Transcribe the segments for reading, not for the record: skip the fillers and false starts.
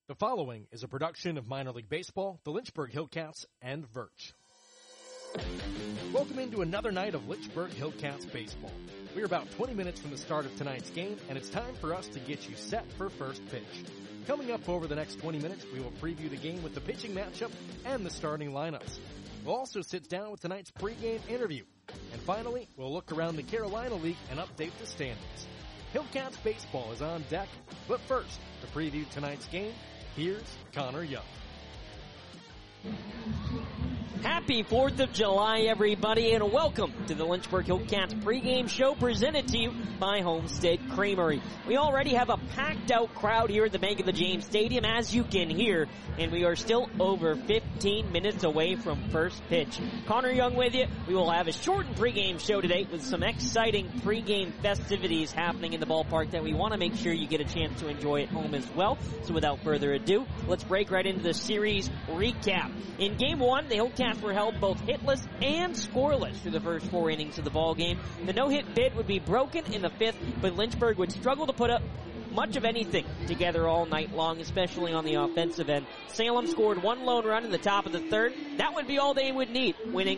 The following is a production of Minor League Baseball, the Lynchburg Hillcats, and Virch. Welcome into another night of Lynchburg Hillcats baseball. We are about 20 minutes from the start of tonight's game, and it's time for us to get you set for first pitch. Coming up over the next 20 minutes, we will preview the game with the pitching matchup and the starting lineups. We'll also sit down with tonight's pregame interview. And finally, we'll look around the Carolina League and update the standings. Hillcats baseball is on deck, but first, to preview tonight's game, here's Connor Young. Happy 4th of July, everybody, and welcome to the Lynchburg Hillcats pregame show presented to you by Homestead Creamery. We already have a packed-out crowd here at the Bank of the James Stadium, as you can hear, and we are still over 15 minutes away from first pitch. Connor Young with you. We will have a shortened pregame show today with some exciting pregame festivities happening in the ballpark that we want to make sure you get a chance to enjoy at home as well. So without further ado, let's break right into the series recap. In Game 1, the Hillcats were held both hitless and scoreless through the first 4 innings of the ball game. The no-hit bid would be broken in the 5th, but Lynchburg would struggle to put up much of anything together all night long, especially on the offensive end. Salem scored 1 lone run in the top of the 3rd. That would be all they would need, winning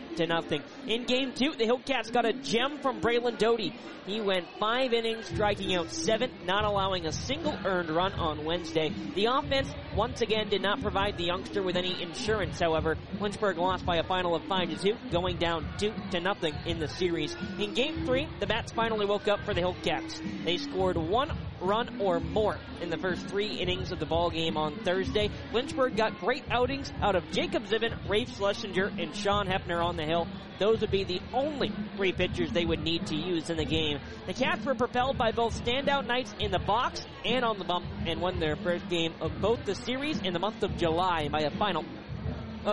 1-0. In Game 2, the Hillcats got a gem from Braylon Doty. He went 5 innings, striking out 7, not allowing a single earned run on Wednesday. The offense once again did not provide the youngster with any insurance, however. Lynchburg lost by a final of 5-2, going down 2-0 in the series. In Game 3, the bats finally woke up for the Hillcats. They scored 1 run or more in the first 3 innings of the ball game on Thursday. Lynchburg got great outings out of Jacob Zivin, Rafe Schlesinger, and Sean Hefner on the hill. Those would be the only 3 pitchers they would need to use in the game. The Cats were propelled by both standout nights in the box and on the bump and won their first game of both the series in the month of July by a final of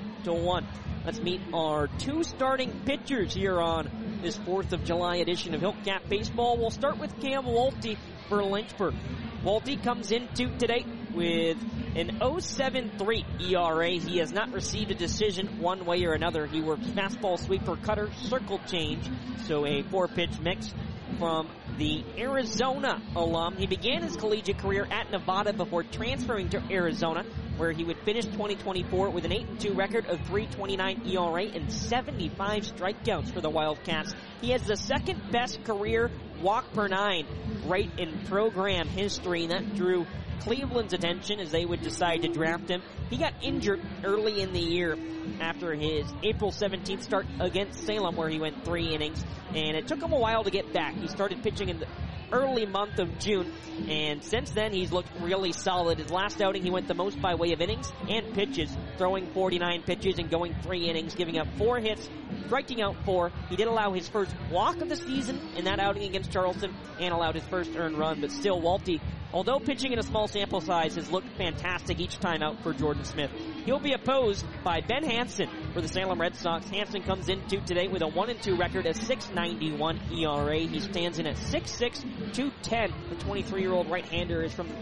7-1. Let's meet our 2 starting pitchers here on this 4th of July edition of Hillcat Baseball. We'll start with Cam Walty for Lynchburg. Walty comes into today with an 0.73 ERA. He has not received a decision one way or another. He works fastball, sweeper, cutter, circle change, so a 4-pitch mix from the Arizona alum. He began his collegiate career at Nevada before transferring to Arizona, where he would finish 2024 with an 8-2 record of 3.29 ERA and 75 strikeouts for the Wildcats. He has the second best career walk per 9 right in program history, and that drew Cleveland's attention as they would decide to draft him. He got injured early in the year after his April 17th start against Salem, where he went 3 innings, and it took him a while to get back. He started pitching in the early month of June, and since then he's looked really solid. His last outing he went the most by way of innings and pitches, throwing 49 pitches and going 3 innings, giving up 4 hits, striking out 4. He did allow his first walk of the season in that outing against Charleston and allowed his first earned run, but still Walty, although pitching in a small sample size, has looked fantastic each time out for Jordan Smith. He'll be opposed by Ben Hansen for the Salem Red Sox. Hansen comes into today with a 1-2 record, a 6.91 ERA. He stands in at 6'6", 210. The 23-year-old right-hander is from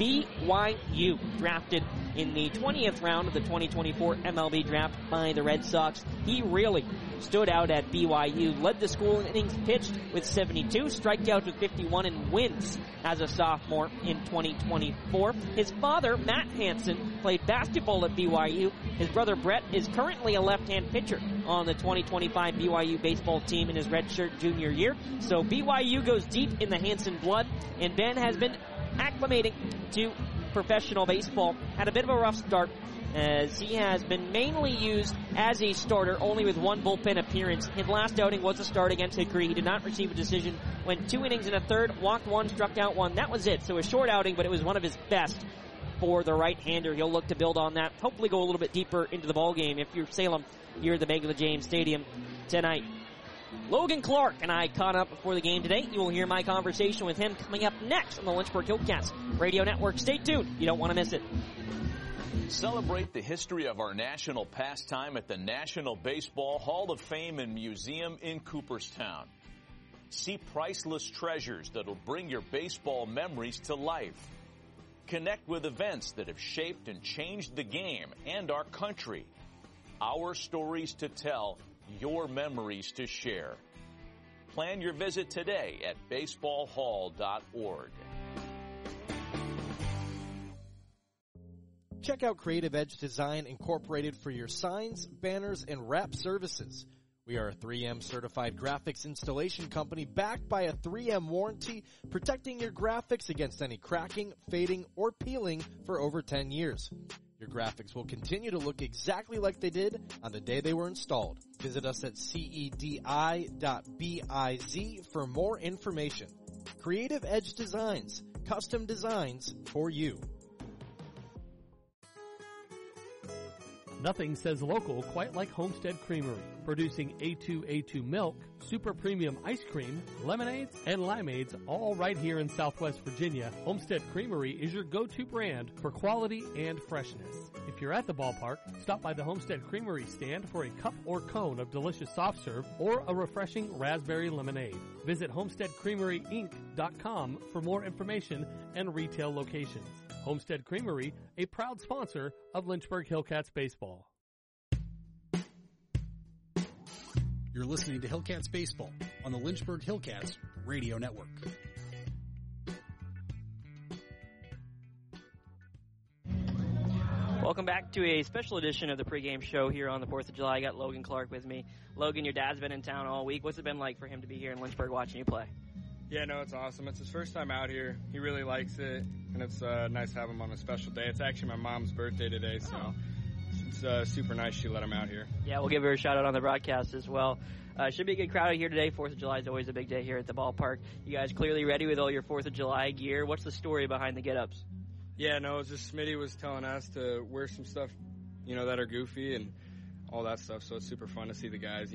BYU, drafted in the 20th round of the 2024 MLB draft by the Red Sox. He really stood out at BYU, led the school in innings pitched with 72, strikeouts with 51, and wins as a sophomore in 2024. His father, Matt Hansen, played basketball at BYU. His brother, Brett, is currently a left-hand pitcher on the 2025 BYU baseball team in his redshirt junior year. So BYU goes deep in the Hansen blood, and Ben has been acclimating to professional baseball. Had a bit of a rough start, as he has been mainly used as a starter, only with 1 bullpen appearance. His last outing was a start against Hickory. He did not receive a decision, went 2 innings in a 3rd, walked 1, struck out 1. That was it. So a short outing, but it was one of his best for the right-hander. He'll look to build on that, hopefully go a little bit deeper into the ball game if you're Salem here at the Bank of the James Stadium tonight. Logan Clark and I caught up before the game today. You will hear my conversation with him coming up next on the Lynchburg Hillcats Radio Network. Stay tuned. You don't want to miss it. Celebrate the history of our national pastime at the National Baseball Hall of Fame and Museum in Cooperstown. See priceless treasures that'll bring your baseball memories to life. Connect with events that have shaped and changed the game and our country. Our stories to tell, your memories to share. Plan your visit today at baseballhall.org. Check out Creative Edge Design Incorporated for your signs, banners, and wrap services. We are a 3M certified graphics installation company backed by a 3M warranty, protecting your graphics against any cracking, fading, or peeling for over 10 years. Your graphics will continue to look exactly like they did on the day they were installed. Visit us at cedi.biz for more information. Creative Edge Designs, custom designs for you. Nothing says local quite like Homestead Creamery, producing A2 milk, super premium ice cream, lemonades, and limeades, all right here in Southwest Virginia. Homestead Creamery is your go-to brand for quality and freshness. If you're at the ballpark, stop by the Homestead Creamery stand for a cup or cone of delicious soft serve or a refreshing raspberry lemonade. Visit HomesteadCreameryInc.com for more information and retail locations. Homestead Creamery, a proud sponsor of Lynchburg Hillcats baseball. You're listening to Hillcats baseball on the Lynchburg Hillcats radio network. Welcome back to a special edition of the pregame show here on the 4th of July. I got Logan Clark with me. Logan, your dad's been in town all week. What's it been like for him to be here in Lynchburg watching you play? Yeah, no, it's awesome. It's his first time out here. He really likes it, and it's nice to have him on a special day. It's actually my mom's birthday today, so it's super nice she let him out here. Yeah, we'll give her a shout-out on the broadcast as well. Should be a good crowd out here today. 4th of July is always a big day here at the ballpark. You guys clearly ready with all your 4th of July gear. What's the story behind the get-ups? Yeah, no, it's just Smitty was telling us to wear some stuff, that are goofy and all that stuff, so it's super fun to see the guys,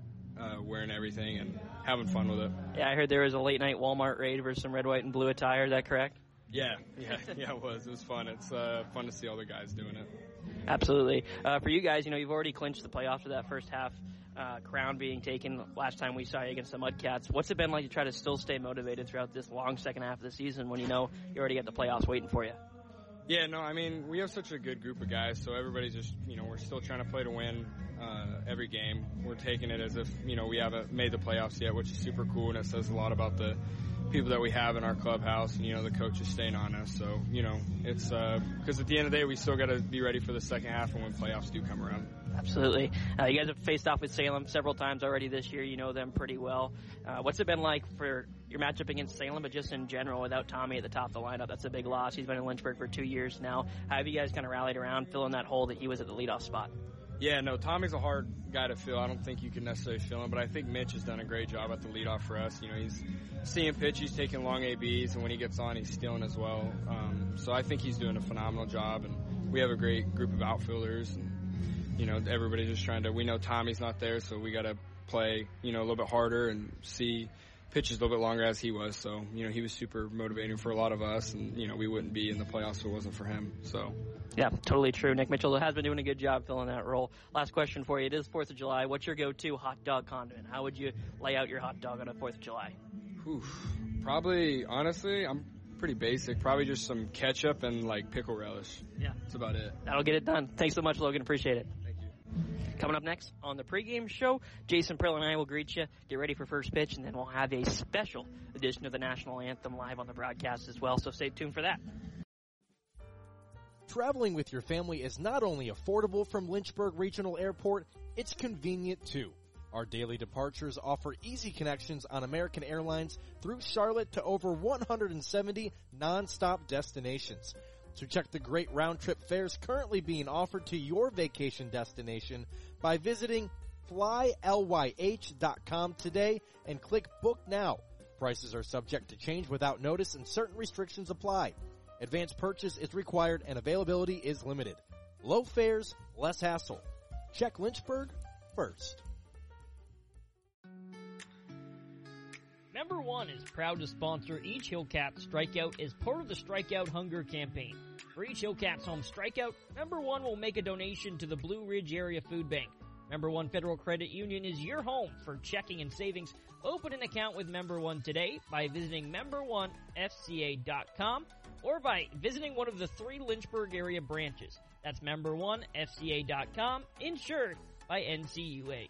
wearing everything and having fun with it. Yeah, I heard there was a late-night Walmart raid for some red, white, and blue attire. Is that correct? Yeah, it was. It was fun. It's fun to see all the guys doing it. Absolutely. For you guys, you've already clinched the playoffs with that first half crown being taken last time we saw you against the Mudcats. What's it been like to try to still stay motivated throughout this long second half of the season when you know you already got the playoffs waiting for you? Yeah, no, I mean, we have such a good group of guys, so everybody's just, we're still trying to play to win every game. We're taking it as if, we haven't made the playoffs yet, which is super cool, and it says a lot about the people that we have in our clubhouse and, the coaches staying on us. So, it's because at the end of the day, we still got to be ready for the second half and when playoffs do come around. Absolutely. You guys have faced off with Salem several times already this year. You know them pretty well. What's it been like for your matchup against Salem, but just in general without Tommy at the top of the lineup? That's a big loss. He's been in Lynchburg for 2 years now. How have you guys kind of rallied around filling that hole that he was at the leadoff spot? Yeah, no, Tommy's a hard guy to fill. I don't think you can necessarily fill him, but I think Mitch has done a great job at the leadoff for us. He's seeing pitch, he's taking long ABs, and when he gets on, he's stealing as well. So I think he's doing a phenomenal job, and we have a great group of outfielders. And, everybody's just trying to – we know Tommy's not there, so we got to play, a little bit harder and see pitches a little bit longer as he was. So, he was super motivating for a lot of us, and, we wouldn't be in the playoffs if it wasn't for him. So. Yeah, totally true. Nick Mitchell has been doing a good job filling that role. Last question for you. It is 4th of July. What's your go-to hot dog condiment? How would you lay out your hot dog on a 4th of July? Probably, honestly, I'm pretty basic. Probably just some ketchup and, pickle relish. Yeah. That's about it. That'll get it done. Thanks so much, Logan. Appreciate it. Thank you. Coming up next on the pregame show, Jason Prill and I will greet you. Get ready for first pitch, and then we'll have a special edition of the National Anthem live on the broadcast as well, so stay tuned for that. Traveling with your family is not only affordable from Lynchburg Regional Airport, it's convenient too. Our daily departures offer easy connections on American Airlines through Charlotte to over 170 non-stop destinations. So check the great round-trip fares currently being offered to your vacation destination by visiting flylyh.com today and click Book Now. Prices are subject to change without notice and certain restrictions apply. Advanced purchase is required and availability is limited. Low fares, less hassle. Check Lynchburg first. Member One is proud to sponsor each Hillcat Strikeout as part of the Strikeout Hunger campaign. For each Hillcats home strikeout, Member One will make a donation to the Blue Ridge Area Food Bank. Member One Federal Credit Union is your home for checking and savings. Open an account with Member One today by visiting member1fca.com or by visiting one of the 3 Lynchburg area branches. That's member1fca.com, insured by NCUA.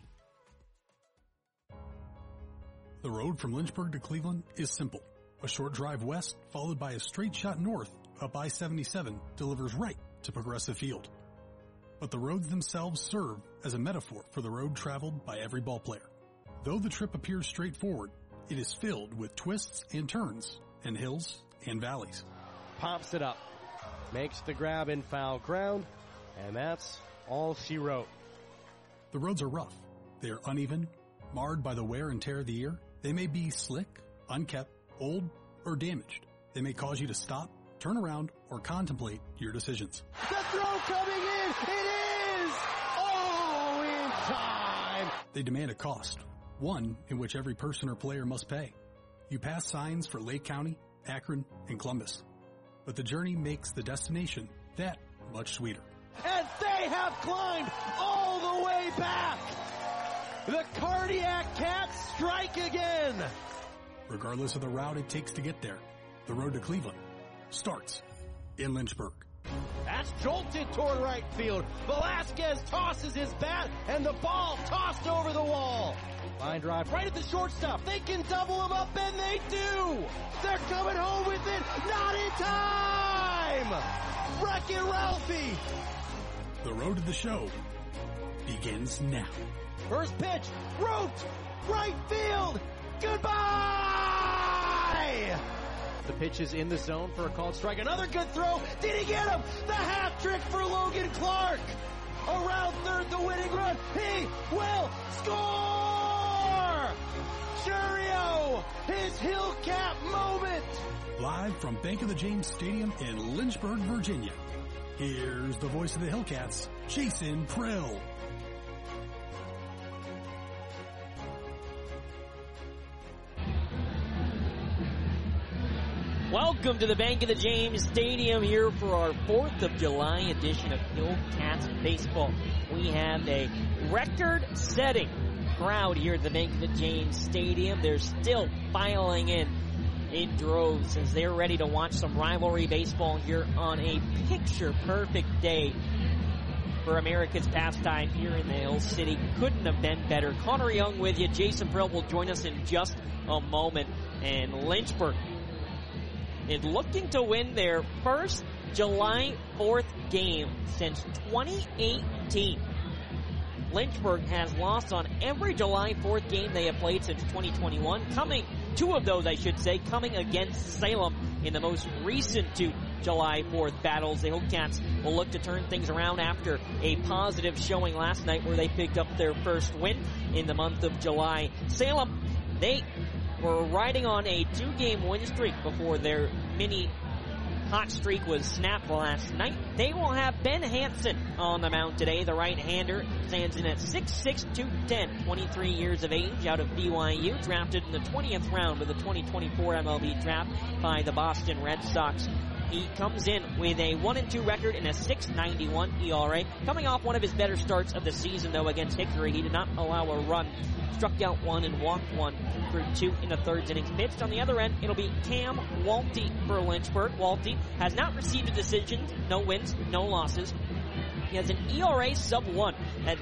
The road from Lynchburg to Cleveland is simple. A short drive west, followed by a straight shot north up I-77, delivers right to Progressive Field. But the roads themselves serve as a metaphor for the road traveled by every ballplayer. Though the trip appears straightforward, it is filled with twists and turns, and hills and valleys. Pops it up, makes the grab in foul ground, and that's all she wrote. The roads are rough. They are uneven, marred by the wear and tear of the year. They may be slick, unkept, old, or damaged. They may cause you to stop, turn around, or contemplate your decisions. The throw coming in! It is! Oh, in time! They demand a cost, one in which every person or player must pay. You pass signs for Lake County, Akron, and Columbus. But the journey makes the destination that much sweeter. And they have climbed all the way back! The Cardiac Cats strike again! Regardless of the route it takes to get there, the road to Cleveland starts in Lynchburg. That's jolted toward right field. Velasquez tosses his bat, and the ball tossed over the wall. Line drive right at the shortstop. They can double him up, and they do. They're coming home with it. Not in time. Wreck-It Ralphie. The road to the show begins now. First pitch, roped, right field. Goodbye. The pitch is in the zone for a called strike. Another good throw. Did he get him? The hat trick for Logan Clark. Around third, the winning run. He will score! Churio, his Hillcat moment. Live from Bank of the James Stadium in Lynchburg, Virginia. Here's the voice of the Hillcats, Jason Prill. Welcome to the Bank of the James Stadium here for our 4th of July edition of Hillcats Baseball. We have a record-setting crowd here at the Bank of the James Stadium. They're still filing in droves as they're ready to watch some rivalry baseball here on a picture-perfect day for America's pastime here in the Hill City. Couldn't have been better. Connor Young with you. Jason Prill will join us in just a moment. And Lynchburg is looking to win their first July 4th game since 2018. Lynchburg has lost on every July 4th game they have played since 2021. Two of those, I should say, coming against Salem in the most recent 2 July 4th battles. The Hillcats will look to turn things around after a positive showing last night where they picked up their first win in the month of July. Salem, they were riding on a 2-game win streak before their mini hot streak was snapped last night. They will have Ben Hansen on the mound today. The right-hander stands in at 6'6", 210, 23 years of age, out of BYU, drafted in the 20th round of the 2024 MLB draft by the Boston Red Sox. He comes in with a 1-2 record and a 6.91 ERA. Coming off one of his better starts of the season, though, against Hickory. He did not allow a run. Struck out 1 and walked 1 through 2 in the third innings pitched. On the other end, it'll be Cam Walty for Lynchburg. Walty has not received a decision. No wins, no losses. He has an ERA sub-1 at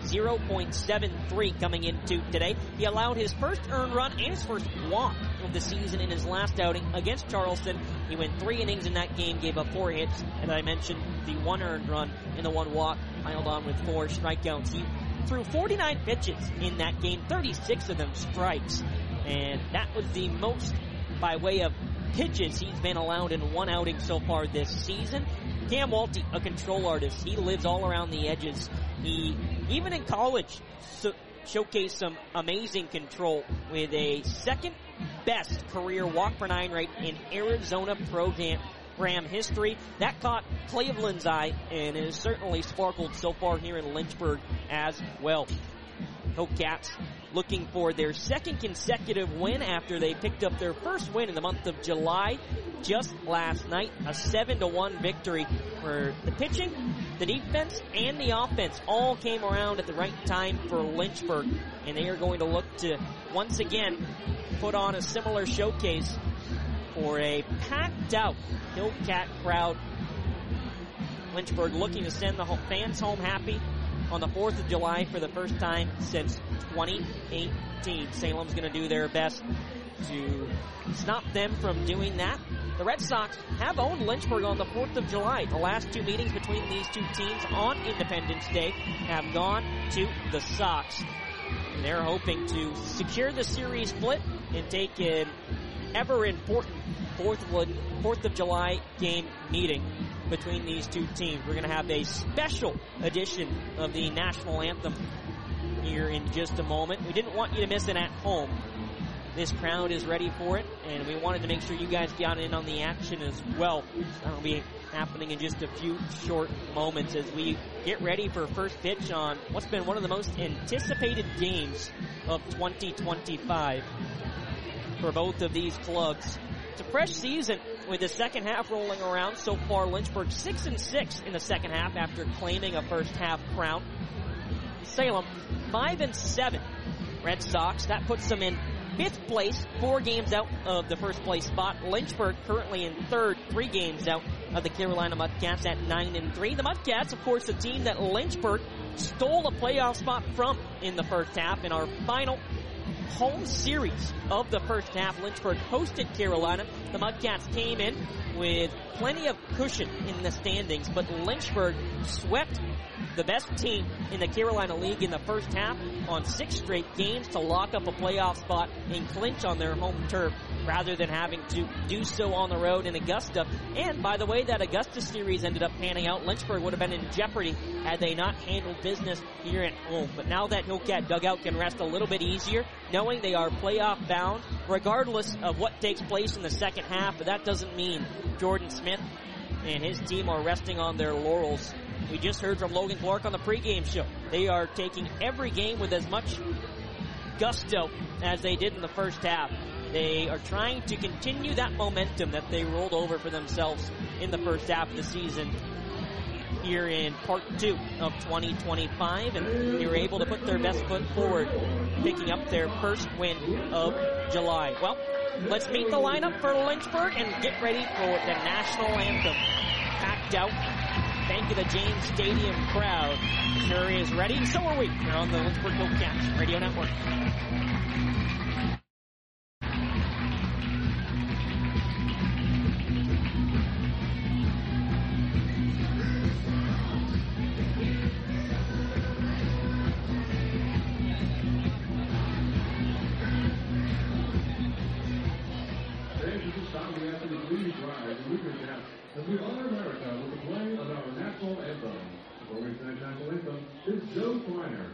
0.73 coming into today. He allowed his first earned run and his first walk of the season in his last outing against Charleston. He went 3 innings in that game, gave up 4 hits, and I mentioned the 1 earned run and the 1 walk, piled on with 4 strikeouts. He threw 49 pitches in that game, 36 of them strikes, and that was the most by way of pitches he's been allowed in one outing so far this season. Cam Walty, a control artist. He lives all around the edges. He, even in college, showcased some amazing control with a second best career walk per 9 rate in Arizona program history. That caught Cleveland's eye and has certainly sparkled so far here in Lynchburg as well. Hillcats looking for their second consecutive win after they picked up their first win in the month of July just last night. A 7-1 victory for the pitching, the defense, and the offense all came around at the right time for Lynchburg, and they are going to look to once again put on a similar showcase for a packed out Hillcat crowd. Lynchburg looking to send the fans home happy on the 4th of July for the first time since 2018. Salem's going to do their best to stop them from doing that. The Red Sox have owned Lynchburg on the 4th of July. The last 2 meetings between these two teams on Independence Day have gone to the Sox. And they're hoping to secure the series split and take an ever-important 4th of July game meeting between these two teams. We're going to have a special edition of the national anthem here in just a moment. We didn't want you to miss it at home. This crowd is ready for it, and we wanted to make sure you guys got in on the action as well. That'll be happening in just a few short moments as we get ready for first pitch on what's been one of the most anticipated games of 2025 for both of these clubs. It's a fresh season with the second half rolling around. So far, Lynchburg 6-6 in the second half after claiming a first half crown. Salem 5-7. Red Sox, that puts them in 5th place, 4 games out of the first place spot. Lynchburg currently in 3rd, 3 games out of the Carolina Mudcats at 9-3. The Mudcats, of course, the team that Lynchburg stole a playoff spot from in the first half. In our final home series of the first half, Lynchburg hosted Carolina. The Mudcats came in with plenty of cushion in the standings, but Lynchburg swept the best team in the Carolina League in the first half on 6 straight games to lock up a playoff spot and clinch on their home turf rather than having to do so on the road in Augusta. And by the way that Augusta series ended up panning out, Lynchburg would have been in jeopardy had they not handled business here at home. But now that Hillcat dugout can rest a little bit easier, knowing they are playoff bound, regardless of what takes place in the second half. But that doesn't mean Jordan Smith and his team are resting on their laurels. We just heard from Logan Clark on the pregame show. They are taking every game with as much gusto as they did in the first half. They are trying to continue that momentum that they rolled over for themselves in the first half of the season here in part 2 of 2025, and they were able to put their best foot forward, picking up their first win of July. Well, let's meet the lineup for Lynchburg and get ready for the national anthem. Packed out. Thank you, the James Stadium crowd. Sure is ready, and so are we. We're on the Lynchburg Hillcats Radio Network. As we honor America with the playing of our national anthem. Performing tonight's national anthem is Joe Kleiner.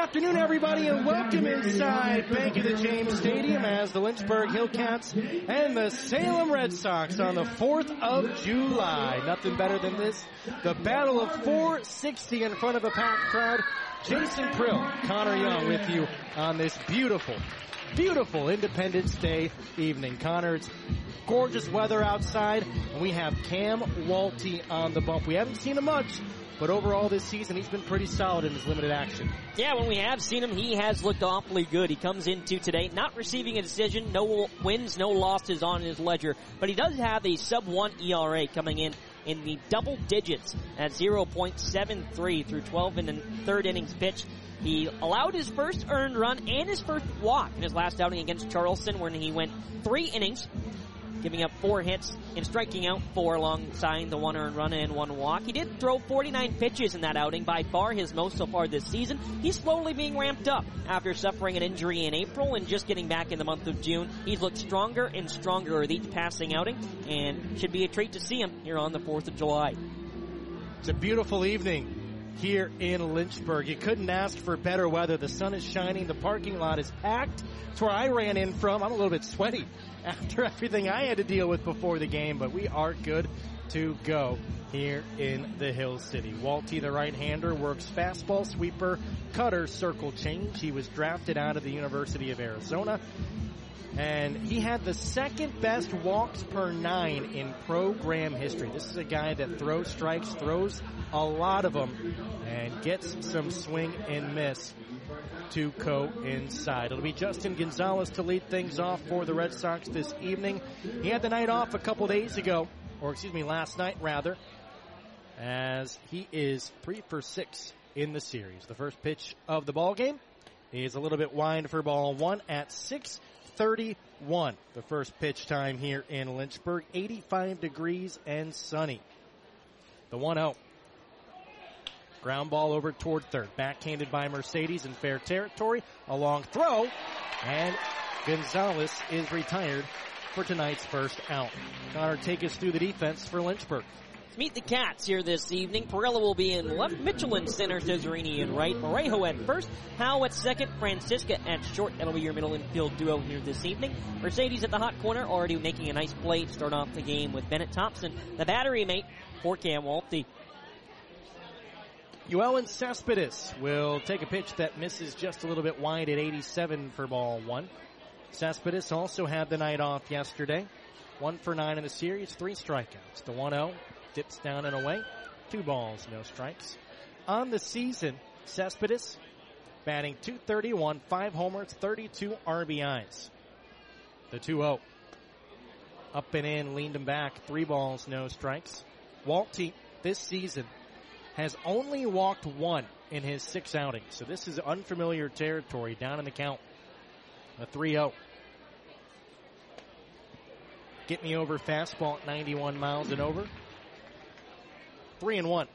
afternoon, everybody, and welcome inside Bank of the James Stadium as the Lynchburg Hillcats and the Salem Red Sox on the 4th of July. Nothing better than this. The battle of 460 in front of a packed crowd. Jason Prill, Connor Young with you on this beautiful Independence Day evening. Connor, it's gorgeous weather outside, and we have Cam Walty on the bump. We haven't seen him much, but overall this season he's been pretty solid in his limited action. Yeah, when we have seen him, he has looked awfully good. He comes into today not receiving a decision, no wins, no losses on his ledger, but he does have a sub-1 ERA coming in the double digits at 0.73 through 12 and third innings pitched. He allowed his first earned run and his first walk in his last outing against Charleston, when he went 3 innings, giving up 4 hits and striking out 4 alongside the 1 earned run and 1 walk. He did throw 49 pitches in that outing, by far his most so far this season. He's slowly being ramped up after suffering an injury in April and just getting back in the month of June. He's looked stronger and stronger with each passing outing, and should be a treat to see him here on the 4th of July. It's a beautiful evening here in Lynchburg. You couldn't ask for better weather. The sun is shining. The parking lot is packed. That's where I ran in from. I'm a little bit sweaty after everything I had to deal with before the game, but we are good to go here in the Hill City. Walty, the right-hander, works fastball, sweeper, cutter, circle change. He was drafted out of the University of Arizona, and he had the second best walks per 9 in program history. This is a guy that throws strikes, throws a lot of them, and gets some swing and miss to coincide. It'll be Justin Gonzalez to lead things off for the Red Sox this evening. He had the night off a couple days ago, last night rather, as he is 3 for 6 in the series. The first pitch of the ball game is a little bit wide for ball 1 at 6:31. The first pitch time here in Lynchburg, 85 degrees and sunny. The 1-0. Ground ball over toward third. Backhanded by Mercedes in fair territory. A long throw, and Gonzalez is retired for tonight's first out. Connor, take us through the defense for Lynchburg. Let's meet the Cats here this evening. Perella will be in left, Mitchell in center, Cesarini in right, Parejo at first, Howe at second, Francisca at short. That'll be your middle infield duo here this evening. Mercedes at the hot corner, already making a nice play to start off the game with Bennett Thompson, the battery mate for Cam Walty. Uellen Cespedes will take a pitch that misses just a little bit wide at 87 for ball 1. Cespedes also had the night off yesterday. 1 for 9 in the series, 3 strikeouts. The 1-0 dips down and away. 2 balls, no strikes. On the season, Cespedes batting .231, 5 homers, 32 RBIs. The 2-0 up and in, leaned him back. 3 balls, no strikes. Walty this season has only walked 1 in his 6 outings. So this is unfamiliar territory down in the count. A 3-0. Get me over fastball at 91 miles and over. 3-1.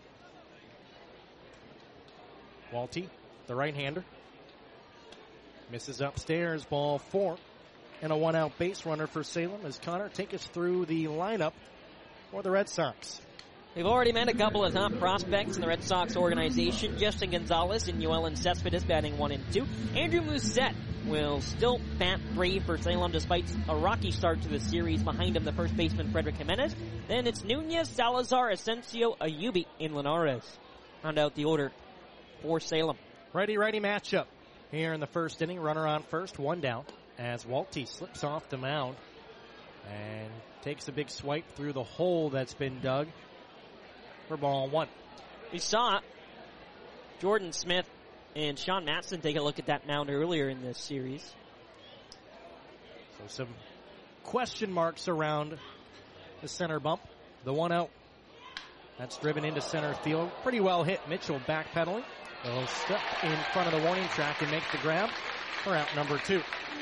Walty, the right-hander, misses upstairs, ball 4. And a 1-out base runner for Salem. As Connor, take us through the lineup for the Red Sox. They've already met a couple of top prospects in the Red Sox organization. Justin Gonzalez and Uellen Cespedes batting 1 and 2. Andrew Musette will still bat 3 for Salem despite a rocky start to the series. Behind him, the first baseman, Frederick Jimenez. Then it's Nunez, Salazar, Asensio, Ayubi, and Linares. Round out the order for Salem. Righty-righty matchup here in the first inning. Runner on first, 1 down, as Walty slips off the mound and takes a big swipe through the hole that's been dug for ball 1. We saw Jordan Smith and Sean Matson take a look at that mound earlier in this series. So some question marks around the center bump. The 1-0. That's driven into center field. Pretty well hit. Mitchell backpedaling. He'll step in front of the warning track and make the grab for out number 2.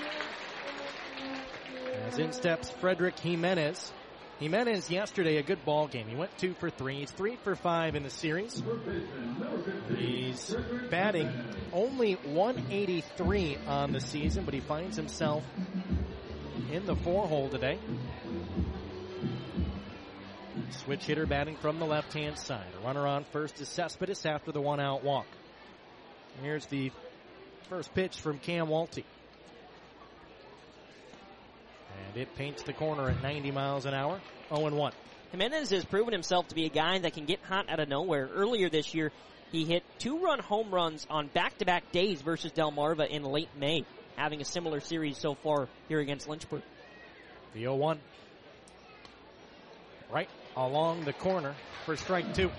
As in steps Frederick Jimenez. Jimenez yesterday, a good ball game. He went 2 for 3. He's 3 for 5 in the series. He's batting only 183 on the season, but he finds himself in the 4-hole today. Switch hitter batting from the left-hand side. A runner on first is Cespedes after the 1-out walk. Here's the First pitch from Cam Walty. And it paints the corner at 90 miles an hour, 0-1. Jimenez has proven himself to be a guy that can get hot out of nowhere. Earlier this year, he hit 2-run home runs on back-to-back days versus Delmarva in late May, having a similar series so far here against Lynchburg. The 0-1. Right along the corner for strike 2.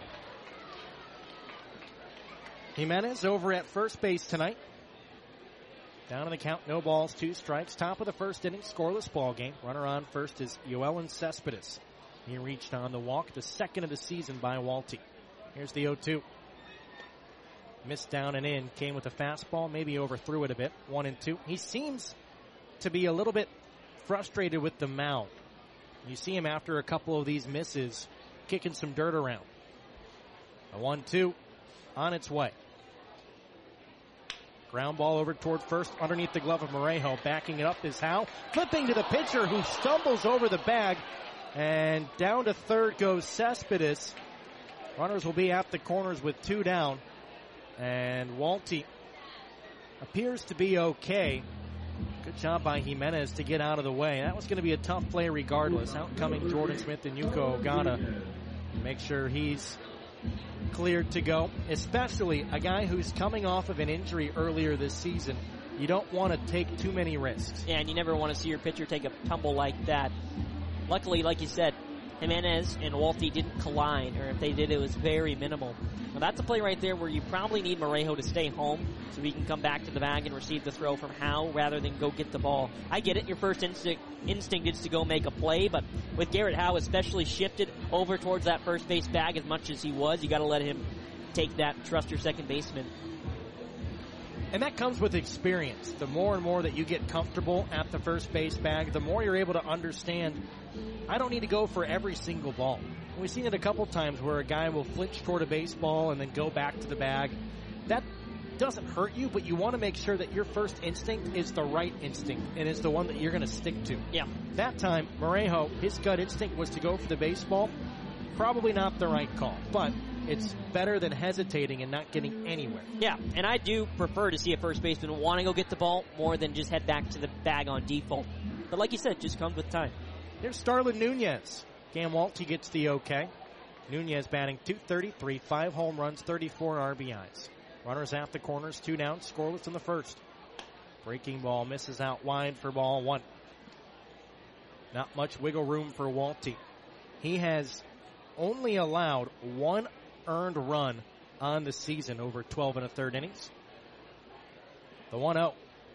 Jimenez over at first base tonight. Down in the count, no balls, 2 strikes. Top of the first inning, scoreless ball game. Runner on first is Yoelen Cespedes. He reached on the walk, the second of the season by Walty. Here's the 0-2. Missed down and in, came with a fastball, maybe overthrew it a bit. 1-2. He seems to be a little bit frustrated with the mound. You see him after a couple of these misses, kicking some dirt around. A 1-2 on its way. Ground ball over toward first, underneath the glove of Morejo. Backing it up is Howe. Flipping to the pitcher who stumbles over the bag. And down to third goes Cespedes. Runners will be at the corners with 2 down. And Walty appears to be okay. Good job by Jimenez to get out of the way. That was going to be a tough play regardless. Outcoming Jordan Smith and Yuko Ogata. Make sure he's cleared to go. Especially a guy who's coming off of an injury earlier this season. You don't want to take too many risks. Yeah, and you never want to see your pitcher take a tumble like that. Luckily, like you said, Jimenez and Walty didn't collide, or if they did, it was very minimal. Now that's a play right there where you probably need Morejo to stay home so he can come back to the bag and receive the throw from Howe rather than go get the ball. I get it, your first instinct is to go make a play, but with Garrett Howe especially shifted over towards that first base bag as much as he was, you got to let him take that, trust your second baseman. And that comes with experience. The more and more that you get comfortable at the first base bag, the more you're able to understand, I don't need to go for every single ball. We've seen it a couple times where a guy will flinch toward a baseball and then go back to the bag. That doesn't hurt you, but you want to make sure that your first instinct is the right instinct and is the one that you're going to stick to. Yeah. That time, Morejo, his gut instinct was to go for the baseball. Probably not the right call, but it's better than hesitating and not getting anywhere. Yeah, and I do prefer to see a first baseman want to go get the ball more than just head back to the bag on default. But like you said, just comes with time. Here's Starlin Nunez. Cam Walty gets the okay. Nunez batting .233, 5 home runs, 34 RBIs. Runners at the corners, 2 down, scoreless in the first. Breaking ball misses out wide for ball 1. Not much wiggle room for Walty. He has only allowed 1 earned run on the season over 12 1/3 innings. The 1-0.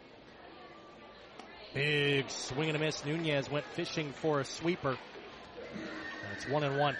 Big swing and a miss. Nunez went fishing for a sweeper. And it's 1-1.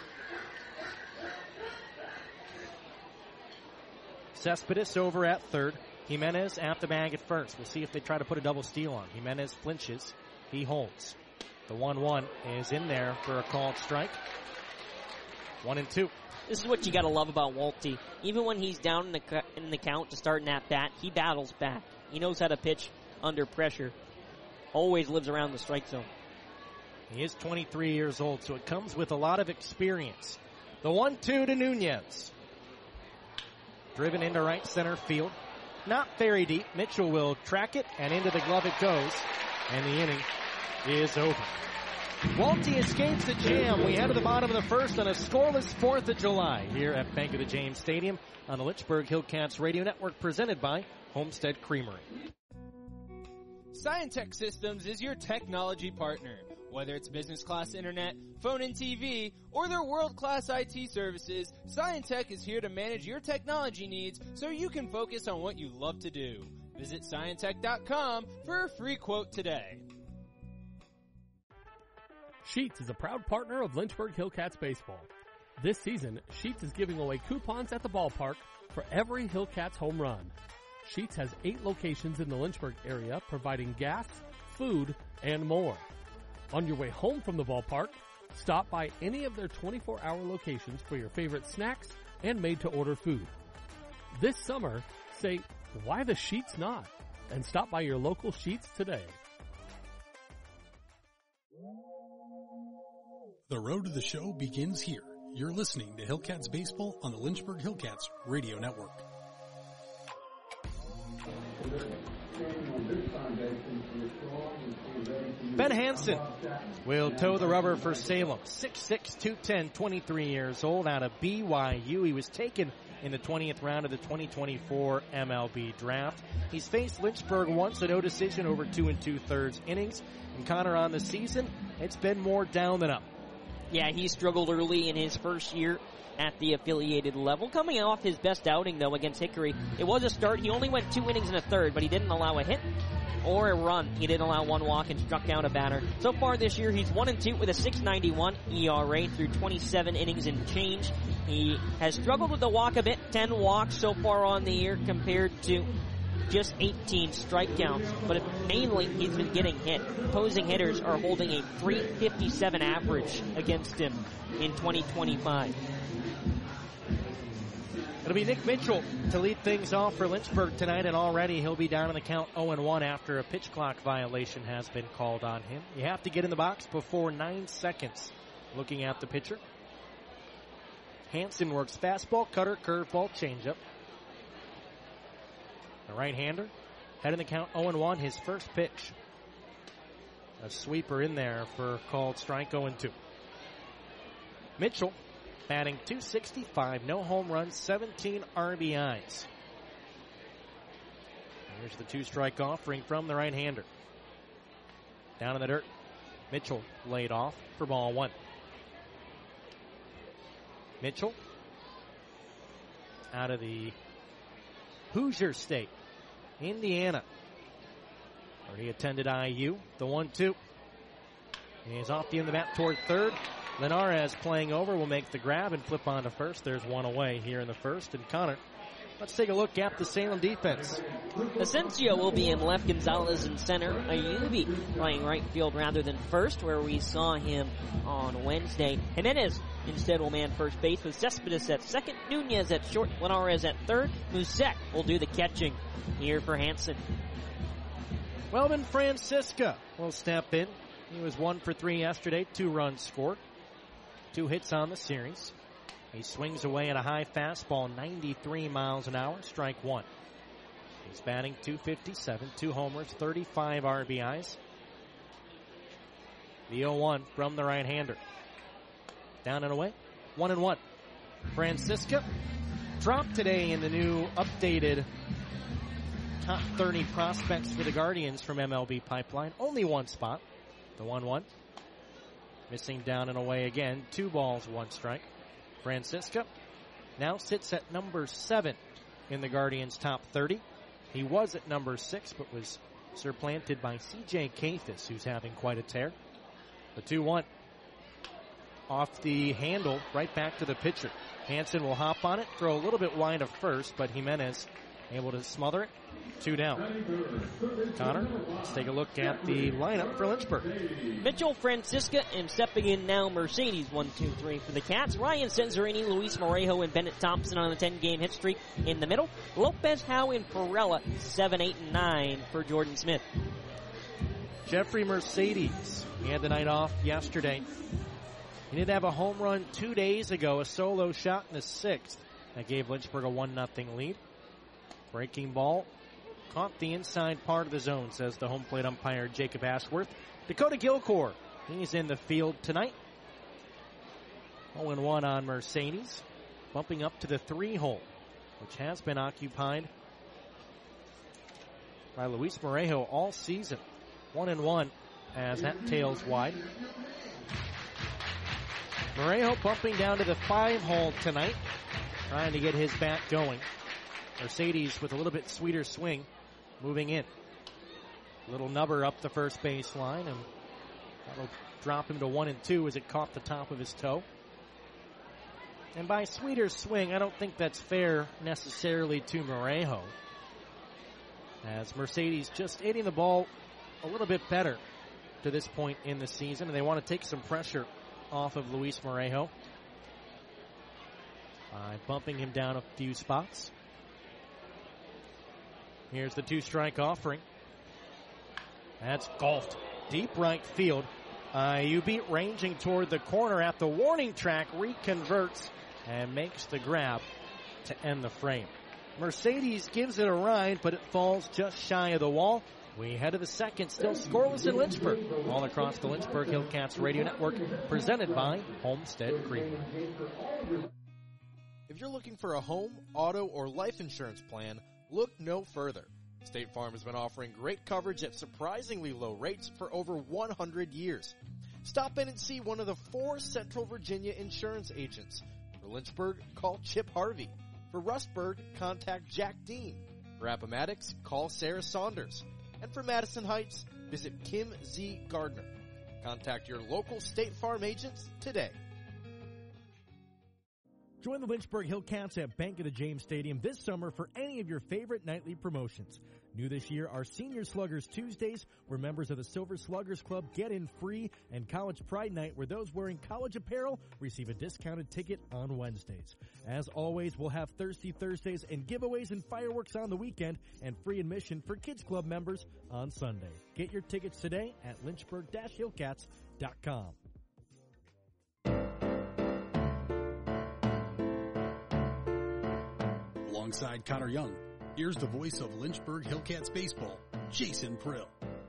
Cespedes over at third. Jimenez at the bag at first. We'll see if they try to put a double steal on. Jimenez flinches. He holds. The 1-1 is in there for a called strike. 1-2. This is what you got to love about Walty. Even when he's down in the count to start an at-bat, he battles back. He knows how to pitch under pressure. Always lives around the strike zone. He is 23 years old, so it comes with a lot of experience. The 1-2 to Nunez. Driven into right center field. Not very deep. Mitchell will track it, and into the glove it goes. And the inning is over. Walty escapes the jam. We head to the bottom of the first on a scoreless 4th of July here at Bank of the James Stadium on the Lynchburg Hillcats Radio Network, presented by Homestead Creamery. Scientech Systems is your technology partner. Whether it's business class internet, phone and TV, or their world-class IT services, Scientech is here to manage your technology needs so you can focus on what you love to do. Visit Scientech.com for a free quote today. Sheetz is a proud partner of Lynchburg Hillcats baseball. This season, Sheetz is giving away coupons at the ballpark for every Hillcats home run. Sheetz has 8 locations in the Lynchburg area, providing gas, food, and more. On your way home from the ballpark, stop by any of their 24-hour locations for your favorite snacks and made-to-order food. This summer, say, why the Sheetz not? And stop by your local Sheetz today. The road to the show begins here. You're listening to Hillcats Baseball on the Lynchburg Hillcats Radio Network. Ben Hansen will toe the rubber for Salem. 6'6", 210, 23 years old, out of BYU. He was taken in the 20th round of the 2024 MLB draft. He's faced Lynchburg once, a no decision over 2 2/3 innings. And Connor, on the season, it's been more down than up. Yeah, he struggled early in his first year at the affiliated level. Coming off his best outing, though, against Hickory, it was a start. He only went 2 innings and a third, but he didn't allow a hit or a run. He didn't allow 1 walk and struck down a batter. So far this year, he's 1-2 with a 6.91 ERA through 27 innings and change. He has struggled with the walk a bit, 10 walks so far on the year compared to just 18 strikeouts, but mainly he's been getting hit. Opposing hitters are holding a .357 average against him in 2025. It'll be Nick Mitchell to lead things off for Lynchburg tonight, and already he'll be down in the count 0-1 after a pitch clock violation has been called on him. You have to get in the box before 9 seconds. Looking at the pitcher, Hansen works fastball, cutter, curveball, changeup. The right-hander, head in the count 0-1, his first pitch. A sweeper in there for called strike 0-2. Mitchell batting .265, no home runs, 17 RBIs. Here's the 2-strike offering from the right-hander. Down in the dirt, Mitchell laid off for ball 1. Mitchell out of the Hoosier State, Indiana, where he attended IU. The 1-2. He's off the end of the bat toward third. Linares playing over will make the grab and flip on to first. There's 1 away here in the first. And Connor, let's take a look at the Salem defense. Asensio will be in left, Gonzalez in center. Ayubi playing right field rather than first, where we saw him on Wednesday. Jimenez instead will man first base with Cespedes at second, Nunez at short, Linares at third. Musek will do the catching here for Hansen. Welvin Francisca will step in. He was 1 for 3 yesterday, 2 runs scored, 2 hits on the series. He swings away at a high fastball, 93 miles an hour, strike 1. He's batting .257, 2 homers, 35 RBIs. The 0-1 from the right-hander. Down and away, 1-1. Francisca dropped today in the new updated top 30 prospects for the Guardians from MLB Pipeline. Only 1 spot, the 1-1. Missing down and away again, 2 balls, 1 strike. Francisca now sits at number 7 in the Guardians' top 30. He was at number 6, but was supplanted by C.J. Cathis, who's having quite a tear. The 2-1 off the handle, right back to the pitcher. Hansen will hop on it, throw a little bit wide of first, but Jimenez able to smother it. 2 down. Connor, let's take a look at the lineup for Lynchburg. Mitchell, Francisca, and stepping in now Mercedes, 1, 2, 3 for the Cats. Ryan Cenzorini, Luis Morejo, and Bennett Thompson on a 10-game hit streak in the middle. Lopez, Howe, and Perella, 7, 8, and 9 for Jordan Smith. Jeffrey Mercedes, he had the night off yesterday. He did have a home run 2 days ago, a solo shot in the 6th. That gave Lynchburg a 1-0 lead. Breaking ball caught the inside part of the zone, says the home plate umpire Jacob Ashworth. Dakota Gilcor, he's in the field tonight. 0-1 on Mercedes, bumping up to the 3-hole, which has been occupied by Luis Morejo all season. 1-1 as that tails wide. Morejo bumping down to the 5-hole tonight, trying to get his bat going. Mercedes with a little bit sweeter swing, moving in. Little nubber up the first base line, and that'll drop him to 1-2 as it caught the top of his toe. And by sweeter swing, I don't think that's fair necessarily to Morejo, as Mercedes just hitting the ball a little bit better to this point in the season, and they want to take some pressure off of Luis Morejo by bumping him down a few spots. Here's the 2-strike offering. That's golfed deep right field. Ayubi ranging toward the corner at the warning track, reconverts and makes the grab to end the frame. Mercedes gives it a ride, but it falls just shy of the wall. We head to the second, still scoreless in Lynchburg. All across the Lynchburg Hillcats Radio Network, presented by Homestead Creamery. If you're looking for a home, auto, or life insurance plan, look no further. State Farm has been offering great coverage at surprisingly low rates for over 100 years. Stop in and see one of the 4 Central Virginia insurance agents. For Lynchburg, call Chip Harvey. For Rustburg, contact Jack Dean. For Appomattox, call Sarah Saunders. And for Madison Heights, visit Kim Z. Gardner. Contact your local State Farm agents today. Join the Lynchburg Hillcats at Bank of the James Stadium this summer for any of your favorite nightly promotions. New this year are Senior Sluggers Tuesdays, where members of the Silver Sluggers Club get in free, and College Pride Night, where those wearing college apparel receive a discounted ticket on Wednesdays. As always, we'll have Thirsty Thursdays and giveaways and fireworks on the weekend, and free admission for Kids Club members on Sunday. Get your tickets today at lynchburg-hillcats.com. Alongside Connor Young, here's the voice of Lynchburg Hillcats baseball, Jason Prill.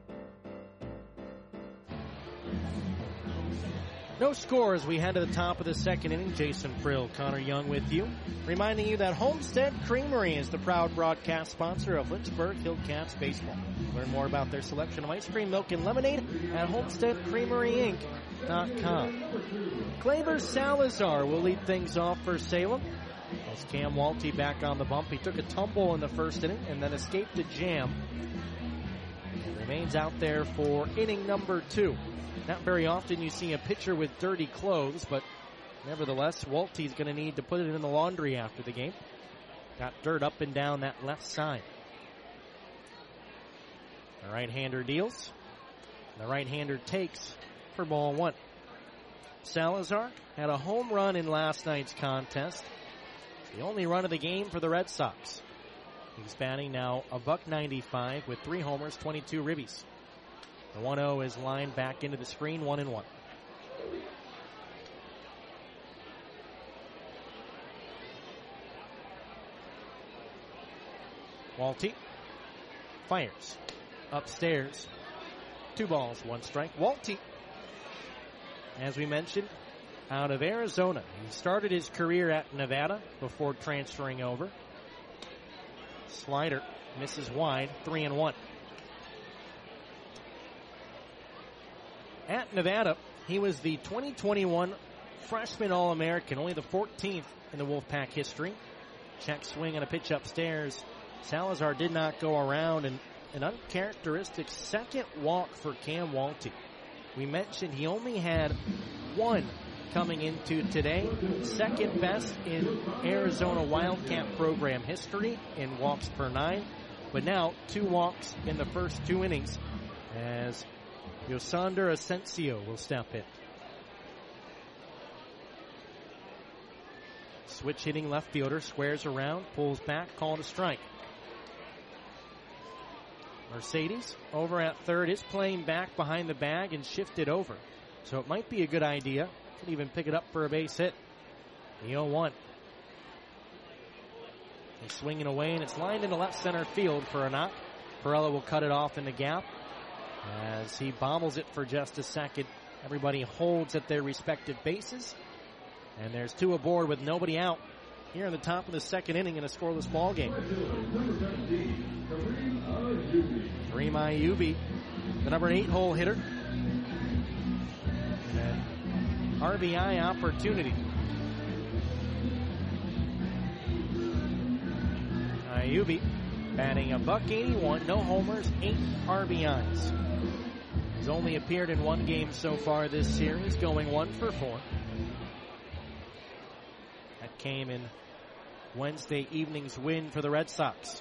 No score as we head to the top of the second inning. Jason Prill, Connor Young with you. Reminding you that Homestead Creamery is the proud broadcast sponsor of Lynchburg Hillcats baseball. Learn more about their selection of ice cream, milk, and lemonade at HomesteadCreameryInc.com. Claver Salazar will lead things off for Salem. As Cam Walty back on the bump. He took a tumble in the first inning and then escaped a jam. And remains out there for inning number 2. Not very often you see a pitcher with dirty clothes, but nevertheless, Walty's going to need to put it in the laundry after the game. Got dirt up and down that left side. The right-hander deals. The right-hander takes for ball 1. Salazar had a home run in last night's contest. The only run of the game for the Red Sox. He's batting now $195 with 3 homers, 22 ribbies. The 1-0 is lined back into the screen, 1-1. Walty fires upstairs. 2 balls, 1 strike. Walty, as we mentioned, out of Arizona. He started his career at Nevada before transferring over. Slider misses wide, 3-1. At Nevada, he was the 2021 Freshman All-American, only the 14th in the Wolfpack history. Check swing and a pitch upstairs. Salazar did not go around, and an uncharacteristic second walk for Cam Walty. We mentioned he only had 1 coming into today, second best in Arizona Wildcat program history in walks per 9, but now 2 walks in the first 2 innings as Yosander Asensio will step in. Switch hitting left fielder, squares around, pulls back, called a strike. Mercedes over at third is playing back behind the bag and shifted over, so it might be a good idea. Could even pick it up for a base hit. The 0-1. He's swinging away, and it's lined into left center field for a knock. Perella will cut it off in the gap as he bobbles it for just a second. Everybody holds at their respective bases, and there's 2 aboard with nobody out here in the top of the second inning in a scoreless ball game. Kareem Ayubi, the number 8-hole hitter. And RBI opportunity. Ayubi batting $181, no homers, 8 RBIs. He's only appeared in 1 game so far this series, going 1 for 4. That came in Wednesday evening's win for the Red Sox.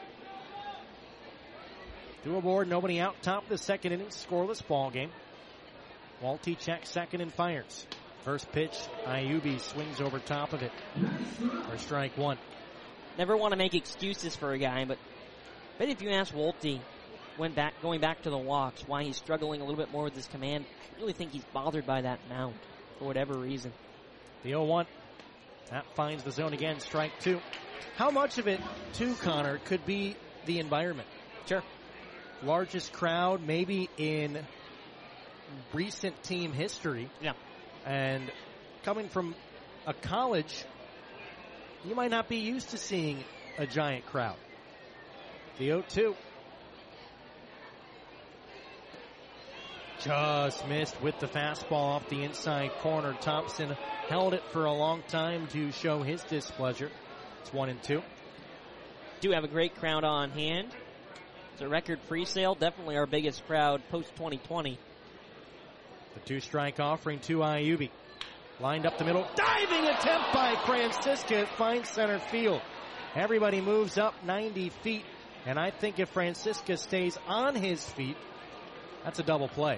2 aboard, nobody out, top of the second inning, scoreless ball game. Walty checks second and fires. First pitch, Ayubi swings over top of it for strike 1. Never want to make excuses for a guy, but I bet if you ask Walty, going back to the walks, why he's struggling a little bit more with his command, I really think he's bothered by that mound for whatever reason. The 0-1. That finds the zone again, strike 2. How much of it, too, Connor, could be the environment? Sure. Largest crowd maybe in recent team history. Yeah. And coming from a college, you might not be used to seeing a giant crowd. The 0-2. Just missed with the fastball off the inside corner. Thompson held it for a long time to show his displeasure. It's 1-2. Do have a great crowd on hand. It's a record pre-sale. Definitely our biggest crowd post-2020. The 2-strike offering to Iubi. Lined up the middle. Diving attempt by Francisca. Finds center field. Everybody moves up 90 feet. And I think if Francisca stays on his feet, that's a double play.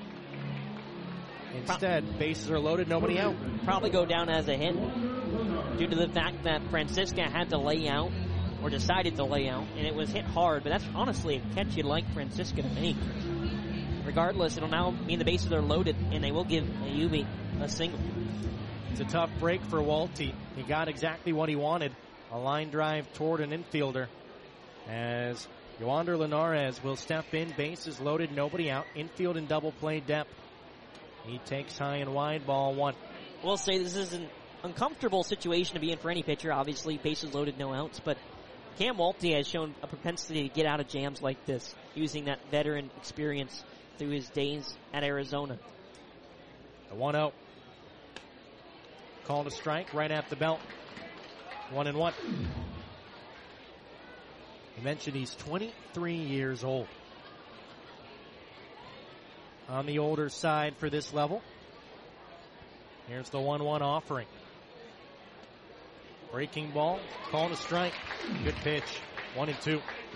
Instead, bases are loaded, nobody out. Probably go down as a hit due to the fact that Francisca had to lay out, or decided to lay out, and it was hit hard. But that's honestly a catch you'd like Francisca to make. Regardless, it'll now mean the bases are loaded, and they will give Iubi a single. It's a tough break for Walty. He got exactly what he wanted. A line drive toward an infielder. As Yoander Linares will step in, bases loaded, nobody out. Infield and double play depth. He takes high and wide, ball 1. We'll say this is an uncomfortable situation to be in for any pitcher. Obviously, bases loaded, no outs. But Cam Walty has shown a propensity to get out of jams like this, using that veteran experience through his days at Arizona. The 1-0. Called a strike right at the belt. 1-1. He mentioned he's 23 years old. On the older side for this level. Here's the 1-1 offering. Breaking ball, called a strike. Good pitch. 1-2.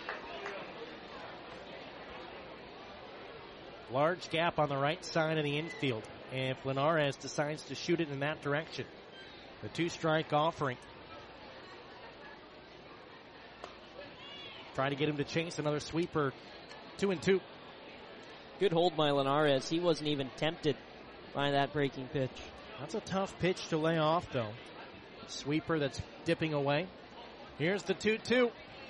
Large gap on the right side of the infield. If Linares decides to shoot it in that direction. The 2-strike offering. Try to get him to chase another sweeper. 2-2. Good hold by Linares. He wasn't even tempted by that breaking pitch. That's a tough pitch to lay off, though. Sweeper that's dipping away. Here's the 2-2.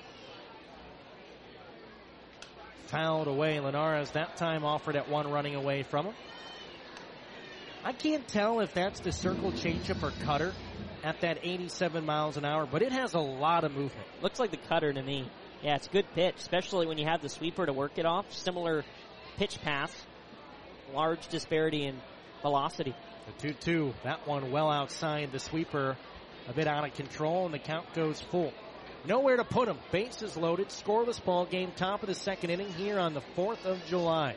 Fouled away. Linares that time offered at 1 running away from him. I can't tell if that's the circle changeup or cutter at that 87 miles an hour, but it has a lot of movement. Looks like the cutter to me. Yeah, it's a good pitch, especially when you have the sweeper to work it off. Similar pitch pass. Large disparity in velocity. The 2-2, that one well outside the sweeper. A bit out of control, and the count goes full. Nowhere to put him. Bases loaded, scoreless ball game, top of the second inning here on the 4th of July.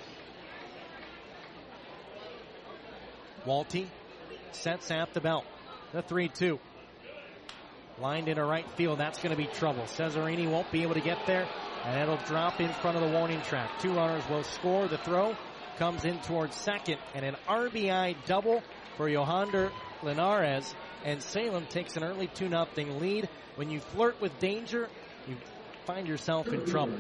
Walty sets at the belt. The 3-2. Lined into right field. That's going to be trouble. Cesarini won't be able to get there, and it'll drop in front of the warning track. 2 runners will score. The throw comes in towards second, and an RBI double for Yoander Linares, and Salem takes an early 2-0 lead. When you flirt with danger, you find yourself in trouble.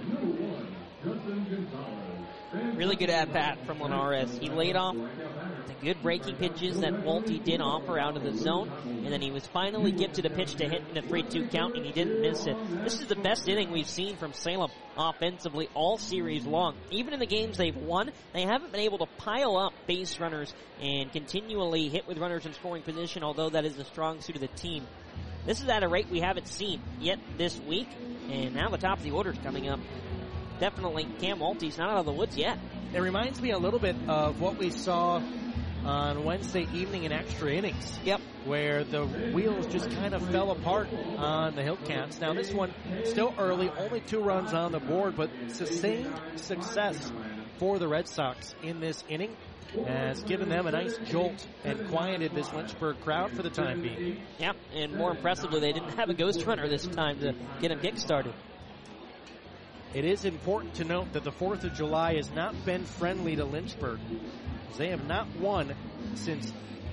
Really good at-bat from Linares. He laid off the good breaking pitches that Walty did offer out of the zone, and then he was finally gifted a pitch to hit in a 3-2 count, and he didn't miss it. This is the best inning we've seen from Salem offensively all series long. Even in the games they've won, they haven't been able to pile up base runners and continually hit with runners in scoring position, although that is a strong suit of the team. This is at a rate we haven't seen yet this week, and now the top of the order is coming up. Definitely Cam Walty's not out of the woods yet. It reminds me a little bit of what we saw on Wednesday evening in extra innings. Yep. Where the wheels just kind of fell apart on the Hillcats. Now this one still early, only 2 runs on the board, but sustained success for the Red Sox in this inning has given them a nice jolt and quieted this Lynchburg crowd for the time being. Yep, and more impressively, they didn't have a ghost runner this time to get them kick-started. It is important to note that the 4th of July has not been friendly to Lynchburg. They have not won since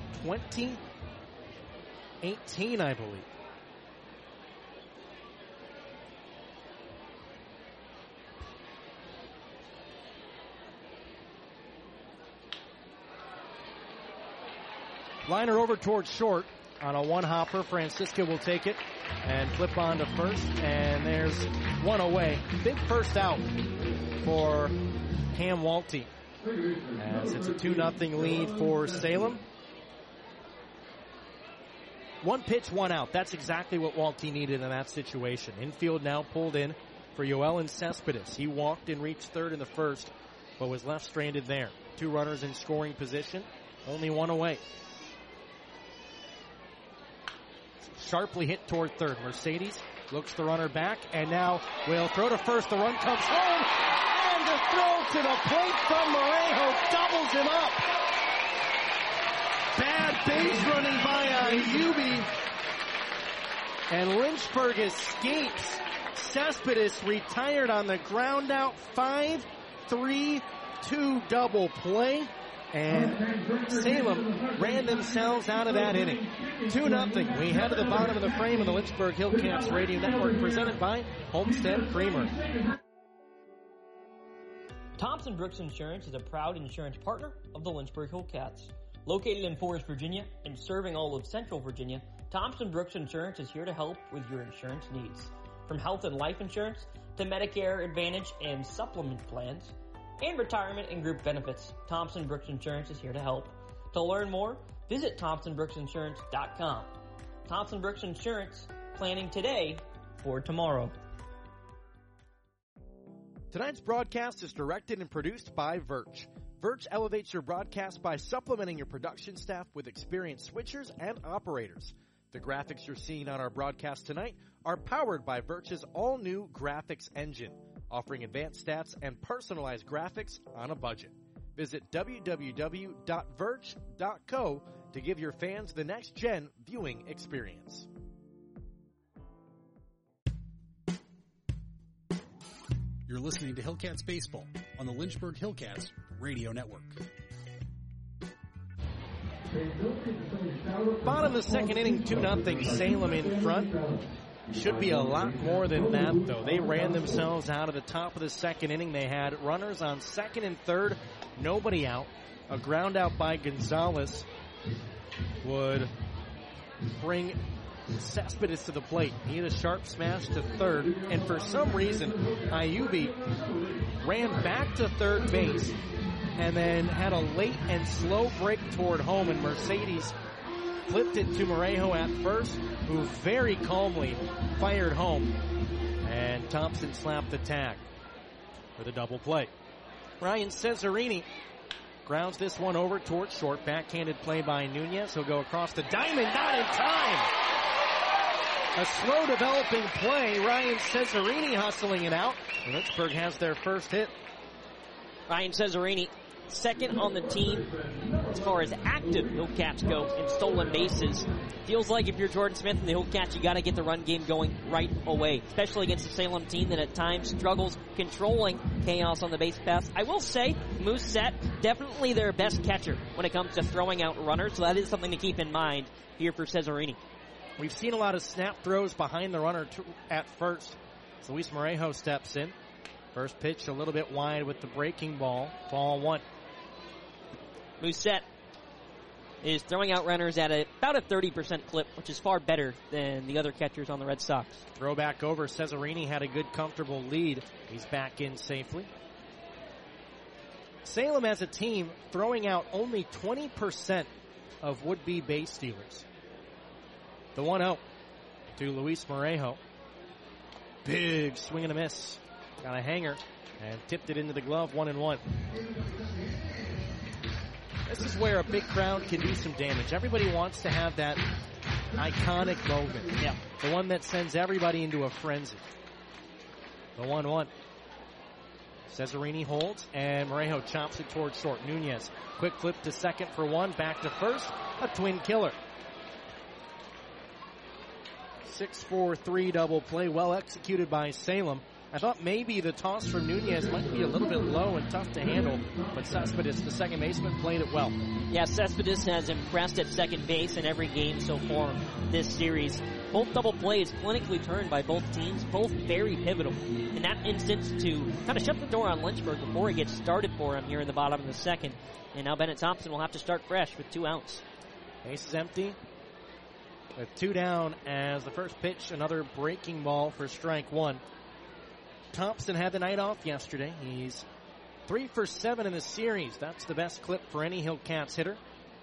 2018, I believe. Liner over towards short on a 1-hopper. Francisca will take it and flip on to first, and there's one away. Big first out for Cam Walty, as it's a 2-0 lead for Salem. One pitch, one out. That's exactly what Walty needed in that situation. Infield now pulled in for Yoelen Cespedes. He walked and reached third in the first, but was left stranded there. 2 runners in scoring position, only one away. Sharply hit toward third. Mercedes looks the runner back, and now will throw to first. The run comes home, and the throw to the plate from Morejo doubles him up. Bad base running by Ayubi, and Lynchburg escapes. Cespedes retired on the ground out. 5-3-2 double play, and Salem ran themselves out of that inning. 2-0. We head to the bottom of the frame of the Lynchburg Hillcats Radio Network, presented by Homestead Creamery. Thompson Brooks Insurance is a proud insurance partner of the Lynchburg Hillcats. Located in Forest, Virginia, and serving all of Central Virginia, Thompson Brooks Insurance is here to help with your insurance needs. From health and life insurance to Medicare Advantage and supplement plans, and retirement and group benefits, Thompson Brooks Insurance is here to help. To learn more, visit ThompsonBrooksInsurance.com. Thompson Brooks Insurance, planning today for tomorrow. Tonight's broadcast is directed and produced by Virch. Virch elevates your broadcast by supplementing your production staff with experienced switchers and operators. The graphics you're seeing on our broadcast tonight are powered by Virch's all-new graphics engine, offering advanced stats and personalized graphics on a budget. Visit www.virch.co to give your fans the next-gen viewing experience. You're listening to Hillcats Baseball on the Lynchburg Hillcats Radio Network. Bottom of the second inning, 2-0, Salem in front. Should be a lot more than that, though. They ran themselves out of the top of the second inning. They had runners on second and third, nobody out. A ground out by Gonzalez would bring Cespedes to the plate. He had a sharp smash to third, and for some reason, Ayubi ran back to third base and then had a late and slow break toward home, and Mercedes flipped it to Morejo at first, who very calmly fired home, and Thompson slapped the tag for the double play. Ryan Cesarini grounds this one over towards short. Backhanded play by Nunez. He'll go across the diamond, not in time. A slow developing play. Ryan Cesarini hustling it out. Lynchburg has their first hit. Ryan Cesarini, second on the team as far as active Hillcats go in stolen bases. Feels like if you're Jordan Smith and the Hillcats, you got to get the run game going right away, especially against the Salem team that at times struggles controlling chaos on the base paths. I will say, Mooset, definitely their best catcher when it comes to throwing out runners, so that is something to keep in mind here for Cesarini. We've seen a lot of snap throws behind the runner at first. So Luis Morejo steps in. First pitch a little bit wide with the breaking ball. Ball one. Mooset is throwing out runners at about a 30% clip, which is far better than the other catchers on the Red Sox. Throw back over. Cesarini had a good, comfortable lead. He's back in safely. Salem as a team throwing out only 20% of would-be base stealers. The 1-0 to Luis Morejo. Big swing and a miss. Got a hanger and tipped it into the glove, 1-1. This is where a big crowd can do some damage. Everybody wants to have that iconic moment. Yeah. The one that sends everybody into a frenzy. The 1-1. Cesarini holds, and Morejo chops it towards short. Nunez, quick flip to second for one, back to first. A twin killer. 6-4-3 double play, well executed by Salem. I thought maybe the toss from Nunez might be a little bit low and tough to handle, but Cespedes, the second baseman, played it well. Yeah, Cespedes has impressed at second base in every game so far this series. Both double plays clinically turned by both teams, both very pivotal. In that instance, to kind of shut the door on Lynchburg before it gets started for him here in the bottom of the second. And now Bennett Thompson will have to start fresh with 2 outs. Base is empty. with 2 down as the first pitch, another breaking ball for strike 1. Thompson had the night off yesterday. He's 3 for 7 in the series. That's the best clip for any Hillcats hitter.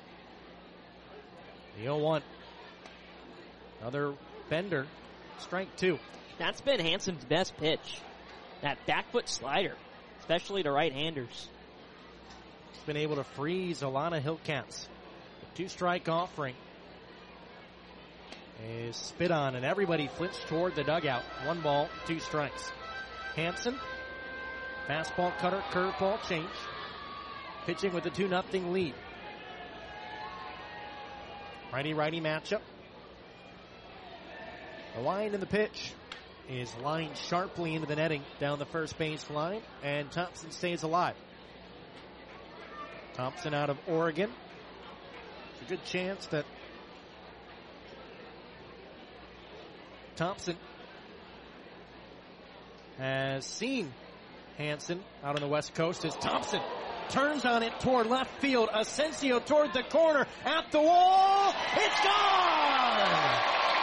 The 0-1. Another bender. Strike 2. That's been Hansen's best pitch. That back foot slider, especially to right-handers. He's been able to freeze a lot of Hillcats. 2-strike offering is spit on, and everybody flips toward the dugout. 1 ball, 2 strikes. Hansen, fastball, cutter, curveball, change. Pitching with a 2-0 lead. Righty-righty matchup. The line in the pitch is lined sharply into the netting down the first base line, and Thompson stays alive. Thompson out of Oregon. It's a good chance that Thompson has seen Hansen out on the West Coast as Thompson turns on it toward left field. Asensio toward the corner, at the wall. It's gone!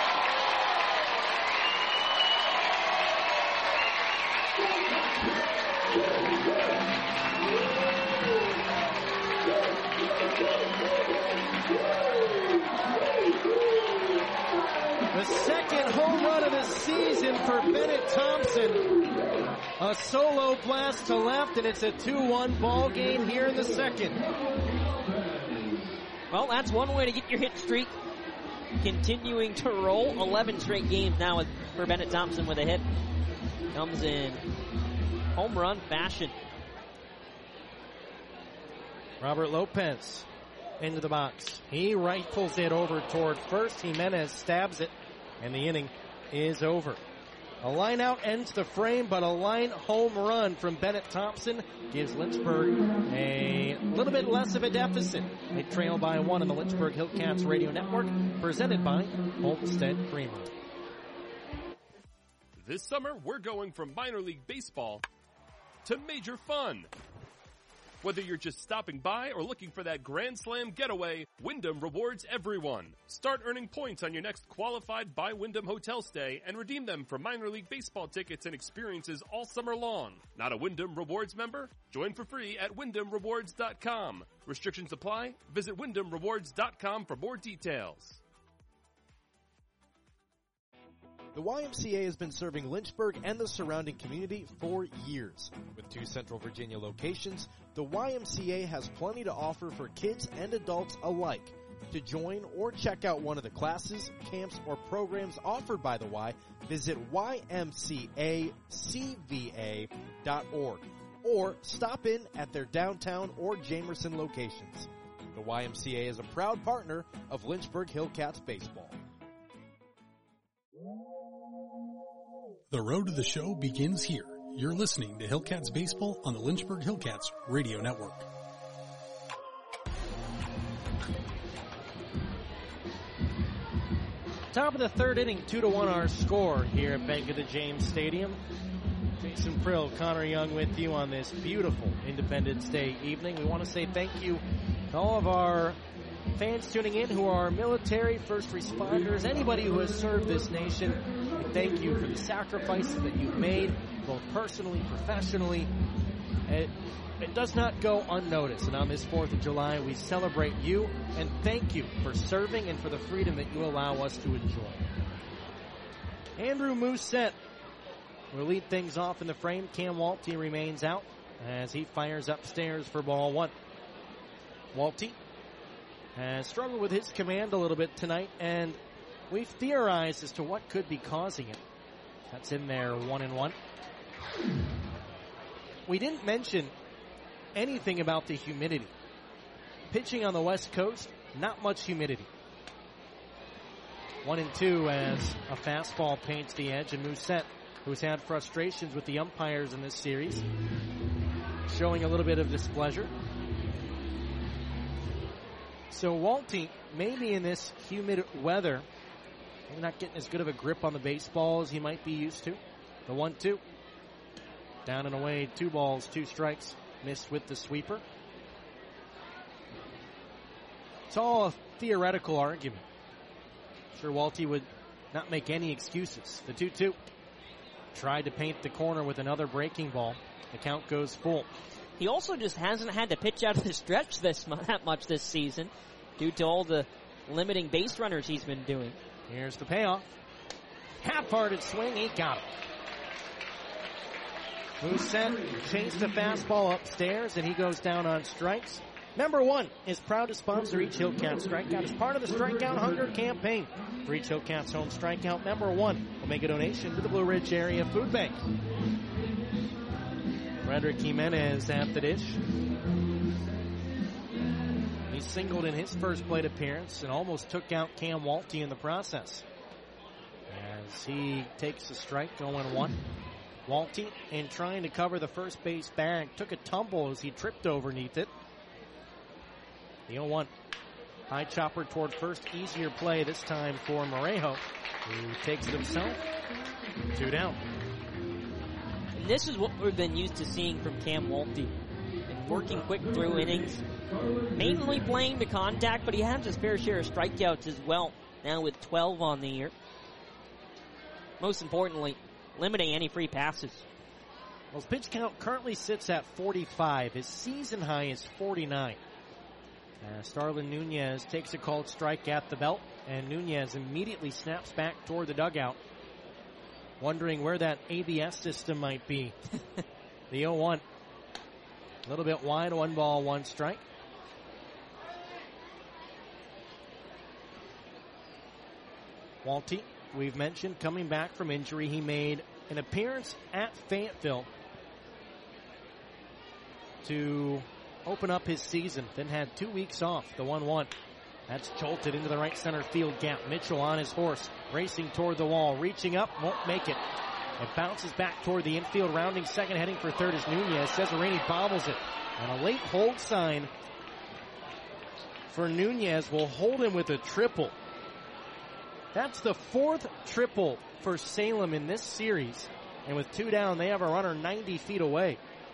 The second home run of the season for Bennett Thompson. A solo blast to left, and it's a 2-1 ball game here in the second. Well, that's one way to get your hit streak continuing to roll. 11 straight games now for Bennett Thompson with a hit. Comes in home run fashion. Robert Lopez into the box. He rifles it over toward first. Jimenez stabs it, and the inning is over. A line out ends the frame, but a line home run from Bennett Thompson gives Lynchburg a little bit less of a deficit. They trail by 1 on the Lynchburg Hillcats Radio Network, presented by Homestead Creamery. This summer, we're going from minor league baseball to major fun. Whether you're just stopping by or looking for that Grand Slam getaway, Wyndham rewards everyone. Start earning points on your next qualified by Wyndham hotel stay and redeem them for minor league baseball tickets and experiences all summer long. Not a Wyndham Rewards member? Join for free at WyndhamRewards.com. Restrictions apply. Visit WyndhamRewards.com for more details. The YMCA has been serving Lynchburg and the surrounding community for years. With 2 Central Virginia locations, the YMCA has plenty to offer for kids and adults alike. To join or check out one of the classes, camps, or programs offered by the Y, visit ymcacva.org or stop in at their downtown or Jamerson locations. The YMCA is a proud partner of Lynchburg Hillcats baseball. The road to the show begins here. You're listening to Hillcats Baseball on the Lynchburg Hillcats Radio Network. Top of the third inning, 2-1 our score here at Bank of the James Stadium. Jason Frill, Connor Young with you on this beautiful Independence Day evening. We want to say thank you to all of our fans tuning in who are military, first responders, anybody who has served this nation. We thank you for the sacrifices that you've made, both personally, professionally. It does not go unnoticed. And on this 4th of July, we celebrate you and thank you for serving and for the freedom that you allow us to enjoy. Andrew Mousset will lead things off in the frame. Cam Walty remains out as he fires upstairs for ball 1. Walty has struggled with his command a little bit tonight, and we've theorized as to what could be causing it. That's in there, 1-1. We didn't mention anything about the humidity. Pitching on the West Coast, not much humidity. 1-2 as a fastball paints the edge, and Mousset, who's had frustrations with the umpires in this series, showing a little bit of displeasure. So Walty, maybe in this humid weather, maybe not getting as good of a grip on the baseball as he might be used to. The 1-2. Down and away, 2 balls, 2 strikes. Missed with the sweeper. It's all a theoretical argument. Sure, Walty would not make any excuses. The 2-2. Tried to paint the corner with another breaking ball. The count goes full. He also just hasn't had to pitch out of the stretch that much this season due to all the limiting base runners he's been doing. Here's the payoff. Half-hearted swing, he got it. Mousset chased the fastball upstairs, and he goes down on strikes. Number One is proud to sponsor each Hillcat Strikeout as part of the Strikeout Hunger campaign. For each Hillcat's home strikeout, Number One will make a donation to the Blue Ridge Area Food Bank. Frederick Jimenez at the dish. He singled in his first plate appearance and almost took out Cam Walty in the process. As he takes a strike, 0-1. Walty, in trying to cover the first base bag, took a tumble as he tripped underneath it. The 0-1. High chopper toward first, easier play this time for Morejo, who takes it himself. 2 down. And this is what we've been used to seeing from Cam Walty. And working quick through innings, mainly playing to contact, but he has his fair share of strikeouts as well, now with 12 on the year. Most importantly, limiting any free passes. Well, his pitch count currently sits at 45. His season high is 49. Starlin Nunez takes a called strike at the belt, and Nunez immediately snaps back toward the dugout, wondering where that ABS system might be. The 0-1. A little bit wide, 1 ball, 1 strike. Walty, we've mentioned, coming back from injury. He made an appearance at Fayetteville to open up his season, then had 2 weeks off. The 1-1. That's jolted into the right center field gap. Mitchell on his horse, racing toward the wall, reaching up, won't make it. It bounces back toward the infield, rounding second, heading for third is Nunez. Cesarini bobbles it. And a late hold sign for Nunez will hold him with a triple. That's the 4th triple for Salem in this series. And with 2 down, they have a runner 90 feet away.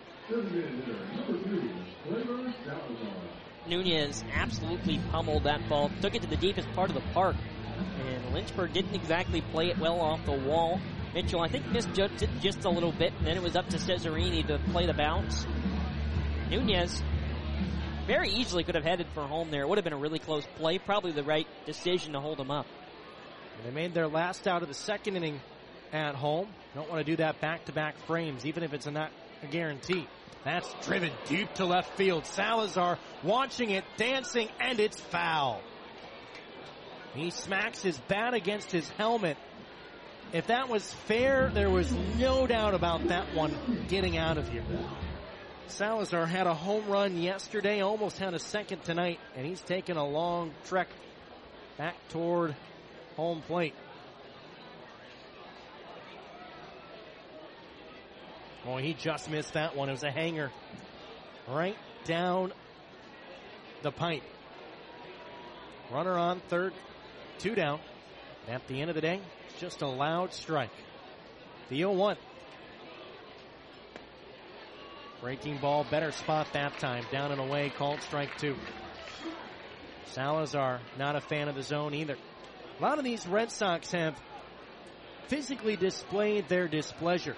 Nunez absolutely pummeled that ball, took it to the deepest part of the park. And Lynchburg didn't exactly play it well off the wall. Mitchell, I think, misjudged it just a little bit, and then it was up to Cesarini to play the bounce. Nunez very easily could have headed for home there. It would have been a really close play, probably the right decision to hold him up. They made their last out of the second inning at home. Don't want to do that back-to-back frames, even if it's not a guarantee. That's driven deep to left field. Salazar watching it, dancing, and it's foul. He smacks his bat against his helmet. If that was fair, there was no doubt about that one getting out of here. Salazar had a home run yesterday, almost had a second tonight, and he's taken a long trek back toward home plate. Boy, he just missed that one. It was a hanger right down the pipe. Runner on third, 2 down. At the end of the day, it's just a loud strike. The 0-1. Breaking ball, better spot that time. Down and away, called strike 2. Salazar, not a fan of the zone either. A lot of these Red Sox have physically displayed their displeasure.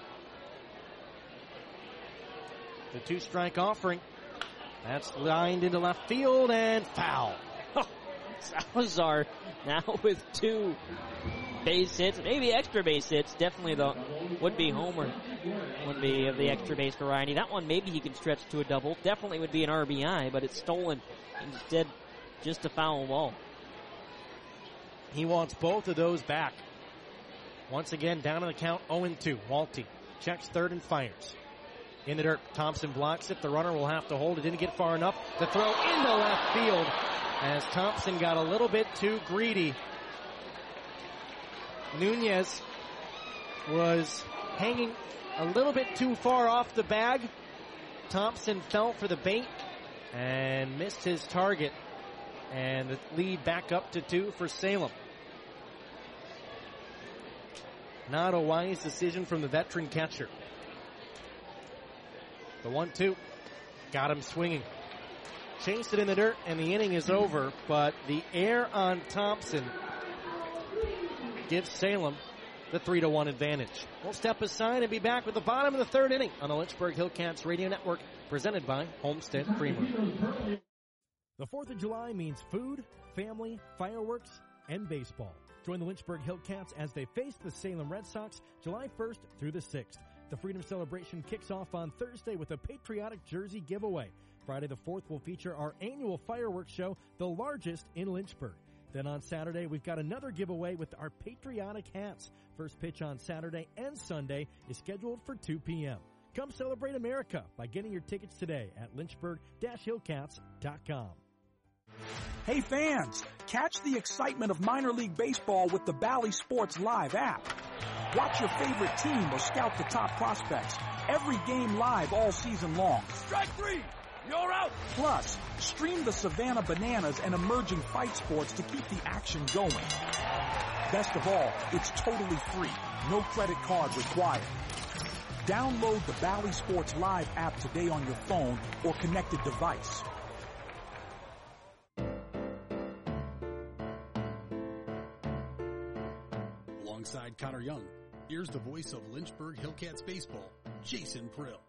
The 2-strike offering. That's lined into left field and foul. Salazar now with 2 base hits, maybe extra base hits. Definitely the would-be homer would be of the extra base variety. That one maybe he can stretch to a double. Definitely would be an RBI, but it's stolen. Instead, just a foul ball. He wants both of those back. Once again, down in the count, 0-2. Walty checks third and fires. In the dirt, Thompson blocks it. The runner will have to hold it. Didn't get far enough. The throw into left field as Thompson got a little bit too greedy. Nunez was hanging a little bit too far off the bag. Thompson fell for the bait and missed his target. And the lead back up to 2 for Salem. Not a wise decision from the veteran catcher. The 1-2 got him swinging. Chased it in the dirt, and the inning is over. But the air on Thompson gives Salem the 3-1 advantage. We'll step aside and be back with the bottom of the third inning on the Lynchburg Hillcats Radio Network, presented by Homestead Creamery. The 4th of July means food, family, fireworks, and baseball. Join the Lynchburg Hillcats as they face the Salem Red Sox July 1st through the 6th. The Freedom Celebration kicks off on Thursday with a patriotic jersey giveaway. Friday the 4th will feature our annual fireworks show, the largest in Lynchburg. Then on Saturday, we've got another giveaway with our patriotic hats. First pitch on Saturday and Sunday is scheduled for 2 p.m. Come celebrate America by getting your tickets today at lynchburg-hillcats.com. Hey fans, catch the excitement of minor league baseball with the Bally Sports Live app. Watch your favorite team or scout the top prospects. Every game live all season long. Strike three! You're out! Plus, stream the Savannah Bananas and emerging fight sports to keep the action going. Best of all, it's totally free. No credit card required. Download the Bally Sports Live app today on your phone or connected device. Alongside Connor Young, here's the voice of Lynchburg Hillcats baseball, Jason Prill.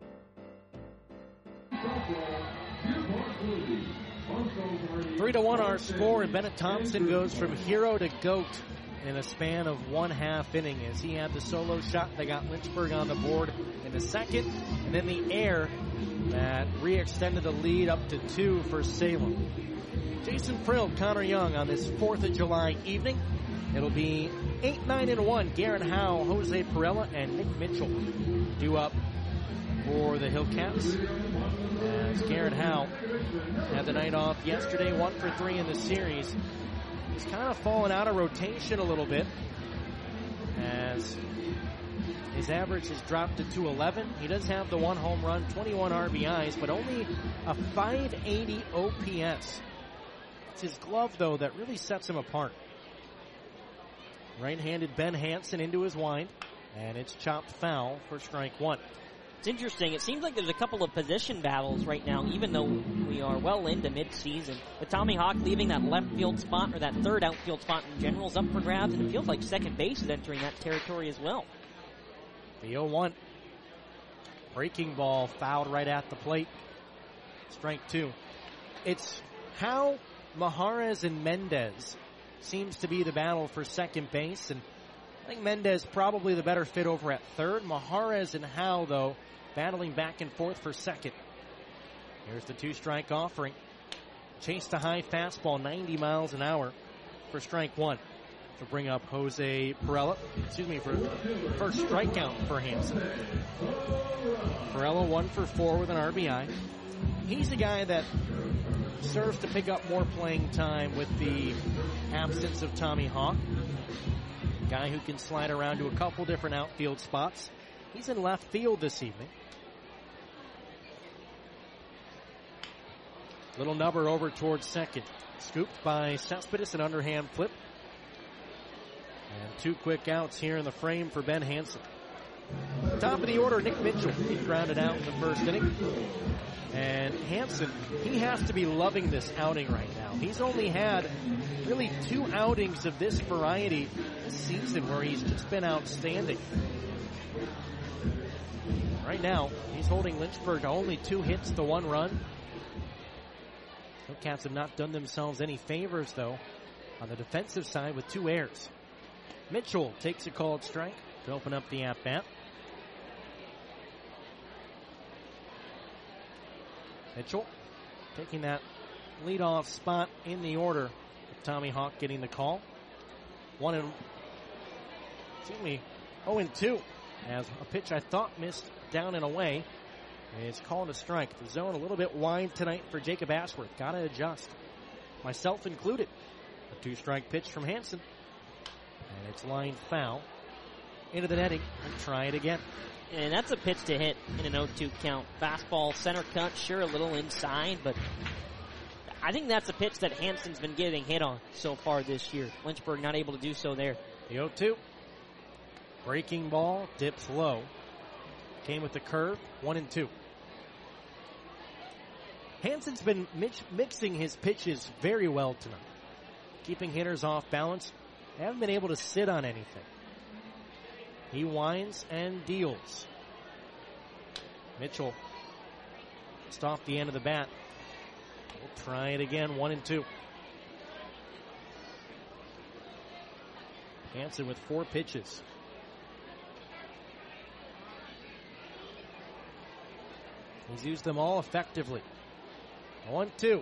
3-1 our score, and Bennett Thompson goes from hero to GOAT in a span of 1/2 inning as he had the solo shot that got Lynchburg on the board in the second, and then the air that re-extended the lead up to 2 for Salem. Jason Prill, Connor Young on this 4th of July evening. It'll be 8-9-1. Garrett Howe, Jose Perella, and Nick Mitchell due up for the Hillcats. As Garrett Howe had the night off yesterday, 1 for 3 in the series. He's kind of fallen out of rotation a little bit as his average has dropped to 211. He does have the 1 home run, 21 RBIs, but only a 580 OPS. It's his glove, though, that really sets him apart. Right-handed Ben Hansen into his wind, and it's chopped foul for strike 1. It's interesting. It seems like there's a couple of position battles right now, even though we are well into mid-season. With Tommy Hawk leaving that left field spot, or that third outfield spot in general, is up for grabs, and it feels like second base is entering that territory as well. The 0-1. Breaking ball fouled right at the plate. Strike 2. It's how Mahares and Mendez seems to be the battle for second base, and I think Mendez probably the better fit over at third. Mahares and Howe, though, battling back and forth for second. Here's the 2-strike offering. Chase the high fastball, 90 miles an hour for strike 1 to bring up Jose Perella. For first strikeout for Hansen. Perella 1 for 4 with an RBI. He's a guy that serves to pick up more playing time with the absence of Tommy Hawk. Guy who can slide around to a couple different outfield spots. He's in left field this evening. Little nubber over towards second. Scooped by Cespedes, an underhand flip. And 2 quick outs here in the frame for Ben Hansen. Top of the order, Nick Mitchell. He grounded out in the first inning. And Hansen, he has to be loving this outing right now. He's only had really 2 outings of this variety this season where he's just been outstanding. Right now, he's holding Lynchburg to only 2 hits to 1 run. Hillcats have not done themselves any favors, though, on the defensive side with 2 errors. Mitchell takes a called strike to open up the at-bat. Mitchell taking that leadoff spot in the order with Tommy Hawk getting the call. 0-2 as a pitch I thought missed down and away is called a strike. The zone a little bit wide tonight for Jacob Ashworth. Got to adjust, myself included. A 2-strike pitch from Hansen, and it's lined foul into the netting. And try it again. And that's a pitch to hit in an 0-2 count. Fastball, center cut, sure, a little inside, but I think that's a pitch that Hansen's been getting hit on so far this year. Lynchburg not able to do so there. The 0-2. Breaking ball, dips low. Came with the curve, 1-2. Hansen's been mixing his pitches very well tonight. Keeping hitters off balance They haven't been able to sit on anything. He winds and deals. Mitchell just off the end of the bat. We'll try it again, 1-2. Hansen with 4 pitches. He's used them all effectively. 1-2.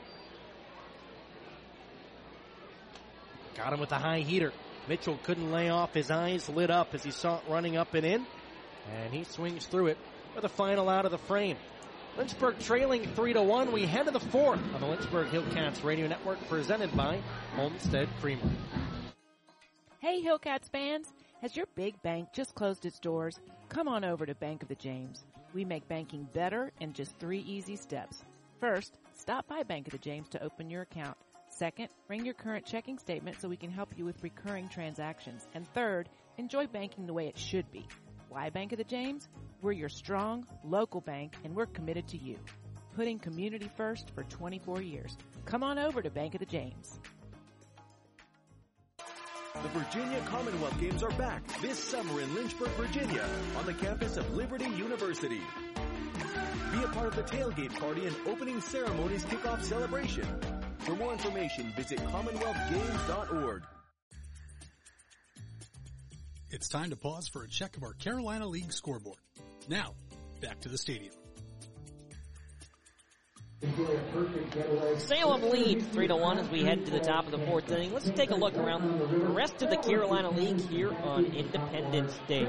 Got him with the high heater. Mitchell couldn't lay off. His eyes lit up as he saw it running up and in. And he swings through it with a final out of the frame. Lynchburg trailing 3-1. We head to the 4th on the Lynchburg Hillcats Radio Network, presented by Homestead Creamery. Hey Hillcats fans, has your big bank just closed its doors? Come on over to Bank of the James. We make banking better in just 3 easy steps. First, stop by Bank of the James to open your account. Second, bring your current checking statement so we can help you with recurring transactions. And third, enjoy banking the way it should be. Why Bank of the James? We're your strong, local bank, and we're committed to you. Putting community first for 24 years. Come on over to Bank of the James. The Virginia Commonwealth Games are back this summer in Lynchburg, Virginia, on the campus of Liberty University. Be a part of the tailgate party and opening ceremonies kickoff celebration. For more information, visit CommonwealthGames.org. It's time to pause for a check of our Carolina League scoreboard. Now, back to the stadium. Salem leads 3-1 as we head to the top of the 4th inning. Let's take a look around the rest of the Carolina League here on Independence Day.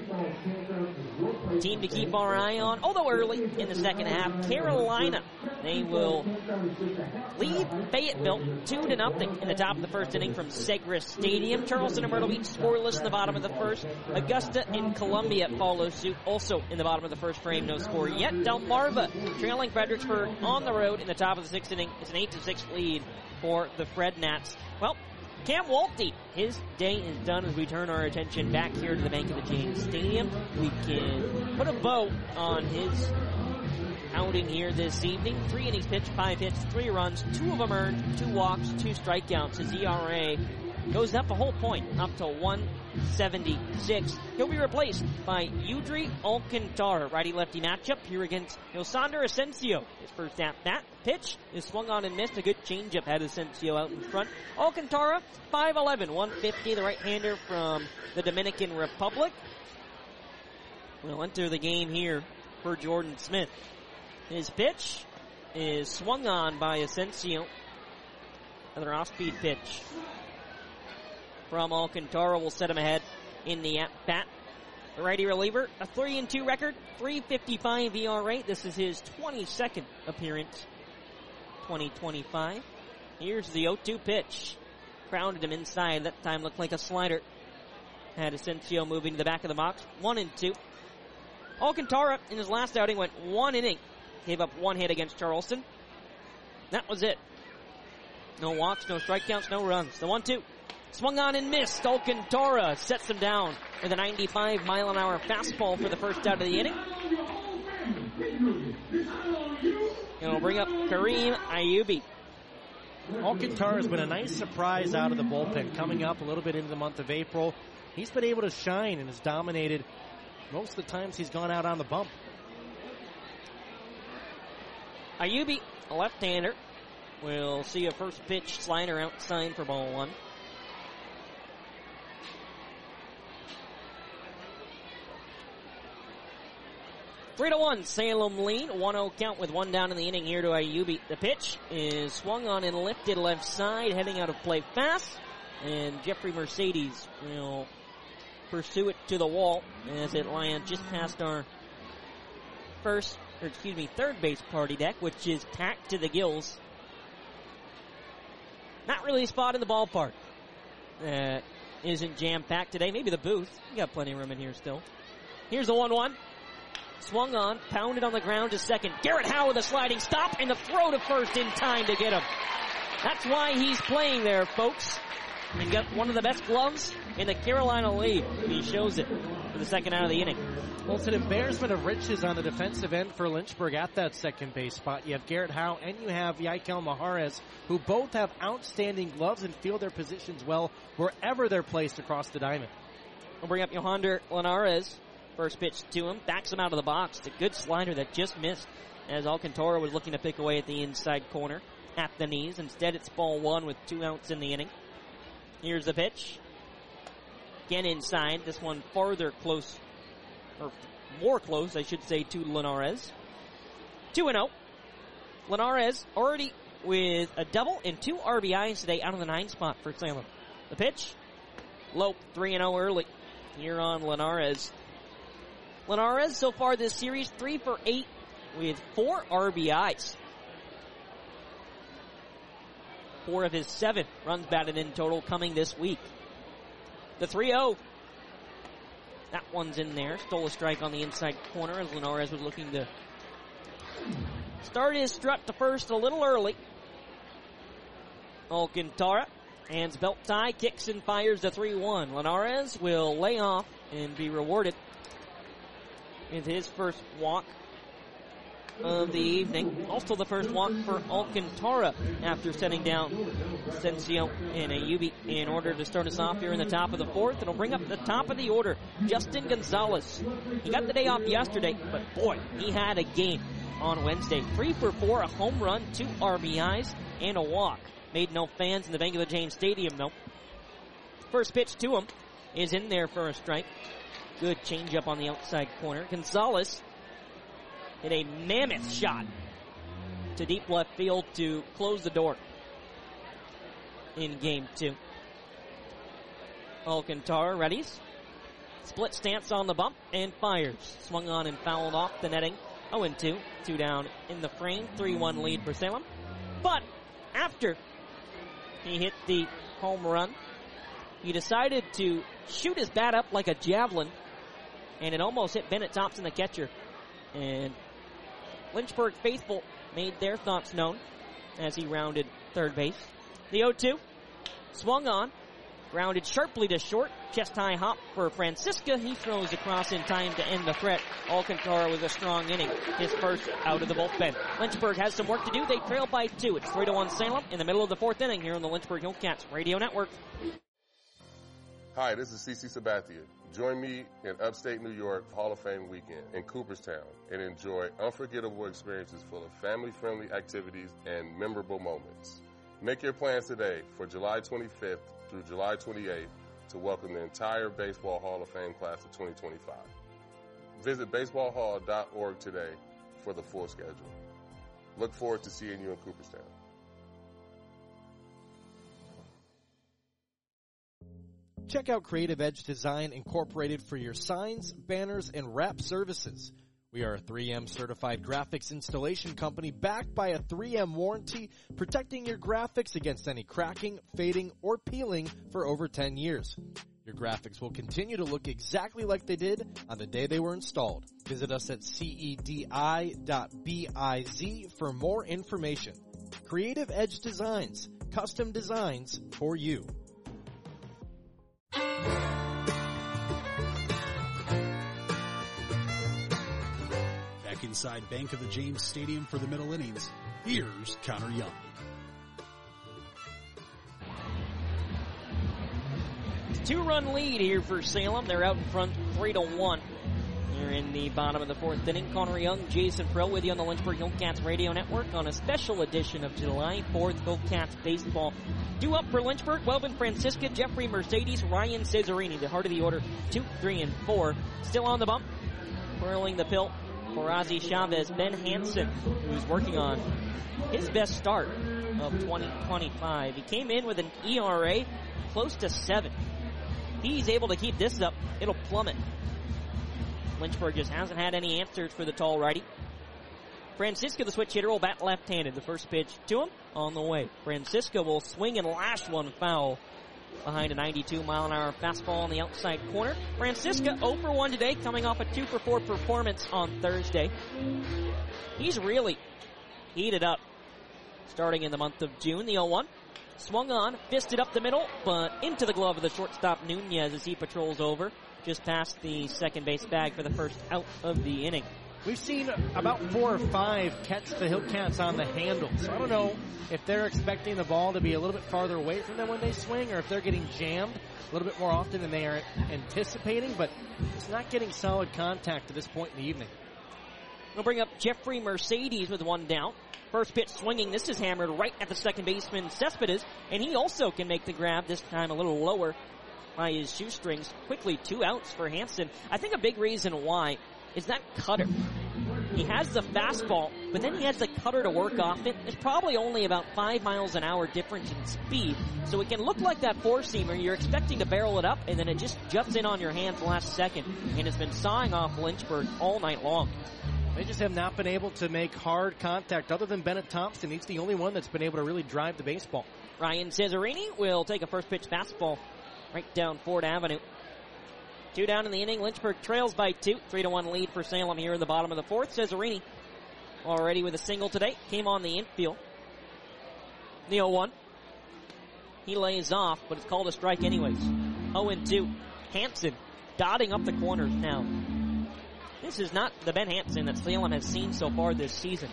Team to keep our eye on, although early in the second half, Carolina. They will lead Fayetteville 2-0 in the top of the 1st inning from Segres Stadium. Charleston and Myrtle Beach scoreless in the bottom of the 1st. Augusta and Columbia follow suit, also in the bottom of the 1st frame, no score yet. Delmarva trailing Fredericksburg on the road in the top of the 6th inning. It's an 8-6 lead for the Fred Nats. Well, Cam Walty, his day is done as we turn our attention back here to the Bank of the James Stadium. We can put a bow on his outing here this evening. 3 innings pitched, 5 hits, 3 runs, 2 of them earned, 2 walks, 2 strikeouts. His ERA goes up a whole point, up to 1.76. He'll be replaced by Udry Alcantara. Righty-lefty matchup here against Yosander Asensio. His first at-bat. Pitch is swung on and missed. A good changeup had Asensio out in front. Alcantara, 5'11", 150, the right-hander from the Dominican Republic. We'll enter the game here for Jordan Smith. His pitch is swung on by Asensio. Another off-speed pitch from Alcantara will set him ahead in the at-bat. The righty reliever, a 3-2 record, 3.55 ERA. This is his 22nd appearance, 2025. Here's the 0-2 pitch. Grounded him inside. That time looked like a slider. Had Asensio moving to the back of the box. 1-2. Alcantara, in his last outing, went 1 inning. Gave up 1 hit against Charleston. That was it. No walks, no strikeouts, no runs. The 1-2. Swung on and missed. Alcantara sets him down with a 95-mile-an-hour fastball for the first out of the inning. And we'll bring up Kareem Ayubi. Alcantara has been a nice surprise out of the bullpen, coming up a little bit into the month of April. He's been able to shine and has dominated most of the times he's gone out on the bump. Ayubi, a left-hander, will see a first pitch slider outside for ball 1. Three to 1, Salem lead. 1-0 count with 1 down in the inning here to Ayubi. The pitch is swung on and lifted left side, heading out of play fast. And Jeffrey Mercedes will pursue it to the wall as it lands just past our third base party deck, which is packed to the gills. Not really a spot in the ballpark that isn't jam-packed today. Maybe the booth. You got plenty of room in here still. Here's the 1-1. Swung on, pounded on the ground to second. Garrett Howe with a sliding stop and the throw to first in time to get him. That's why he's playing there, folks. He's got one of the best gloves in the Carolina League. He shows it for the second out of the inning. Well, it's an embarrassment of riches on the defensive end for Lynchburg at that second base spot. You have Garrett Howe and you have Yaikel Mahares, who both have outstanding gloves and feel their positions well wherever they're placed across the diamond. We'll bring up Yohander Linares. First pitch to him, backs him out of the box. It's a good slider that just missed as Alcantara was looking to pick away at the inside corner at the knees. Instead, it's ball one with 2 outs in the inning. Here's the pitch. Again inside. This one farther close, or more close, I should say, to Linares. 2-0. Linares already with a double and 2 RBIs today out of the 9 spot for Salem. The pitch, low, 3-0 early here on Linares. Linares so far this series 3 for 8 with 4 RBIs. 4 of his 7 runs batted in total coming this week. The 3-0. That one's in there. Stole a strike on the inside corner as Linares was looking to start his strut to first a little early. Alcantara, hands belt tie, kicks and fires the 3-1. Linares will lay off and be rewarded with his first walk of the evening. Also the first walk for Alcantara after setting down Sensio and Ayubi in order to start us off here in the top of the 4th. It'll bring up the top of the order, Justin Gonzalez. He got the day off yesterday, but boy, he had a game on Wednesday. 3 for 4, a home run, 2 RBIs, and a walk. Made no fans in the Bank of the James Stadium, though. First pitch to him is in there for a strike. Good changeup on the outside corner. Gonzalez hit a mammoth shot to deep left field to close the door in game 2. Alcantara readies. Split stance on the bump and fires. Swung on and fouled off the netting. 0-2. 2 down in the frame. 3-1 lead for Salem. But after he hit the home run, he decided to shoot his bat up like a javelin, and it almost hit Bennett Thompson, the catcher. And Lynchburg faithful made their thoughts known as he rounded third base. The 0-2, swung on, grounded sharply to short. Chest-high hop for Francisca. He throws across in time to end the threat. Alcantara with a strong inning, his first out of the bullpen. Lynchburg has some work to do. They trail by 2. It's 3-1 Salem in the middle of the 4th inning here on the Lynchburg Hillcats Radio Network. Hi, this is CeCe Sabathia. Join me in upstate New York Hall of Fame weekend in Cooperstown and enjoy unforgettable experiences full of family-friendly activities and memorable moments. Make your plans today for July 25th through July 28th to welcome the entire Baseball Hall of Fame class of 2025. Visit baseballhall.org today for the full schedule. Look forward to seeing you in Cooperstown. Check out Creative Edge Design Incorporated for your signs, banners, and wrap services. We are a 3M certified graphics installation company backed by a 3M warranty, protecting your graphics against any cracking, fading, or peeling for over 10 years. Your graphics will continue to look exactly like they did on the day they were installed. Visit us at cedi.biz for more information. Creative Edge Designs, custom designs for you. Back inside Bank of the James Stadium for the middle innings, here's Connor Young. It's a 2-run lead here for Salem. They're out in front 3-1. Here in the bottom of the 4th inning, Connor Young, Jason Prill with you on the Lynchburg Hillcats Radio Network on a special edition of July 4th Hillcats Baseball. Due up for Lynchburg, Welvin Francisca, Jeffrey Mercedes, Ryan Cesarini, the heart of the order, 2, 3, and 4. Still on the bump, twirling the pill for Ozzie Chavez, Ben Hansen, who's working on his best start of 2025. He came in with an ERA close to 7. He's able to keep this up, it'll plummet. Lynchburg just hasn't had any answers for the tall righty. Francisca, the switch hitter, will bat left-handed. The first pitch to him on the way. Francisca will swing and lash one foul behind a 92-mile-an-hour fastball on the outside corner. Francisca 0 for 1 today, coming off a 2 for 4 performance on Thursday. He's really heated up starting in the month of June. The 0-1. Swung on, fisted up the middle, but into the glove of the shortstop Nunez as he patrols over, just past the second base bag for the first out of the inning. We've seen about 4 or 5 catch the Hillcats on the handle. So I don't know if they're expecting the ball to be a little bit farther away from them when they swing, or if they're getting jammed a little bit more often than they are anticipating, but it's not getting solid contact at this point in the evening. We'll bring up Jeffrey Mercedes with one down. First pitch swinging. This is hammered right at the second baseman, Cespedes, and he also can make the grab, this time a little lower by his shoestrings. Quickly, 2 outs for Hansen. I think a big reason why is that cutter. He has the fastball, but then he has the cutter to work off it. It's probably only about 5 miles an hour difference in speed, so it can look like that four-seamer. You're expecting to barrel it up, and then it just juts in on your hands last second, and it's been sawing off Lynchburg all night long. They just have not been able to make hard contact. Other than Bennett Thompson, he's the only one that's been able to really drive the baseball. Ryan Cesarini will take a first pitch fastball right down Ford Avenue. 2 down in the inning. Lynchburg trails by 2. 3-1 lead for Salem here in the bottom of the 4th. Cesarini already with a single today. Came on the infield. The 0-1. He lays off, but it's called a strike anyways. 0-2. Hansen dotting up the corners now. This is not the Ben Hansen that Salem has seen so far this season.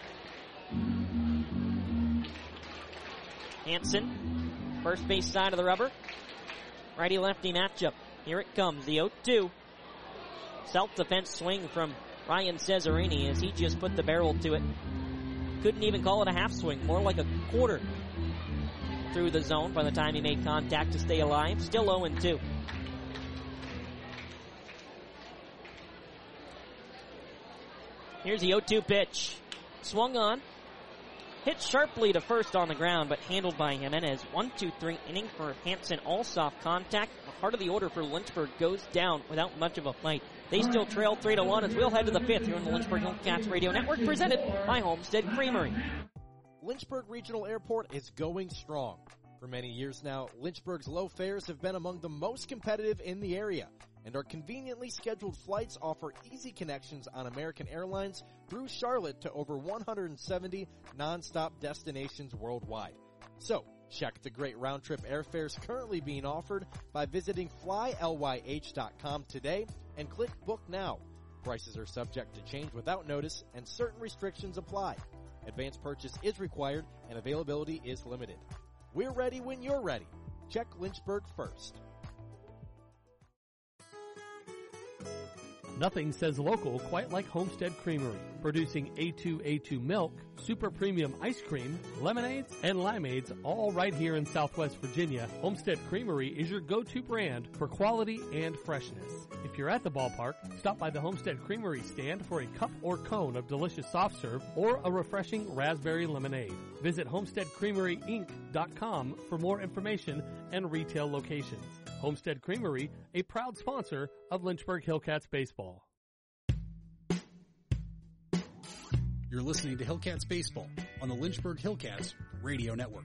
Hansen, first base side of the rubber. Righty-lefty matchup. Here it comes, the 0-2. Self-defense swing from Ryan Cesarini as he just put the barrel to it. Couldn't even call it a half swing, more like a quarter through the zone by the time he made contact to stay alive. Still 0-2. Here's the 0-2 pitch. Swung on. Hit sharply to first on the ground, but handled by Jimenez. 1-2-3 inning for Hansen. All soft contact. The heart of the order for Lynchburg goes down without much of a fight. They still trail 3-1 as we'll head to the 5th here on the Lynchburg Hillcats Radio Network, presented by Homestead Creamery. Lynchburg Regional Airport is going strong. For many years now, Lynchburg's low fares have been among the most competitive in the area, and our conveniently scheduled flights offer easy connections on American Airlines through Charlotte to over 170 nonstop destinations worldwide. So, check the great round-trip airfares currently being offered by visiting flylyh.com today and click Book Now. Prices are subject to change without notice, and certain restrictions apply. Advance purchase is required, and availability is limited. We're ready when you're ready. Check Lynchburg first. Nothing says local quite like Homestead Creamery, producing A2A2 milk, super premium ice cream, lemonades, and limeades, all right here in Southwest Virginia. Homestead Creamery is your go-to brand for quality and freshness. If you're at the ballpark, stop by the Homestead Creamery stand for a cup or cone of delicious soft serve or a refreshing raspberry lemonade. Visit HomesteadCreameryInc.com for more information and retail locations. Homestead Creamery, a proud sponsor of Lynchburg Hillcats baseball. You're listening to Hillcats Baseball on the Lynchburg Hillcats Radio Network.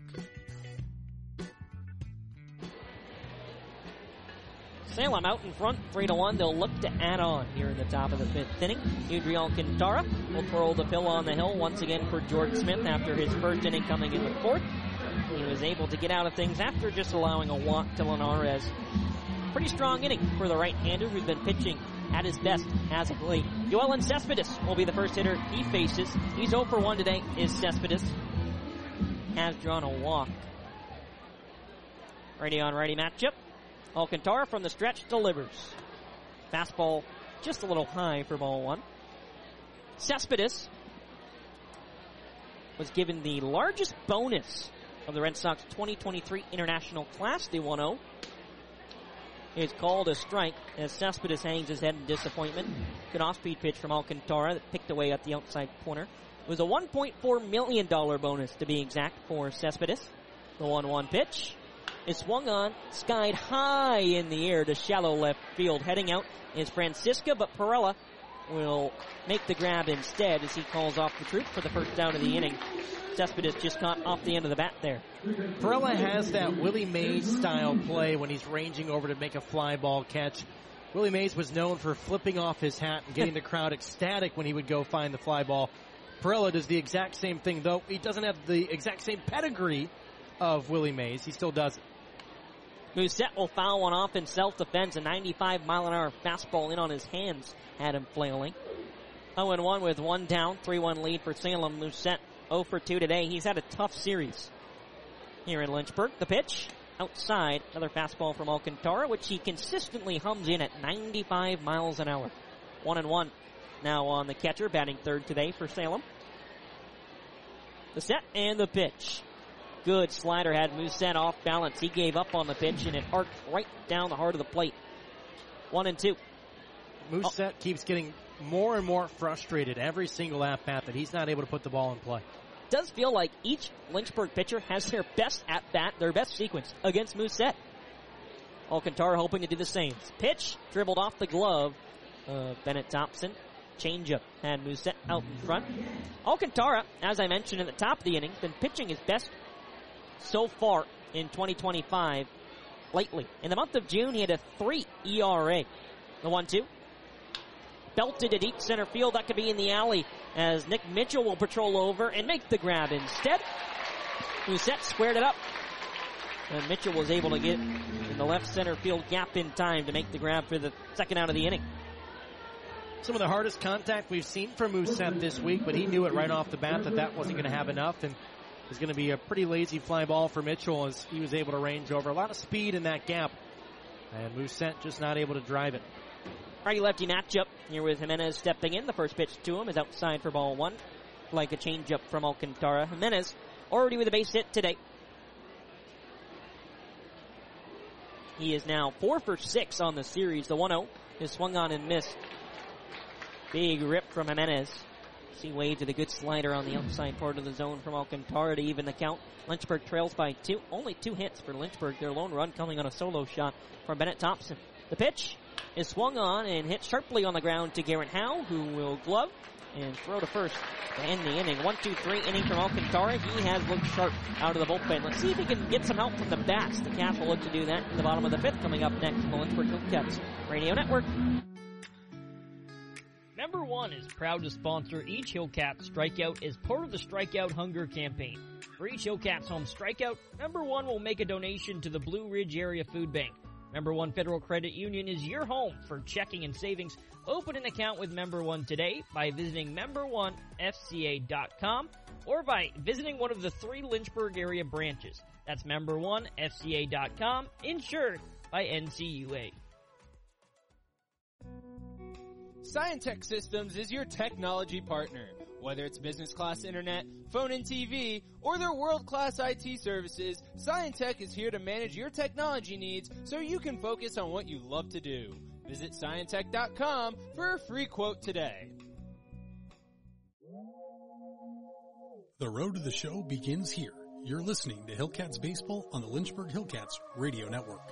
Salem out in front, 3-1. They'll look to add on here in the top of the 5th inning. Udry Alcantara will twirl the pill on the hill once again for George Smith after his first inning coming in the 4th. He was able to get out of things after just allowing a walk to Linares. Pretty strong inning for the right-hander who's been pitching at his best as of late. Joellen Cespedes will be the first hitter he faces. He's 0 for 1 today, is Cespedes. Has drawn a walk. Righty on righty matchup. Alcantara from the stretch delivers. Fastball just a little high for ball 1. Cespedes was given the largest bonus of the Red Sox 2023 international class, the 1-0. Is called a strike as Cespedes hangs his head in disappointment. Good off-speed pitch from Alcantara that picked away at the outside corner. It was a $1.4 million bonus to be exact for Cespedes. The 1-1 pitch is swung on, skied high in the air to shallow left field. Heading out is Francisca, but Perella will make the grab instead as he calls off the troop for the first down of the inning. Cespedes just caught off the end of the bat there. Perella has that Willie Mays style play when he's ranging over to make a fly ball catch. Willie Mays was known for flipping off his hat and getting the crowd ecstatic when he would go find the fly ball. Perella does the exact same thing, though he doesn't have the exact same pedigree of Willie Mays. He still does it. Mousset will foul one off in self-defense. A 95-mile-an-hour fastball in on his hands had him flailing. 0-1 with one down, 3-1 lead for Salem. Mousset 0 for 2 today. He's had a tough series here in Lynchburg. The pitch outside, another fastball from Alcantara, which he consistently hums in at 95 miles an hour. 1-1 now on the catcher, batting third today for Salem. The set and the pitch. Good slider had Mousset off balance. He gave up on the pitch and it arced right down the heart of the plate. 1-2. Mousset keeps getting more and more frustrated every single at-bat that he's not able to put the ball in play. Does feel like each Lynchburg pitcher has their best at-bat, their best sequence against Mousset. Alcantara hoping to do the same. Pitch dribbled off the glove of Bennett Thompson. Changeup had Mousset out in front. Alcantara, as I mentioned at the top of the inning, been pitching his best so far in 2025 lately. In the month of June, he had a 3 ERA. The 1-2. Belted to deep center field. That could be in the alley as Nick Mitchell will patrol over and make the grab instead. Mousset squared it up. And Mitchell was able to get in the left center field gap in time to make the grab for the second out of the inning. Some of the hardest contact we've seen from Mousset this week, but he knew it right off the bat that wasn't going to have enough, and it was going to be a pretty lazy fly ball for Mitchell as he was able to range over. A lot of speed in that gap, and Mousset just not able to drive it. Righty-lefty matchup here with Jimenez stepping in. The first pitch to him is outside for ball one. Like a changeup from Alcantara. Jimenez already with a base hit today. He is now 4 for 6 on the series. The 1-0 is swung on and missed. Big rip from Jimenez. See Wade with a good slider on the outside part of the zone from Alcantara to even the count. Lynchburg trails by 2. Only 2 hits for Lynchburg. Their lone run coming on a solo shot from Bennett Thompson. The pitch is swung on and hit sharply on the ground to Garrett Howe, who will glove and throw to first to end the inning. 1-2-3 inning from Alcantara. He has looked sharp out of the bullpen. Let's see if he can get some help from the bats. The Cats will look to do that in the bottom of the 5th, coming up next on the Lynchburg Hillcats Radio Network. Number One is proud to sponsor each Hillcats strikeout as part of the Strikeout Hunger campaign. For each Hillcats home strikeout, Number One will make a donation to the Blue Ridge Area Food Bank. Number One Federal Credit Union is your home for checking and savings. Open an account with Member One today by visiting member1fca.com or by visiting one of the 3 Lynchburg area branches. That's member1fca.com, insured by NCUA. Scientech Systems is your technology partner. Whether it's business class internet, phone and TV, or their world-class IT services, Scientech is here to manage your technology needs so you can focus on what you love to do. Visit Scientech.com for a free quote today. The road to the show begins here. You're listening to Hillcats Baseball on the Lynchburg Hillcats Radio Network.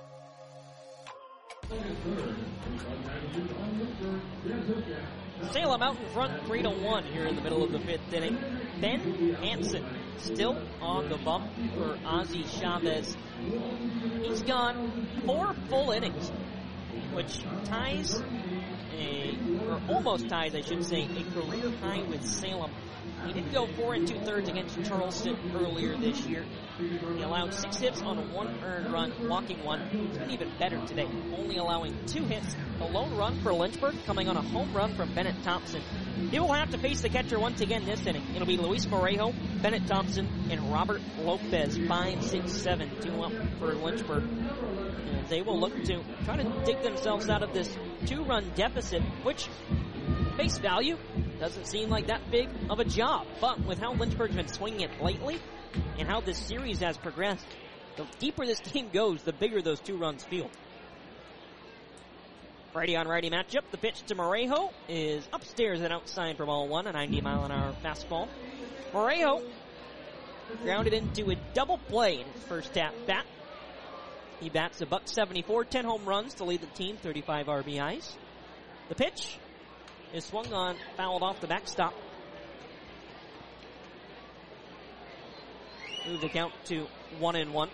Salem out in front 3-1 here in the middle of the 5th inning. Ben Hansen still on the bump for Ozzie Chavez. He's gone 4 full innings, which ties or almost ties, I should say, a career high with Salem. He did go 4 2/3 against Charleston earlier this year. He allowed 6 hits on 1 earned run, walking 1. He's been even better today, only allowing 2 hits. A lone run for Lynchburg coming on a home run from Bennett Thompson. He will have to face the catcher once again this inning. It'll be Luis Morejo, Bennett Thompson, and Robert Lopez. 5, 6, 7, 2 up for Lynchburg. And they will look to try to dig themselves out of this 2-run deficit, which, face value, doesn't seem like that big of a job. But with how Lynchburg's been swinging it lately and how this series has progressed, the deeper this game goes, the bigger those 2 runs feel. Righty-on-righty matchup. The pitch to Morejo is upstairs and outside for ball 1, a 90-mile-an-hour fastball. Morejo grounded into a double play in his first at-bat. He bats a .174, 10 home runs to lead the team, 35 RBIs. The pitch is swung on, fouled off the backstop. Move the count to 1-1.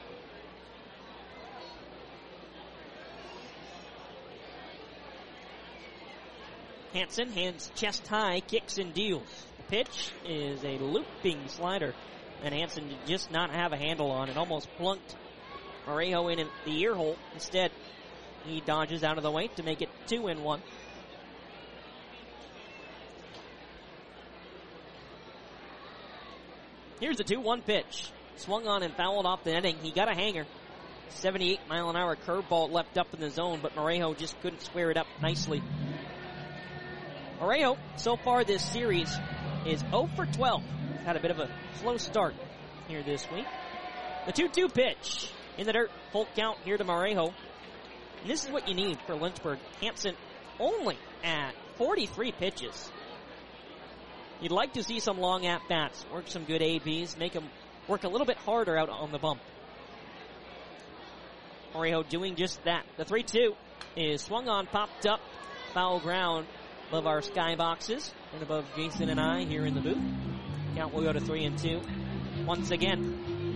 Hansen hands chest high, kicks and deals. The pitch is a looping slider and Hansen did just not have a handle on it. Almost plunked Marejo in the ear hole. Instead, he dodges out of the way to make it 2-1. Here's the 2-1 pitch. Swung on and fouled off the netting. He got a hanger. 78-mile-an-hour curveball left up in the zone, but Marejo just couldn't square it up nicely. Marejo, so far this series, is 0 for 12. Had a bit of a slow start here this week. The 2-2 pitch in the dirt. Full count here to Marejo. And this is what you need for Lynchburg. Hansen only at 43 pitches. You'd like to see some long at-bats, work some good ABs, make them work a little bit harder out on the bump. Marejo doing just that. The 3-2 is swung on, popped up, foul ground above our skyboxes and above Jason and I here in the booth. Count will go to 3-2 once again.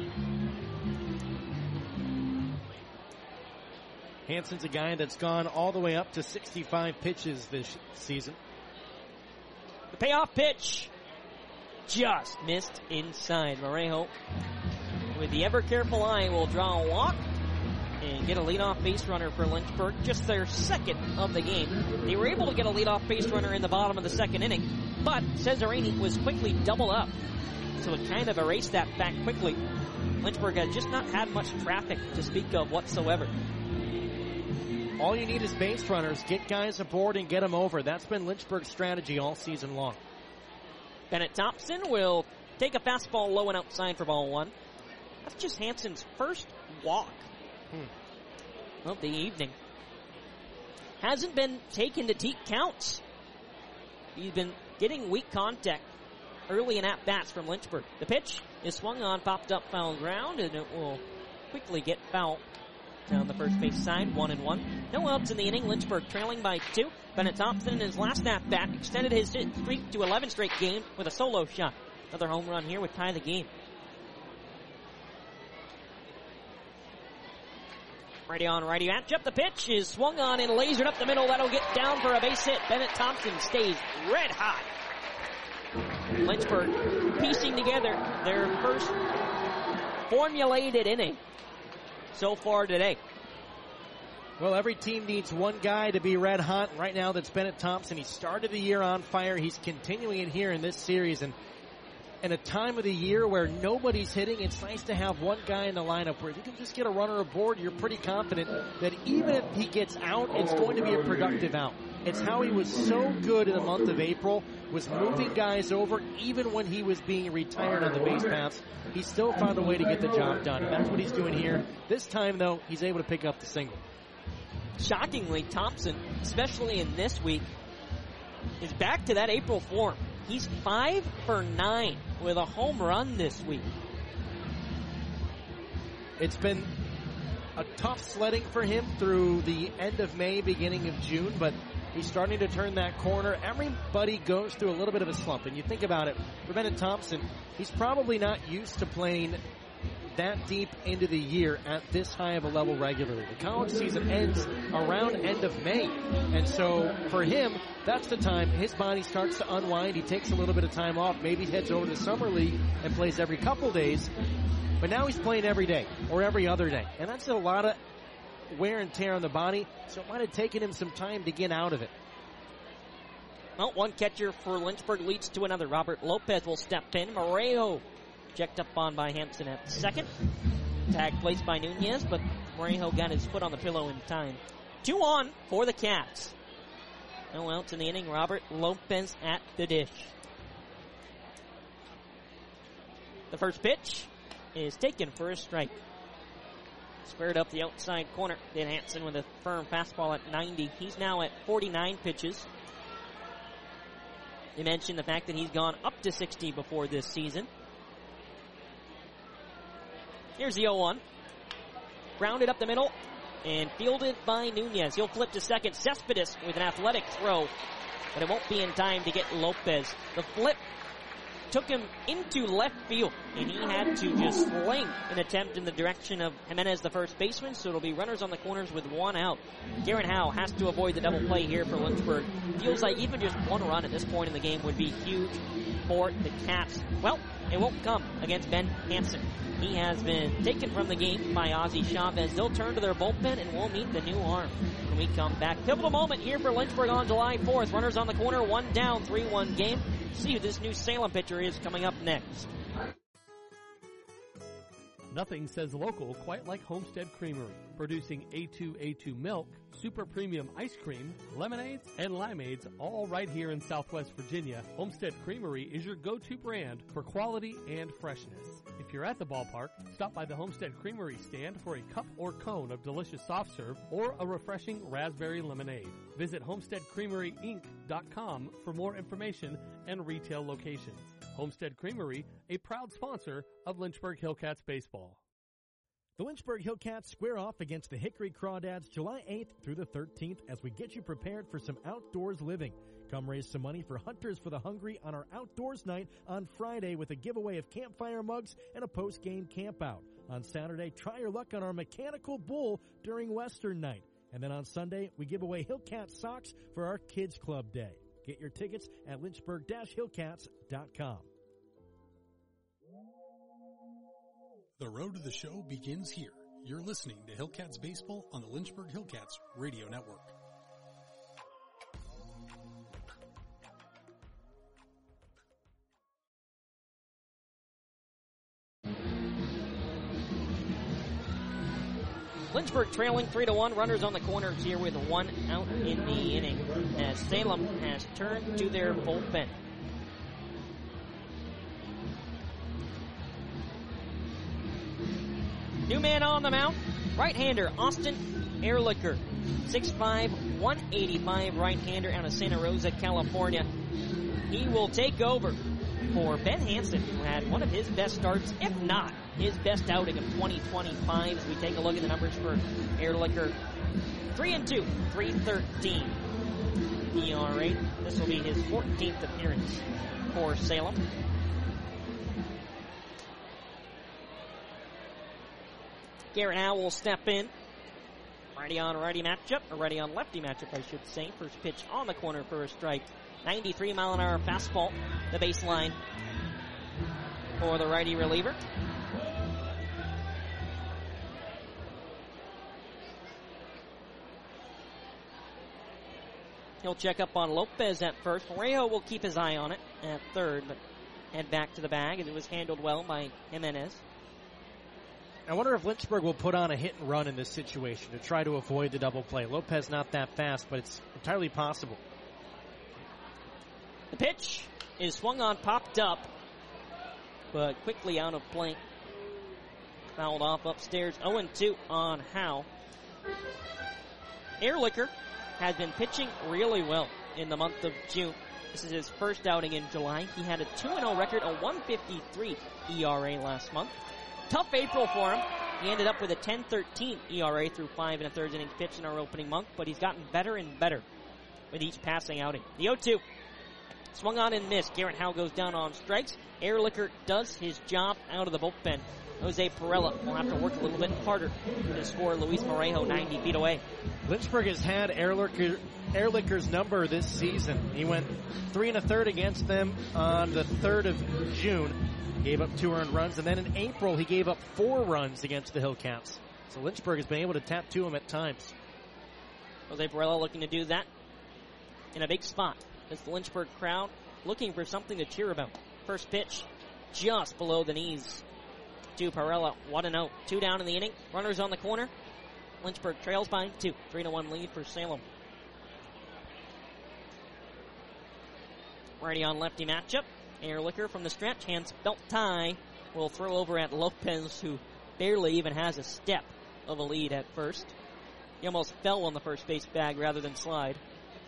Hansen's a guy that's gone all the way up to 65 pitches this season. The payoff pitch just missed inside. Marejo, with the ever careful eye, will draw a walk and get a leadoff base runner for Lynchburg. Just their second of the game. They were able to get a leadoff base runner in the bottom of the second inning, but Cesarini was quickly doubled up, so it kind of erased that fact quickly. Lynchburg has just not had much traffic to speak of whatsoever. All you need is base runners. Get guys aboard and get them over. That's been Lynchburg's strategy all season long. Bennett Thompson will take a fastball low and outside for ball one. That's just Hansen's first walk of the evening. Hasn't been taken to deep counts. He's been getting weak contact early in at-bats from Lynchburg. The pitch is swung on, popped up, foul ground, and it will quickly get foul down the first base side, 1-1. No outs in the inning. Lynchburg trailing by 2. Bennett Thompson in his last at-bat extended his streak to 11 straight games with a solo shot. Another home run here would tie the game. Righty on, righty matchup. The pitch is swung on and lasered up the middle. That'll get down for a base hit. Bennett Thompson stays red hot. Lynchburg piecing together their first formulated inning so far today. Well, every team needs one guy to be red hot. Right now, that's Bennett Thompson. He started the year on fire. He's continuing it here in this series. And in a time of the year where nobody's hitting, it's nice to have one guy in the lineup where if you can just get a runner aboard, you're pretty confident that even if he gets out, it's going to be a productive out. It's how he was so good in the month of April, was moving guys over even when he was being retired on the base paths. He still found a way to get the job done, and that's what he's doing here. This time, though, he's able to pick up the single. Shockingly, Thompson, especially in this week, is back to that April form. He's 5 for 9 with a home run this week. It's been a tough sledding for him through the end of May, beginning of June, but he's starting to turn that corner. Everybody goes through a little bit of a slump, and you think about it, for Bennett Thompson, he's probably not used to playing that deep into the year at this high of a level regularly. The college season ends around end of May, and so for him, that's the time his body starts to unwind. He takes a little bit of time off, maybe heads over to the summer league and plays every couple days, but now he's playing every day or every other day, and that's a lot of wear and tear on the body, so it might have taken him some time to get out of it. Well, one catcher for Lynchburg leads to another. Robert Lopez will step in. Marejo checked up on by Hansen at second. Tag placed by Nunez, but Marejo got his foot on the pillow in time. 2 on for the Cats. No outs in the inning. Robert Lopez at the dish. The first pitch is taken for a strike. Squared up the outside corner. Then Hansen with a firm fastball at 90. He's now at 49 pitches. You mentioned the fact that he's gone up to 60 before this season. Here's the 0-1. Grounded up the middle and fielded by Nunez. He'll flip to second. Cespedes with an athletic throw, but it won't be in time to get Lopez. The flip took him into left field, and he had to just sling an attempt in the direction of Jimenez, the first baseman, so it'll be runners on the corners with one out. Garrett Howe has to avoid the double play here for Lynchburg. Feels like even just one run at this point in the game would be huge for the Cats. Well, it won't come against Ben Hansen. He has been taken from the game by Ozzie Chavez. They'll turn to their bullpen and we'll meet the new arm when we come back. Pivotal moment here for Lynchburg on July 4th. Runners on the corner, one down, 3-1 game. See who this new Salem pitcher is coming up next. Nothing says local quite like Homestead Creamery, producing A2A2 milk, super premium ice cream, lemonades, and limeades, all right here in Southwest Virginia. Homestead Creamery is your go-to brand for quality and freshness. If you're at the ballpark, stop by the Homestead Creamery stand for a cup or cone of delicious soft serve or a refreshing raspberry lemonade. Visit HomesteadCreameryInc.com for more information and retail locations. Homestead Creamery, a proud sponsor of Lynchburg Hillcats baseball. The Lynchburg Hillcats square off against the Hickory Crawdads July 8th through the 13th as we get you prepared for some outdoors living. Come raise some money for Hunters for the Hungry on our outdoors night on Friday with a giveaway of campfire mugs and a post-game campout. On Saturday, try your luck on our mechanical bull during Western night. And then on Sunday, we give away Hillcats socks for our Kids Club Day. Get your tickets at lynchburg-hillcats.com. The road to the show begins here. You're listening to Hillcats Baseball on the Lynchburg Hillcats Radio Network. Lynchburg trailing 3-1. Runners on the corners here with one out in the inning as Salem has turned to their bullpen. New man on the mound, right-hander Austin Ehrlicher, 6'5", 185 right-hander out of Santa Rosa, California. He will take over for Ben Hansen, who had one of his best starts, if not his best outing of 2025. As we take a look at the numbers for Ehrlicher, 3-2, 3.13 ERA. This will be his 14th appearance for Salem. Garrett Howe will step in. Righty on righty matchup, or righty on lefty matchup, I should say. First pitch on the corner for a strike. 93 mile an hour fastball, the baseline for the righty reliever. He'll check up on Lopez at first. Parejo will keep his eye on it at third, but head back to the bag, and it was handled well by Jimenez. I wonder if Lynchburg will put on a hit and run in this situation to try to avoid the double play. Lopez not that fast, but it's entirely possible. The pitch is swung on, popped up, but quickly out of play. Fouled off upstairs. 0-2 on Howe. Ehrlicher has been pitching really well in the month of June. This is his first outing in July. He had a 2-0 record, a 1.53 ERA last month. Tough April for him. He ended up with a 10.13 ERA through 5 1/3 innings pitched in our opening month, but he's gotten better and better with each passing outing. The 0-2. Swung on and missed. Garrett Howe goes down on strikes. Ehrlicher does his job out of the bullpen. Jose Perella will have to work a little bit harder to score Luis Parejo 90 feet away. Lynchburg has had Ehrlicher's number this season. He went 3 1/3 against them on the 3rd of June. Gave up 2 earned runs, and then in April he gave up 4 runs against the Hillcats. So Lynchburg has been able to tattoo him at times. Jose Perella looking to do that in a big spot. It's the Lynchburg crowd looking for something to cheer about. First pitch just below the knees to Perella. 1-0. 2 down in the inning. Runners on the corner. Lynchburg trails by 2. 3-1 lead for Salem. Righty on lefty matchup. Ehrlicher from the stretch, hands belt tie, will throw over at Lopez, who barely even has a step of a lead at first. He almost fell on the first base bag rather than slide.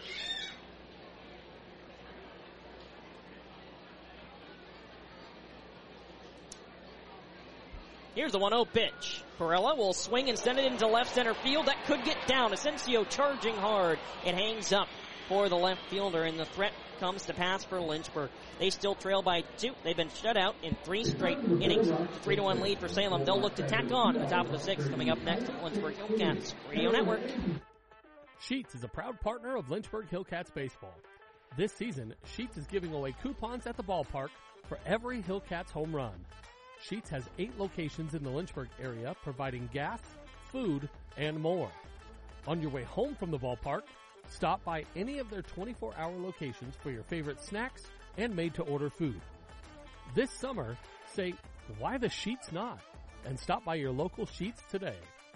Here's the 1-0 pitch. Perella will swing and send it into left center field. That could get down. Asensio charging hard. It hangs up for the left fielder, and the threat comes to pass for Lynchburg. They still trail by 2. They've been shut out in 3 straight innings. 3-1 lead for Salem. They'll look to tack on the top of the 6th coming up next at Lynchburg Hillcats Radio Network. Sheetz is a proud partner of Lynchburg Hillcats baseball. This season, Sheetz is giving away coupons at the ballpark for every Hillcats home run. Sheetz has 8 locations in the Lynchburg area providing gas, food, and more. On your way home from the ballpark, stop by any of their 24-hour locations for your favorite snacks and made-to-order food. This summer, say, why the Sheetz not? And stop by your local Sheetz today.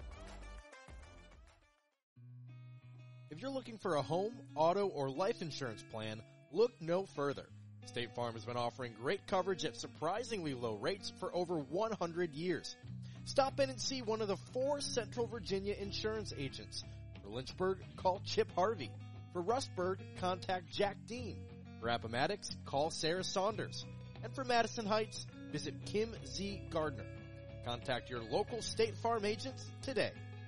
If you're looking for a home, auto, or life insurance plan, look no further. State Farm has been offering great coverage at surprisingly low rates for over 100 years. Stop in and see one of the 4 Central Virginia insurance agents. For Lynchburg, call Chip Harvey. For Rustburg, contact Jack Dean. For Appomattox, call Sarah Saunders. And for Madison Heights, visit Kim Z. Gardner. Contact your local State Farm agents today.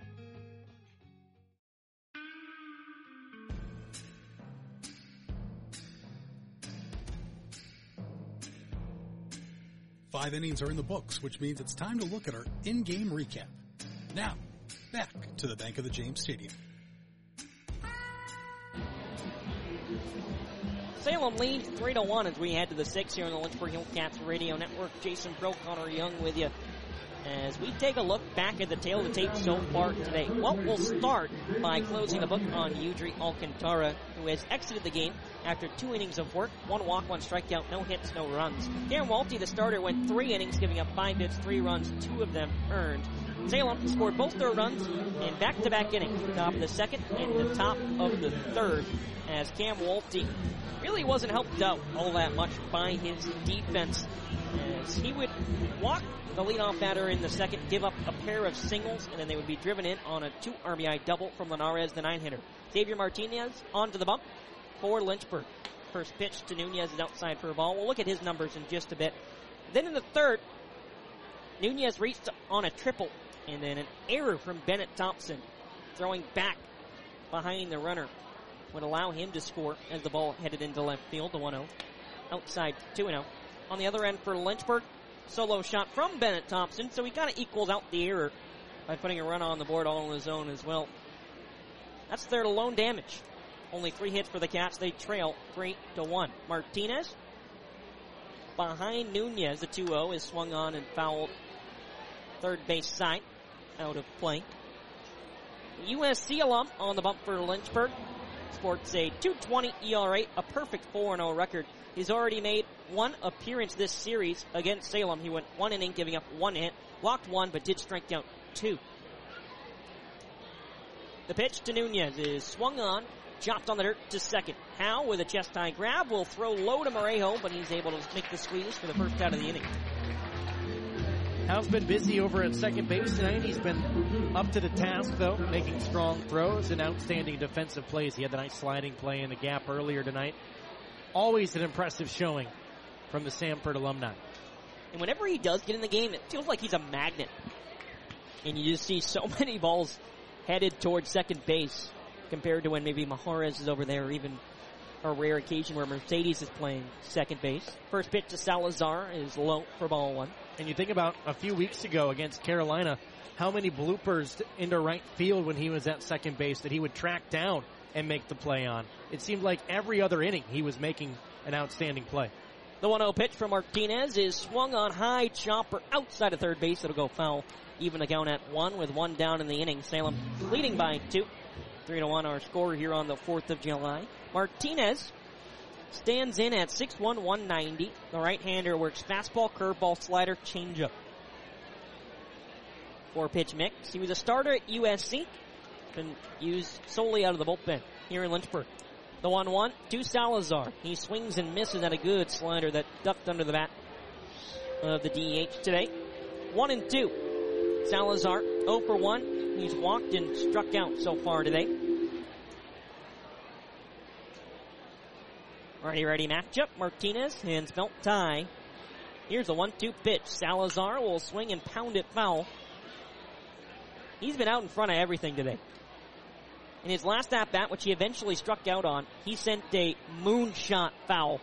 Five innings are in the books, which means it's time to look at our in-game recap. Now, back to the Bank of the James Stadium. Salem leads 3-1 as we head to the 6th here on the Lynchburg Hillcats Radio Network. Jason Pro, Connor Young with you as we take a look back at the tail of the tape so far today. Well, we'll start by closing the book on Udry Alcantara, who has exited the game after 2 innings of work, 1 walk, 1 strikeout, no hits, no runs. Darren Walty, the starter, went 3 innings, giving up 5 hits, 3 runs, 2 of them earned. Salem scored both their runs in back-to-back innings, top of the 2nd and the top of the 3rd, as Cam Walty really wasn't helped out all that much by his defense, as he would walk the leadoff batter in the 2nd, give up a pair of singles, and then they would be driven in on a 2 RBI double from Linares, the 9-hitter. Xavier Martinez onto the bump for Lynchburg. First pitch to Nunez is outside for a ball. We'll look at his numbers in just a bit. Then in the 3rd, Nunez reached on a triple, and then an error from Bennett Thompson, throwing back behind the runner, would allow him to score as the ball headed into left field, the 1-0. Outside 2-0. On the other end for Lynchburg, solo shot from Bennett Thompson, so he kind of equals out the error by putting a run on the board all on his own as well. That's their lone damage. Only 3 hits for the Cats. They trail 3-1. Martinez behind Nunez. The 2-0 is swung on and fouled third base side, out of play. USC alum on the bump for Lynchburg. Sports a 2.20 ERA, a perfect 4-0 record. He's already made 1 appearance this series against Salem. He went 1 inning, giving up 1 hit, walked 1, but did strike out 2. The pitch to Nunez is swung on, chopped on the dirt to 2nd. Howe with a chest-high grab will throw low to Morejo, but he's able to make the squeeze for the first out of the inning. Howe's been busy over at second base tonight. He's been up to the task, though, making strong throws and outstanding defensive plays. He had the nice sliding play in the gap earlier tonight. Always an impressive showing from the Samford alumni. And whenever he does get in the game, it feels like he's a magnet. And you just see so many balls headed towards second base compared to when maybe Majarez is over there, or even a rare occasion where Mercedes is playing second base. First pitch to Salazar is low for ball 1. And you think about a few weeks ago against Carolina, how many bloopers into right field when he was at second base that he would track down and make the play on. It seemed like every other inning he was making an outstanding play. The 1-0 pitch from Martinez is swung on high, chopper outside of third base. It'll go foul. Even a count at 1 with 1 down in the inning. Salem leading by 2. 3-1 our score here on the 4th of July. Martinez stands in at 6'1", 190. The right-hander works fastball, curveball, slider, changeup. 4-pitch mix. He was a starter at USC. Been used solely out of the bullpen here in Lynchburg. The 1-1 to Salazar. He swings and misses at a good slider that ducked under the bat of the DH today. 1-2. Salazar 0 for 1. He's walked and struck out so far today. Righty-righty matchup. Martinez and Smelt tie. Here's a 1-2 pitch. Salazar will swing and pound it foul. He's been out in front of everything today. In his last at-bat, which he eventually struck out on, he sent a moonshot foul.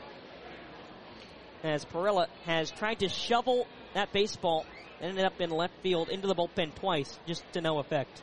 As Perella has tried to shovel that baseball and ended up in left field into the bullpen twice, just to no effect.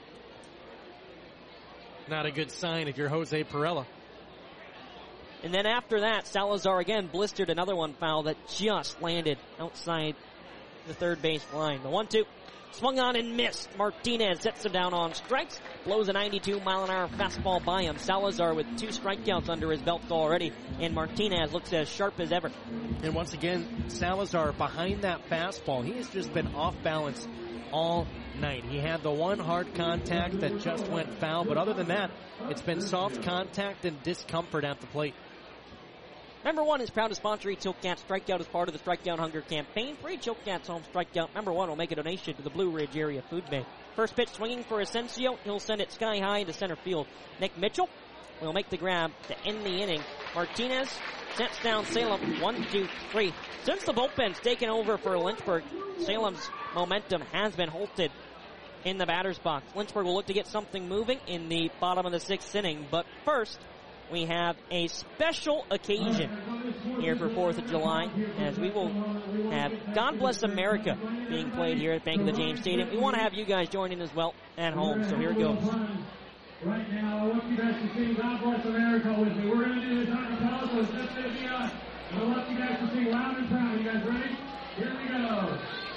Not a good sign if you're Jose Perella. And then after that, Salazar again blistered another one foul that just landed outside the third base line. The 1-2 swung on and missed. Martinez sets him down on strikes, blows a 92-mile-an-hour fastball by him. Salazar with 2 strikeouts under his belt already, and Martinez looks as sharp as ever. And once again, Salazar behind that fastball. He has just been off balance all night. He had the one hard contact that just went foul, but other than that, it's been soft contact and discomfort at the plate. Number One is proud to sponsor each Hillcat Strikeout as part of the Strikeout Hunger campaign. For each Hillcat's home strikeout, Number One will make a donation to the Blue Ridge Area Food Bank. First pitch swinging for Asensio. He'll send it sky high into center field. Nick Mitchell will make the grab to end the inning. Martinez sets down Salem. 1, 2, 3. Since the bullpen's taken over for Lynchburg, Salem's momentum has been halted in the batter's box. Lynchburg will look to get something moving in the bottom of the 6th inning, but first, we have a special occasion here for 4th of July, as we will have God Bless America being played here at Bank of the James Stadium. We want to have you guys join in as well at home, so here it goes. Right now, I want you guys to sing God Bless America with me. We're going to do this acapella, so it's just going to be us. I want you guys to sing loud and proud. You guys ready? Here we go.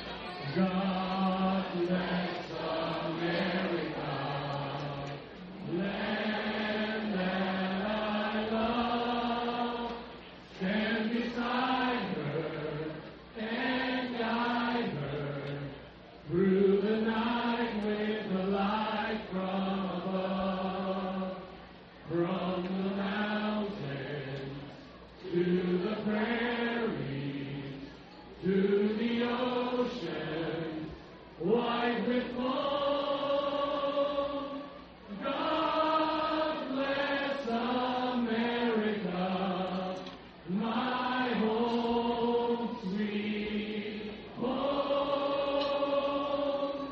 God bless America. Land that I love. Stand beside her and guide her through the night with the light from above. From the mountains to the prairies to the ocean, white with foam. God bless America, my home sweet home.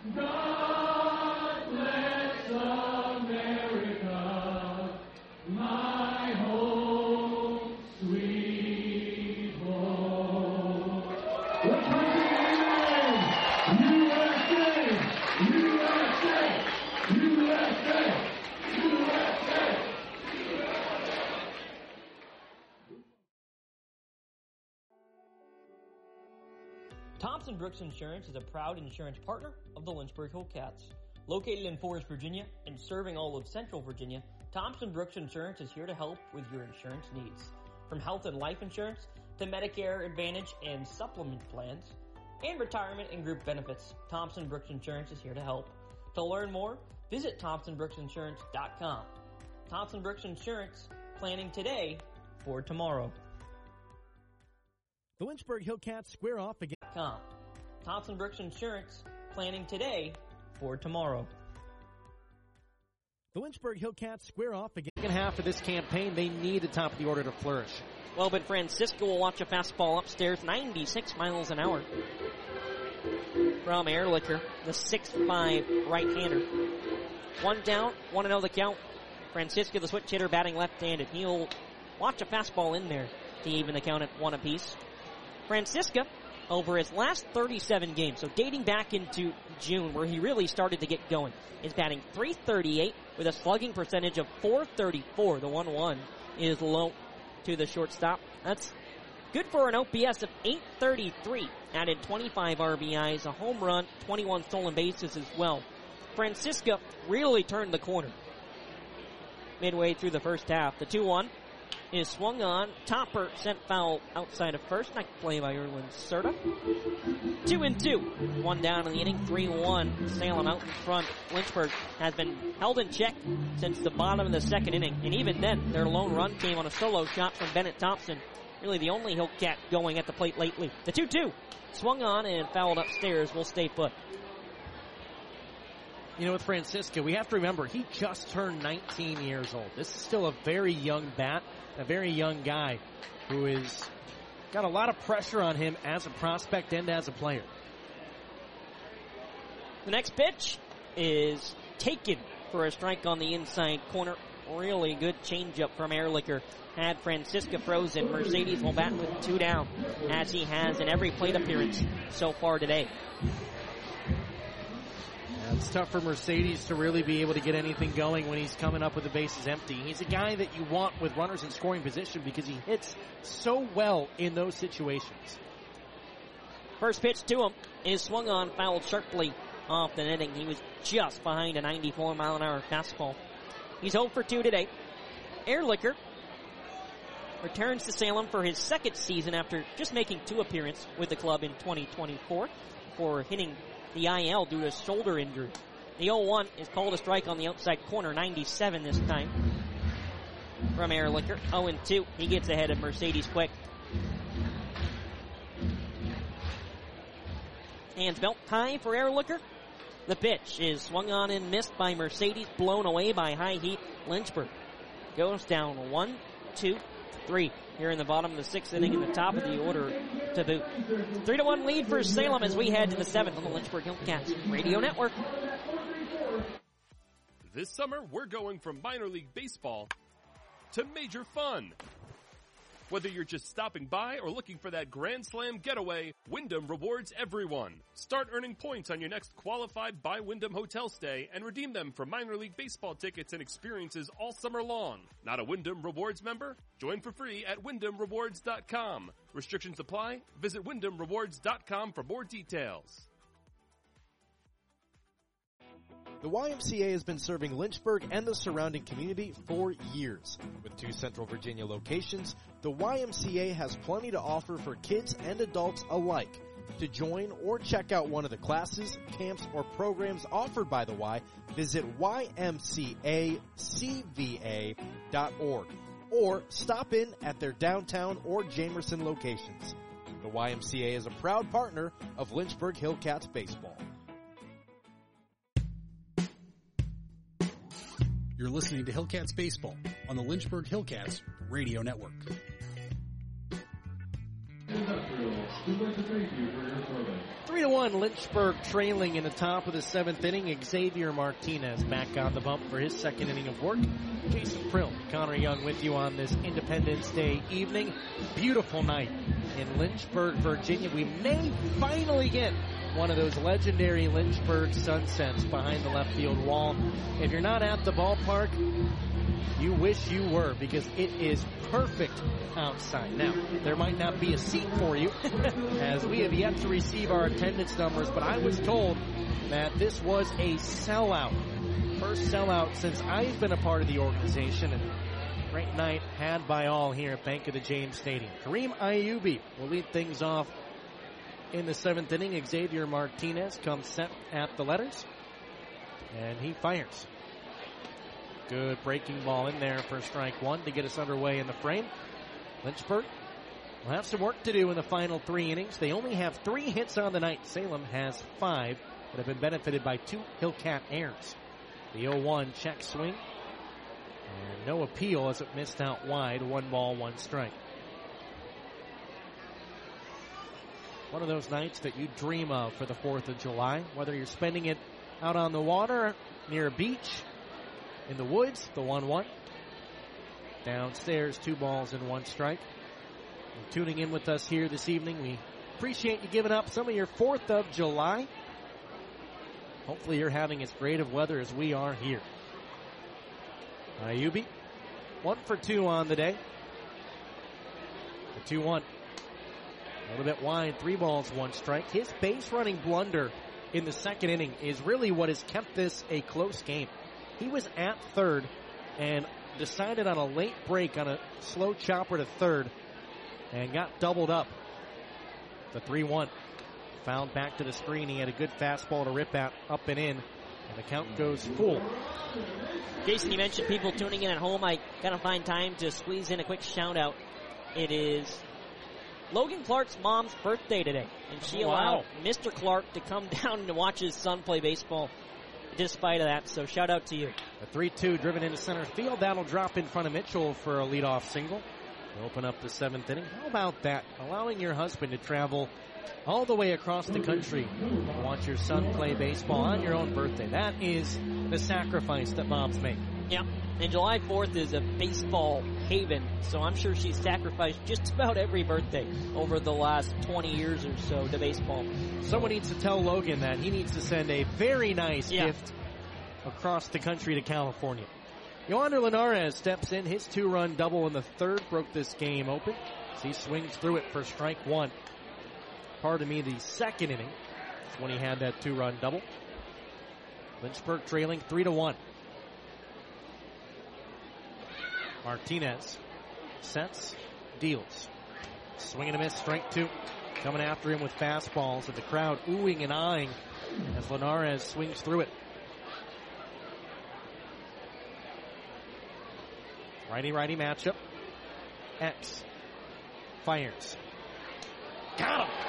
God bless America, my home sweet home. What country are you in? USA! USA! USA! USA! Thompson Brooks Insurance is a proud insurance partner of the Lynchburg Hillcats. Located in Forest, Virginia, and serving all of Central Virginia, Thompson Brooks Insurance is here to help with your insurance needs. From health and life insurance to Medicare Advantage and supplement plans, and retirement and group benefits, Thompson Brooks Insurance is here to help. To learn more, visit ThompsonBrooksInsurance.com. Thompson Brooks Insurance, planning today for tomorrow. The Lynchburg Hillcats square off again. Thompson Brooks Insurance, planning today for tomorrow. The Lynchburg Hillcats square off again. Second half of this campaign, they need the top of the order to flourish. Well, but Francisco will watch a fastball upstairs, 96 miles an hour. From Ehrlicher, the 6'5" right-hander. 1 down, 1-0 the count. Francisco, the switch hitter, batting left-handed. He'll watch a fastball in there to even the count at 1 apiece. Francisco, over his last 37 games, so dating back into June, where he really started to get going, is batting .338 with a slugging percentage of .434. The 1-1 is low to the shortstop. That's good for an OPS of .833. Added 25 RBIs, a home run, 21 stolen bases as well. Francisco really turned the corner midway through the first half. The 2-1 is swung on. Topper sent foul outside of first. Nice play by Erwin Serta. 2-2. 1 down in the inning. 3-1. Salem out in front. Lynchburg has been held in check since the bottom of the second inning. And even then, their lone run came on a solo shot from Bennett Thompson. Really the only Hillcat going at the plate lately. The 2-2. Swung on and fouled upstairs. Will stay put. You know, with Francisco, we have to remember, he just turned 19 years old. This is still a very young bat, a very young guy who is got a lot of pressure on him as a prospect and as a player. The next pitch is taken for a strike on the inside corner. Really good changeup from Ehrlicher. Had Francisca frozen. Mercedes will bat with 2 down, as he has in every plate appearance so far today. Yeah, it's tough for Mercedes to really be able to get anything going when he's coming up with the bases empty. He's a guy that you want with runners in scoring position because he hits so well in those situations. First pitch to him is swung on, fouled sharply off the netting. He was just behind a 94-mile-an-hour fastball. He's 0 for 2 today. Ehrlicher returns to Salem for his second season after just making 2 appearances with the club in 2024 for hitting the IL due to shoulder injury. The 0-1 is called a strike on the outside corner, 97 this time from Ehrlicher. 0-2, he gets ahead of Mercedes quick. Hands belt high for Ehrlicher. The pitch is swung on and missed by Mercedes, blown away by high heat. Lynchburg goes down 1, 2, 3 here in the bottom of the 6th inning in the top of the order to boot. 3-1 lead for Salem as we head to the 7th on the Lynchburg Hillcats Radio Network. This summer, we're going from minor league baseball to major fun. Whether you're just stopping by or looking for that Grand Slam getaway, Wyndham rewards everyone. Start earning points on your next qualified by Wyndham hotel stay and redeem them for minor league baseball tickets and experiences all summer long. Not a Wyndham Rewards member? Join for free at WyndhamRewards.com. Restrictions apply. Visit WyndhamRewards.com for more details. The YMCA has been serving Lynchburg and the surrounding community for years. With 2 Central Virginia locations, the YMCA has plenty to offer for kids and adults alike. To join or check out one of the classes, camps, or programs offered by the Y, visit ymcacva.org or stop in at their downtown or Jamerson locations. The YMCA is a proud partner of Lynchburg Hillcats baseball. You're listening to Hillcats Baseball on the Lynchburg Hillcats Radio Network. 3-1, Lynchburg trailing in the top of the 7th inning. Xavier Martinez back on the bump for his 2nd inning of work. Jason Prill, Connor Young with you on this Independence Day evening. Beautiful night in Lynchburg, Virginia. We may finally get one of those legendary Lynchburg sunsets behind the left field wall. If you're not at the ballpark, you wish you were, because it is perfect outside. Now, there might not be a seat for you, as we have yet to receive our attendance numbers, but I was told that this was a sellout. First sellout since I've been a part of the organization, and great night had by all here at Bank of the James Stadium. Kareem Ayubi will lead things off in the 7th inning. Xavier Martinez comes set at the letters, and he fires. Good breaking ball in there for strike 1 to get us underway in the frame. Lynchburg will have some work to do in the final 3 innings. They only have 3 hits on the night. Salem has 5 that have been benefited by 2 Hillcat errors. The 0-1 check swing, and no appeal as it missed out wide. 1 ball, 1 strike. One of those nights that you dream of for the 4th of July, whether you're spending it out on the water, near a beach, in the woods. The 1-1. Downstairs, 2 balls and 1 strike. And tuning in with us here this evening, we appreciate you giving up some of your 4th of July. Hopefully you're having as great of weather as we are here. Ayubi, 1 for 2 on the day. The 2-1. A little bit wide, 3 balls, 1 strike. His base running blunder in the 2nd inning is really what has kept this a close game. He was at third and decided on a late break on a slow chopper to third and got doubled up. The 3-1. Fouled back to the screen. He had a good fastball to rip out up and in, and the count goes full. Jason, you mentioned people tuning in at home. I gotta find time to squeeze in a quick shout out. It is Logan Clark's mom's birthday today, and she allowed Mr. Clark to come down to watch his son play baseball despite of that, so shout out to you. A 3-2 driven into center field. That'll drop in front of Mitchell for a leadoff single. Open up the 7th inning. How about that? Allowing your husband to travel all the way across the country to watch your son play baseball on your own birthday. That is the sacrifice that moms make. Yeah, and July 4th is a baseball haven, so I'm sure she's sacrificed just about every birthday over the last 20 years or so to baseball. Someone needs to tell Logan that he needs to send a very nice gift across the country to California. Yoander Linares steps in. His 2-run double in the 3rd broke this game open. So he swings through it for strike 1. Pardon me, the 2nd inning. That's when he had that 2-run double. Lynchburg trailing 3-1. Martinez sets, deals. Swing and a miss, strike 2. Coming after him with fastballs, and the crowd oohing and eyeing as Linares swings through it. Righty-righty matchup. X fires. Got him!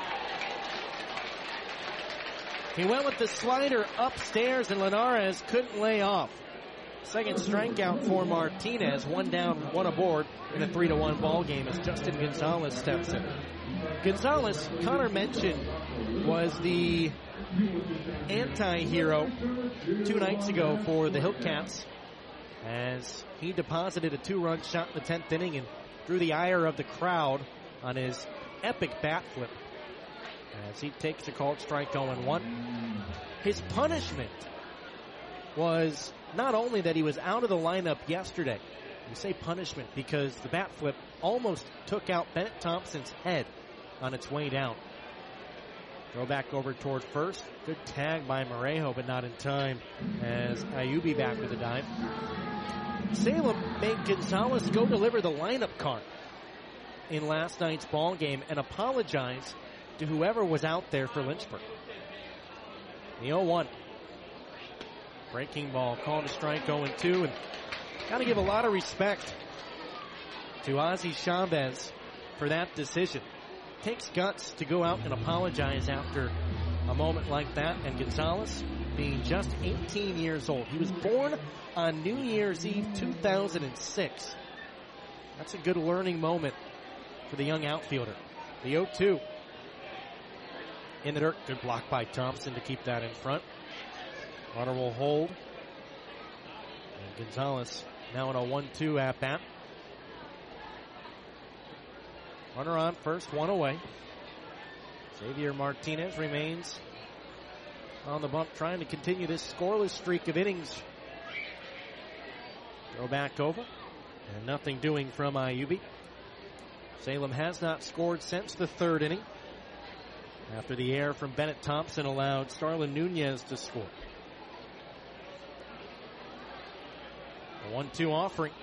He went with the slider upstairs, and Linares couldn't lay off. Second strikeout for Martinez. 1 down, 1 aboard in a 3-1 ball game as Justin Gonzalez steps in. Gonzalez, Connor mentioned, was the anti-hero 2 nights ago for the Hillcats, as he deposited a 2-run shot in the 10th inning and drew the ire of the crowd on his epic bat flip as he takes a called strike 0-1. His punishment was not only that he was out of the lineup yesterday. We say punishment because the bat flip almost took out Bennett Thompson's head on its way down. Throw back over toward first. Good tag by Morejo, but not in time as Ayubi back with a dive. Salem made Gonzalez go deliver the lineup card in last night's ball game and apologize to whoever was out there for Lynchburg. The 0-1. Breaking ball called a strike 0-2, and got to give a lot of respect to Ozzie Chavez for that decision. Takes guts to go out and apologize after a moment like that, and Gonzalez being just 18 years old. He was born on New Year's Eve 2006. That's a good learning moment for the young outfielder. The 0-2. In the dirt. Good block by Thompson to keep that in front. Runner will hold. And Gonzalez now in a 1-2 at bat. Runner on first, 1 away. Xavier Martinez remains on the bump, trying to continue this scoreless streak of innings. Throw back over. And nothing doing from Ayubi. Salem has not scored since the 3rd inning, after the error from Bennett Thompson allowed Starlin Nunez to score. A 1-2 offering.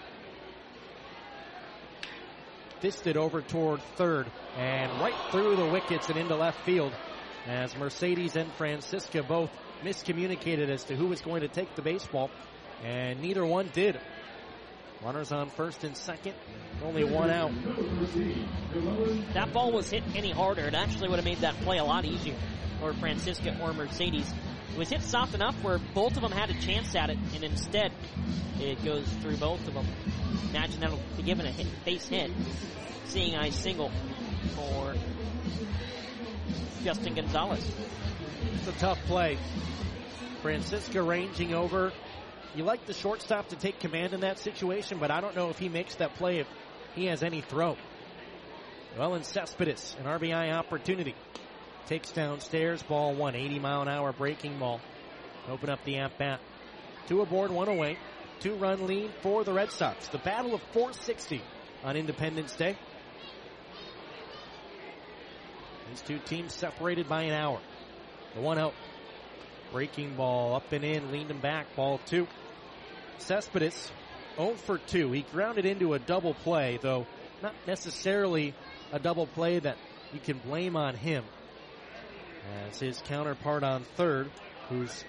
Fisted over toward third and right through the wickets and into left field as Mercedes and Francisca both miscommunicated as to who was going to take the baseball, and neither one did. Runners on first and second, only 1 out. That ball was hit any harder, it actually would have made that play a lot easier for Francisca or Mercedes. It was hit soft enough where both of them had a chance at it, and instead it goes through both of them. Imagine that'll be given a base hit. Seeing eye single for Justin Gonzalez. It's a tough play. Francisca ranging over. You like the shortstop to take command in that situation, but I don't know if he makes that play if he has any throw. Well, in Cespedes, an RBI opportunity. Takes downstairs, ball 1, 80-mile-an-hour breaking ball. Open up the at-bat. 2 aboard, 1 away. 2-run lead for the Red Sox. The battle of 460 on Independence Day. These two teams separated by an hour. The 1-0. Breaking ball up and in, leaned him back, ball 2. Cespedes 0 for 2. He grounded into a double play, though not necessarily a double play that you can blame on him, as his counterpart on third, who's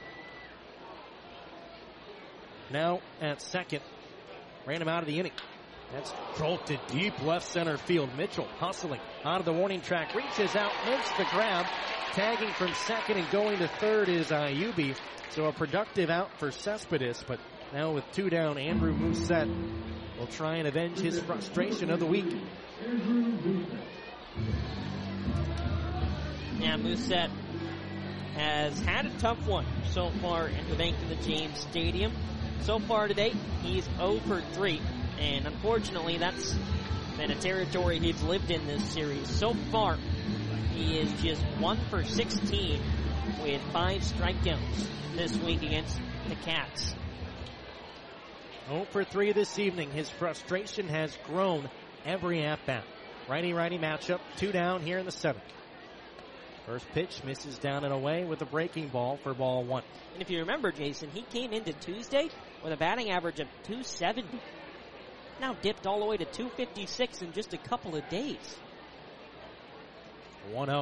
now at second, ran him out of the inning. That's jolted deep left center field. Mitchell hustling out of the warning track, reaches out, makes the grab. Tagging from second and going to third is Ayubi. So a productive out for Cespedes, but now with 2 down, Andrew Mousset will try and avenge his frustration of the week. Yeah, Mousset has had a tough one so far in the Bank of the James Stadium. So far today, he's 0 for 3, and unfortunately that's been a territory he's lived in this series. So far, he is just 1 for 16 with 5 strikeouts this week against the Cats. 0 for 3 this evening. His frustration has grown every at-bat. Righty-righty matchup, 2 down here in the 7th. First pitch misses down and away with a breaking ball for ball 1. And if you remember, Jason, he came into Tuesday with a batting average of 270. Now dipped all the way to 256 in just a couple of days. 1-0.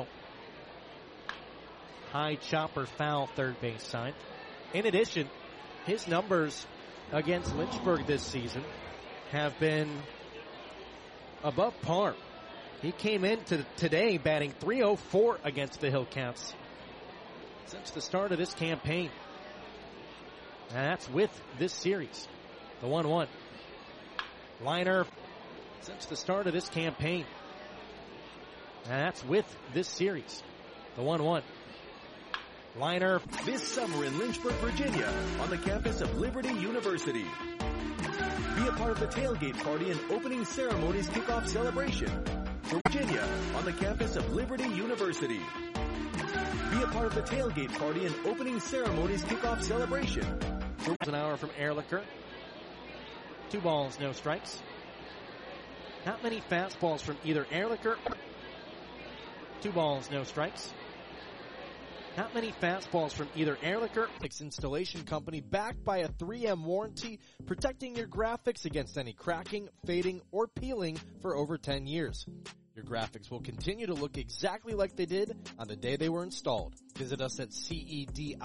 High chopper foul third base side. In addition, his numbers against Lynchburg this season have been above par. He came into today batting .304 against the Hillcats since the start of this campaign. And that's with this series. The 1-1. Liner since the start of this campaign. And that's with this series. The 1-1. Liner. This summer in Lynchburg, Virginia, on the campus of Liberty University. Be a part of the tailgate party and opening ceremonies kickoff celebration. For Virginia, on the campus of Liberty University. Be a part of the tailgate party and opening ceremonies kickoff celebration. An hour from Ehrlicher. 2 balls, no strikes. Not many fastballs from either Ehrlicher. 2 balls, no strikes. Not many fastballs from either Ehrlicher. Installation company backed by a 3M warranty, protecting your graphics against any cracking, fading, or peeling for over 10 years. Your graphics will continue to look exactly like they did on the day they were installed. Visit us at cedi.biz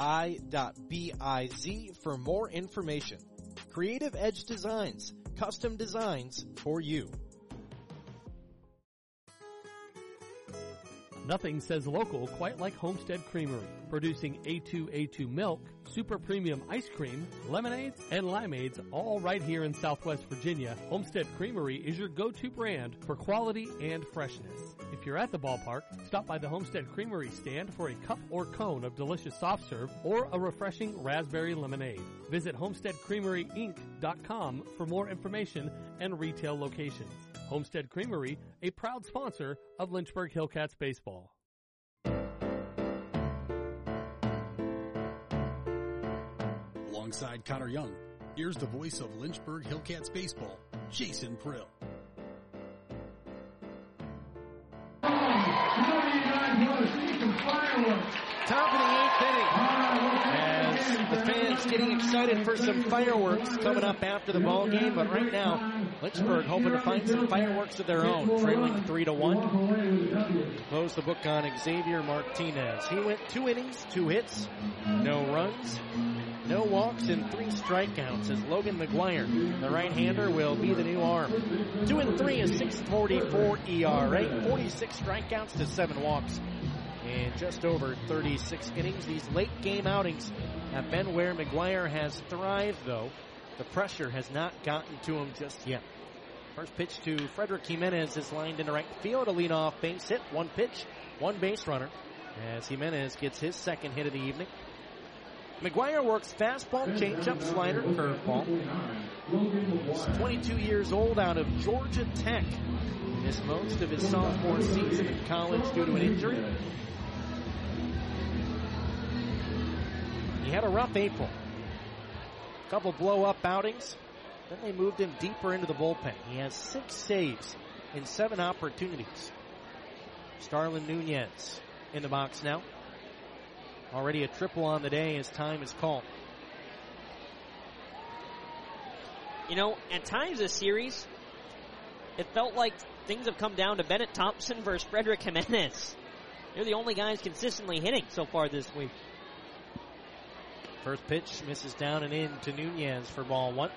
for more information. Creative Edge Designs, custom designs for you. Nothing says local quite like Homestead Creamery, producing A2A2 milk, super premium ice cream, lemonades, and limeades, all right here in Southwest Virginia. Homestead Creamery is your go-to brand for quality and freshness. If you're at the ballpark, stop by the Homestead Creamery stand for a cup or cone of delicious soft serve or a refreshing raspberry lemonade. Visit HomesteadCreameryInc.com for more information and retail locations. Homestead Creamery, a proud sponsor of Lynchburg Hillcats baseball. Alongside Connor Young, here's the voice of Lynchburg Hillcats baseball, Jason Prill. Top of the 8th inning. As the fans getting excited for some fireworks coming up after the ball game, but right now, Lynchburg hoping to find some fireworks of their own, trailing 3-1. Close the book on Xavier Martinez. He went 2 innings, 2 hits, no runs, no walks, and 3 strikeouts as Logan McGuire, the right-hander, will be the new arm. 2-3, a 6.44 ERA, 46 strikeouts to 7 walks. In just over 36 innings, these late game outings have been where McGuire has thrived, though. The pressure has not gotten to him just yet. First pitch to Frederick Jimenez is lined into right field. A leadoff base hit, 1 pitch, 1 base runner, as Jimenez gets his second hit of the evening. McGuire works fastball, changeup, slider, curveball. He's 22 years old, out of Georgia Tech. Missed most of his sophomore season in college due to an injury. He had a rough April. A couple blow-up outings. Then they moved him deeper into the bullpen. He has 6 saves in 7 opportunities. Starlin Nunez in the box now. Already a triple on the day as time is called. You know, at times this series, it felt like things have come down to Bennett Thompson versus Frederick Jimenez. They're the only guys consistently hitting so far this week. First pitch misses down and in to Nunez for ball 1.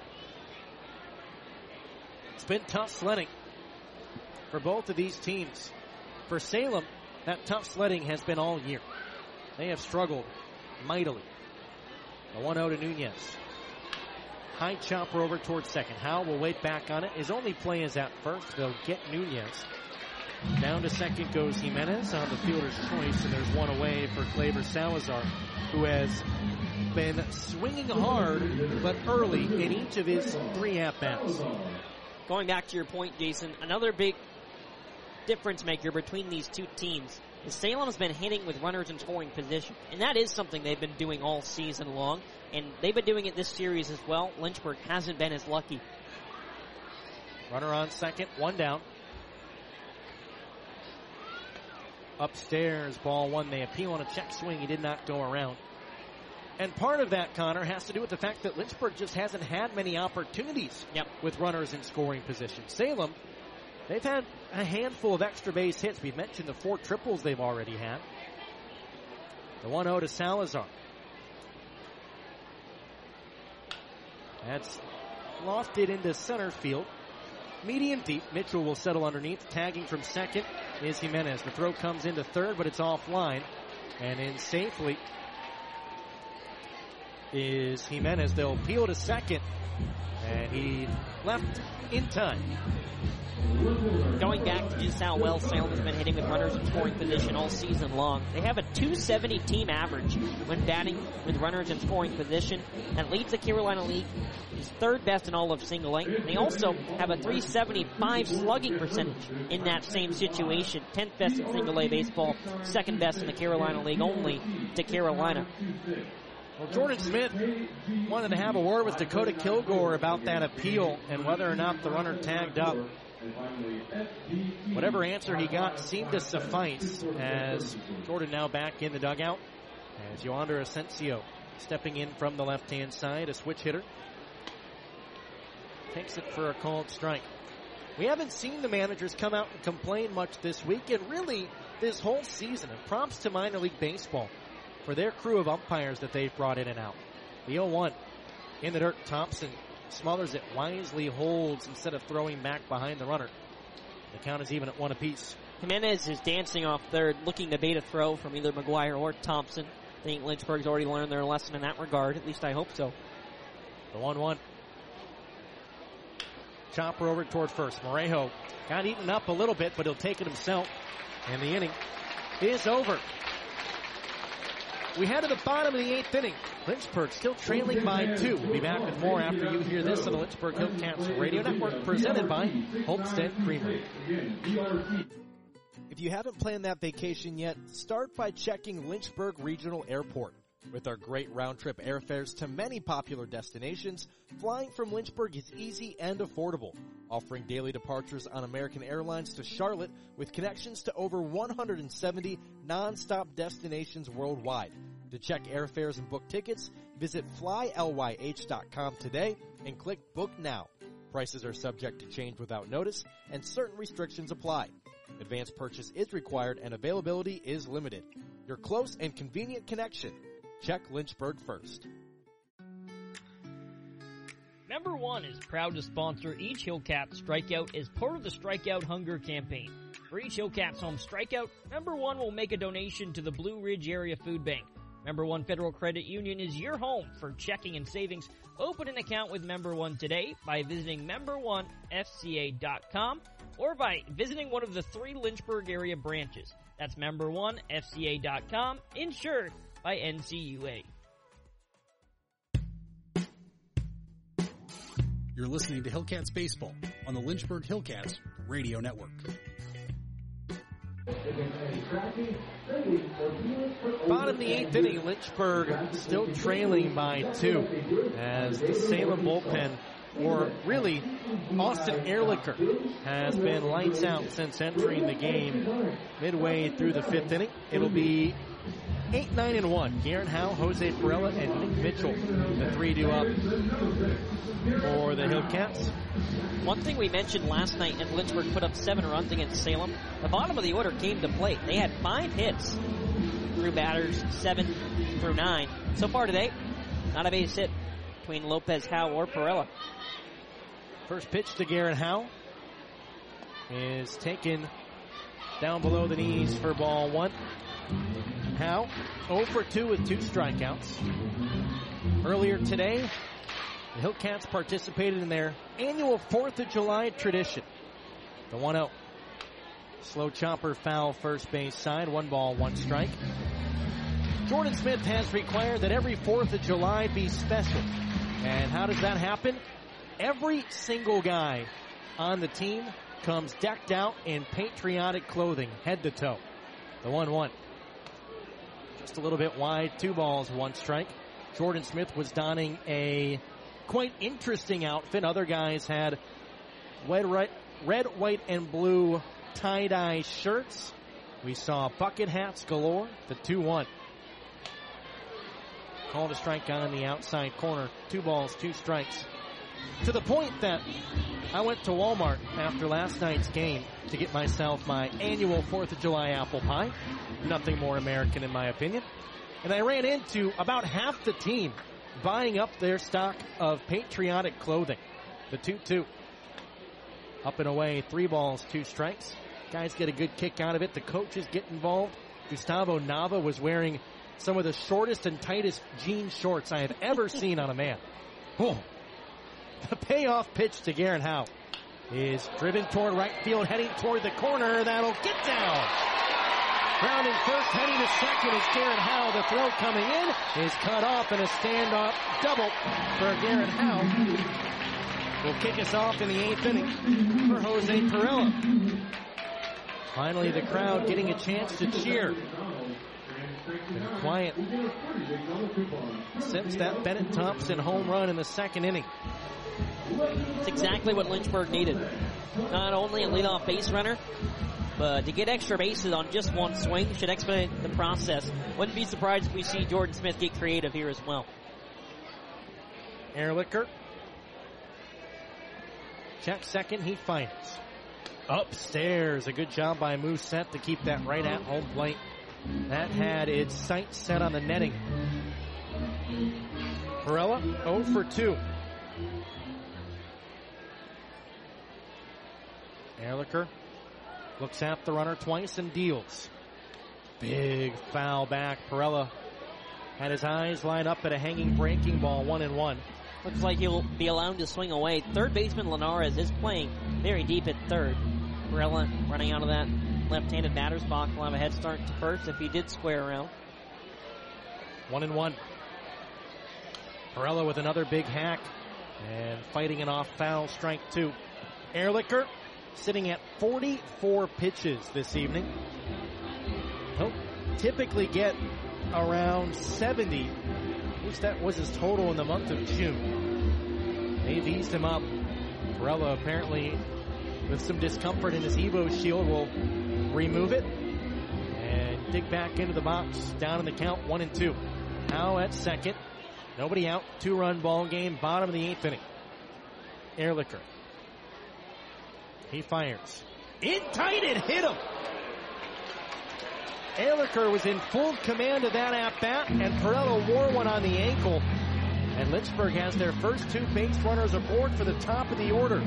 It's been tough sledding for both of these teams. For Salem, that tough sledding has been all year. They have struggled mightily. The 1-0 to Nunez. High chopper over towards second. Howe will wait back on it. His only play is at first. They'll get Nunez. Down to second goes Jimenez on the fielder's choice, and there's one away for Gleyber Salazar, who has been swinging hard but early in each of his 3 at-bats. Going back to your point, Jason, another big difference maker between these two teams is Salem's been hitting with runners in scoring position, and that is something they've been doing all season long, and they've been doing it this series as well. Lynchburg hasn't been as lucky. Runner on second, 1 down. Upstairs, ball 1. They appeal on a check swing. He did not go around. And part of that, Connor, has to do with the fact that Lynchburg just hasn't had many opportunities with runners in scoring position. Salem, they've had a handful of extra base hits. We've mentioned the 4 triples they've already had. The 1-0 to Salazar. That's lofted into center field. Medium deep. Mitchell will settle underneath. Tagging from second is Jimenez. The throw comes into third, but it's offline. And in safely is Jimenez. They'll appeal to second. And he left in time. Going back to just how well Salem has been hitting with runners in scoring position all season long. They have a .270 team average when batting with runners in scoring position. That leads the Carolina League. Is 3rd best in all of single A. They also have a .375 slugging percentage in that same situation. 10th best in single A baseball. 2nd best in the Carolina League, only to Carolina. Well, Jordan Smith wanted to have a word with Dakota Kilgore about that appeal and whether or not the runner tagged up. Whatever answer he got seemed to suffice, as Jordan now back in the dugout as Yoander Asensio stepping in from the left-hand side, a switch hitter. Takes it for a called strike. We haven't seen the managers come out and complain much this week, and really this whole season. And props to minor league baseball for their crew of umpires that they've brought in and out. The 0-1 in the dirt. Thompson smothers it, wisely holds instead of throwing back behind the runner. The count is even at 1 apiece. Jimenez is dancing off third, looking to bait a throw from either McGuire or Thompson. I think Lynchburg's already learned their lesson in that regard. At least I hope so. The 1-1. Chopper over toward first. Morejo got eaten up a little bit, but he'll take it himself. And the inning is over. We head to the bottom of the 8th inning. Lynchburg still trailing by 2. We'll be back with more after you hear this on the Lynchburg Hillcats Radio Network, presented by Homestead Creamery. If you haven't planned that vacation yet, start by checking Lynchburg Regional Airport. With our great round-trip airfares to many popular destinations, flying from Lynchburg is easy and affordable, offering daily departures on American Airlines to Charlotte with connections to over 170 non-stop destinations worldwide. To check airfares and book tickets, visit flylyh.com today and click Book Now. Prices are subject to change without notice, and certain restrictions apply. Advance purchase is required and availability is limited. Your close and convenient connection. Check Lynchburg first. Member One is proud to sponsor each Hillcats strikeout as part of the Strikeout Hunger campaign. For each Hillcats home strikeout, Member One will make a donation to the Blue Ridge Area Food Bank. Member One Federal Credit Union is your home for checking and savings. Open an account with Member One today by visiting member1fca.com or by visiting one of the 3 Lynchburg area branches. That's member1fca.com, insured by NCUA. You're listening to Hillcats Baseball on the Lynchburg Hillcats Radio Network. Bottom of the 8th inning, Lynchburg still trailing by 2 as the Salem bullpen, or really Austin Ehrlicher, has been lights out since entering the game midway through the 5th inning. It'll be 8-9-1. Garrett Howe, Jose Perella, and Nick Mitchell, the 3 due up for the Hillcats. One thing we mentioned last night, and Lynchburg put up 7 runs against Salem. The bottom of the order came to plate. They had 5 hits through batters 7 through 9. So far today, not a base hit between Lopez, Howe, or Perella. First pitch to Garrett Howe is taken down below the knees for ball 1. Howe 0 for 2 with 2 strikeouts. Earlier today, The Hillcats participated in their annual 4th of July tradition. The 1-0. Slow chopper foul first base side. 1 ball, 1 strike. Jordan Smith has required that every 4th of July be special. And how does that happen? Every single guy on the team comes decked out in patriotic clothing, head to toe. The 1-1. Just a little bit wide. 2 balls, 1 strike. Jordan Smith was donning a quite interesting outfit. Other guys had red, white, and blue tie-dye shirts. We saw bucket hats galore. The 2-1. Called a strike on the outside corner. 2 balls, 2 strikes. To the point that I went to Walmart after last night's game to get myself my annual 4th of July apple pie. Nothing more American in my opinion. And I ran into about half the team buying up their stock of patriotic clothing. The 2-2. Up and away, 3 balls, 2 strikes. Guys get a good kick out of it. The coaches get involved. Gustavo Nava was wearing some of the shortest and tightest jean shorts I have ever seen on a man. Oh. The payoff pitch to Garrett Howe is driven toward right field, heading toward the corner. That'll get down. Grounding first, heading to second is Garrett Howe. The throw coming in is cut off, and a standoff double for Garrett Howe. Will kick us off in the 8th inning for Jose Perella. Finally, the crowd getting a chance to cheer. Been quiet since that Bennett Thompson home run in the 2nd inning. It's exactly what Lynchburg needed. Not only a leadoff base runner, but to get extra bases on just 1 swing should expedite the process. Wouldn't be surprised if we see Jordan Smith get creative here as well. Ehrlicher. Check second, he fires. Upstairs, a good job by Mousset to keep that right at home plate. That had its sights set on the netting. Perella, 0 for 2. Ehrlicher looks at the runner twice and deals. Big foul back. Perella had his eyes lined up at a hanging breaking ball, 1-1. Looks like he'll be allowed to swing away. Third baseman Linares is playing very deep at third. Perella running out of that left-handed batter's box will have a head start to first if he did square around. 1-1. Perella with another big hack and fighting it off foul, strike 2. Ehrlicher sitting at 44 pitches this evening. He'll typically get around 70. At least that was his total in the month of June. They've eased him up. Perella apparently with some discomfort in his Evo shield will remove it and dig back into the box. Down in the count, 1-2. Now at second. Nobody out. 2-run ball game. Bottom of the 8th inning. Ehrlicher. He fires. In tight, it hit him. Ehrlicher was in full command of that at-bat, and Perella wore one on the ankle. And Lynchburg has their first 2 base runners aboard for the top of the order.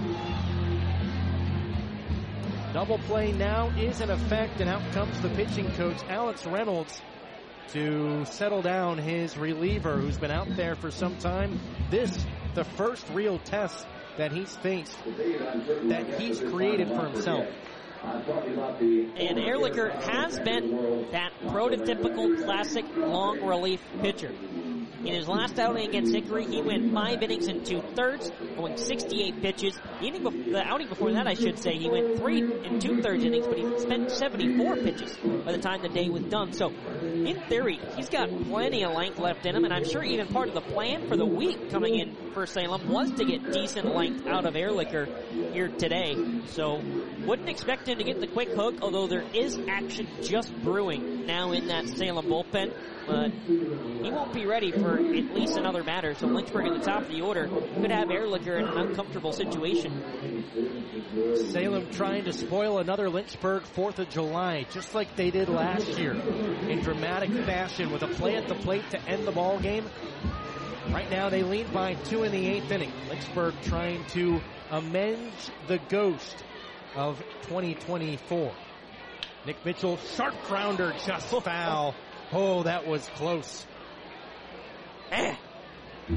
Double play now is in effect, and out comes the pitching coach, Alex Reynolds, to settle down his reliever, who's been out there for some time. This, the first real test that he's faced, that he's created for himself. And Ehrlicher has been that prototypical classic long relief pitcher. In his last outing against Hickory, he went 5 innings and 2/3, going 68 pitches. The outing before that, I should say, he went 3 and 2/3 innings, but he spent 74 pitches by the time the day was done. So, in theory, he's got plenty of length left in him, and I'm sure even part of the plan for the week coming in for Salem was to get decent length out of Ehrlicher here today. So, wouldn't expect him to get the quick hook, although there is action just brewing now in that Salem bullpen. But he won't be ready for at least another batter. So Lynchburg at the top of the order could have Ehrlicher in an uncomfortable situation. Salem trying to spoil another Lynchburg 4th of July, just like they did last year, in dramatic fashion with a play at the plate to end the ball game. Right now they lead by 2 in the 8th inning. Lynchburg trying to amend the ghost of 2024. Nick Mitchell, sharp grounder, just foul. Oh, that was close. That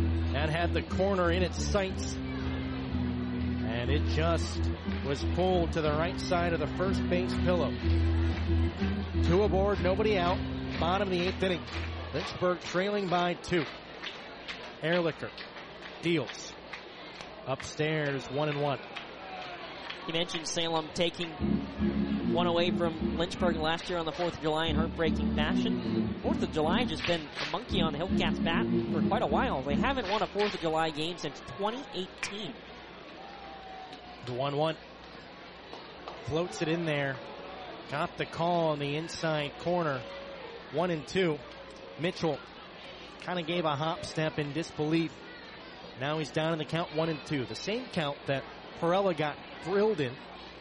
That had the corner in its sights. And it just was pulled to the right side of the first base pillow. 2 aboard, nobody out. Bottom of the 8th inning. Lynchburg trailing by 2. Ehrlicher deals. Upstairs, 1-1. You mentioned Salem taking one away from Lynchburg last year on the 4th of July in heartbreaking fashion. 4th of July has just been a monkey on the Hillcats' bat for quite a while. They haven't won a 4th of July game since 2018. The 1-1. Floats it in there. Got the call on the inside corner. 1-2. Mitchell kind of gave a hop step in disbelief. Now he's down in the count 1-2. The same count that Perella got drilled in.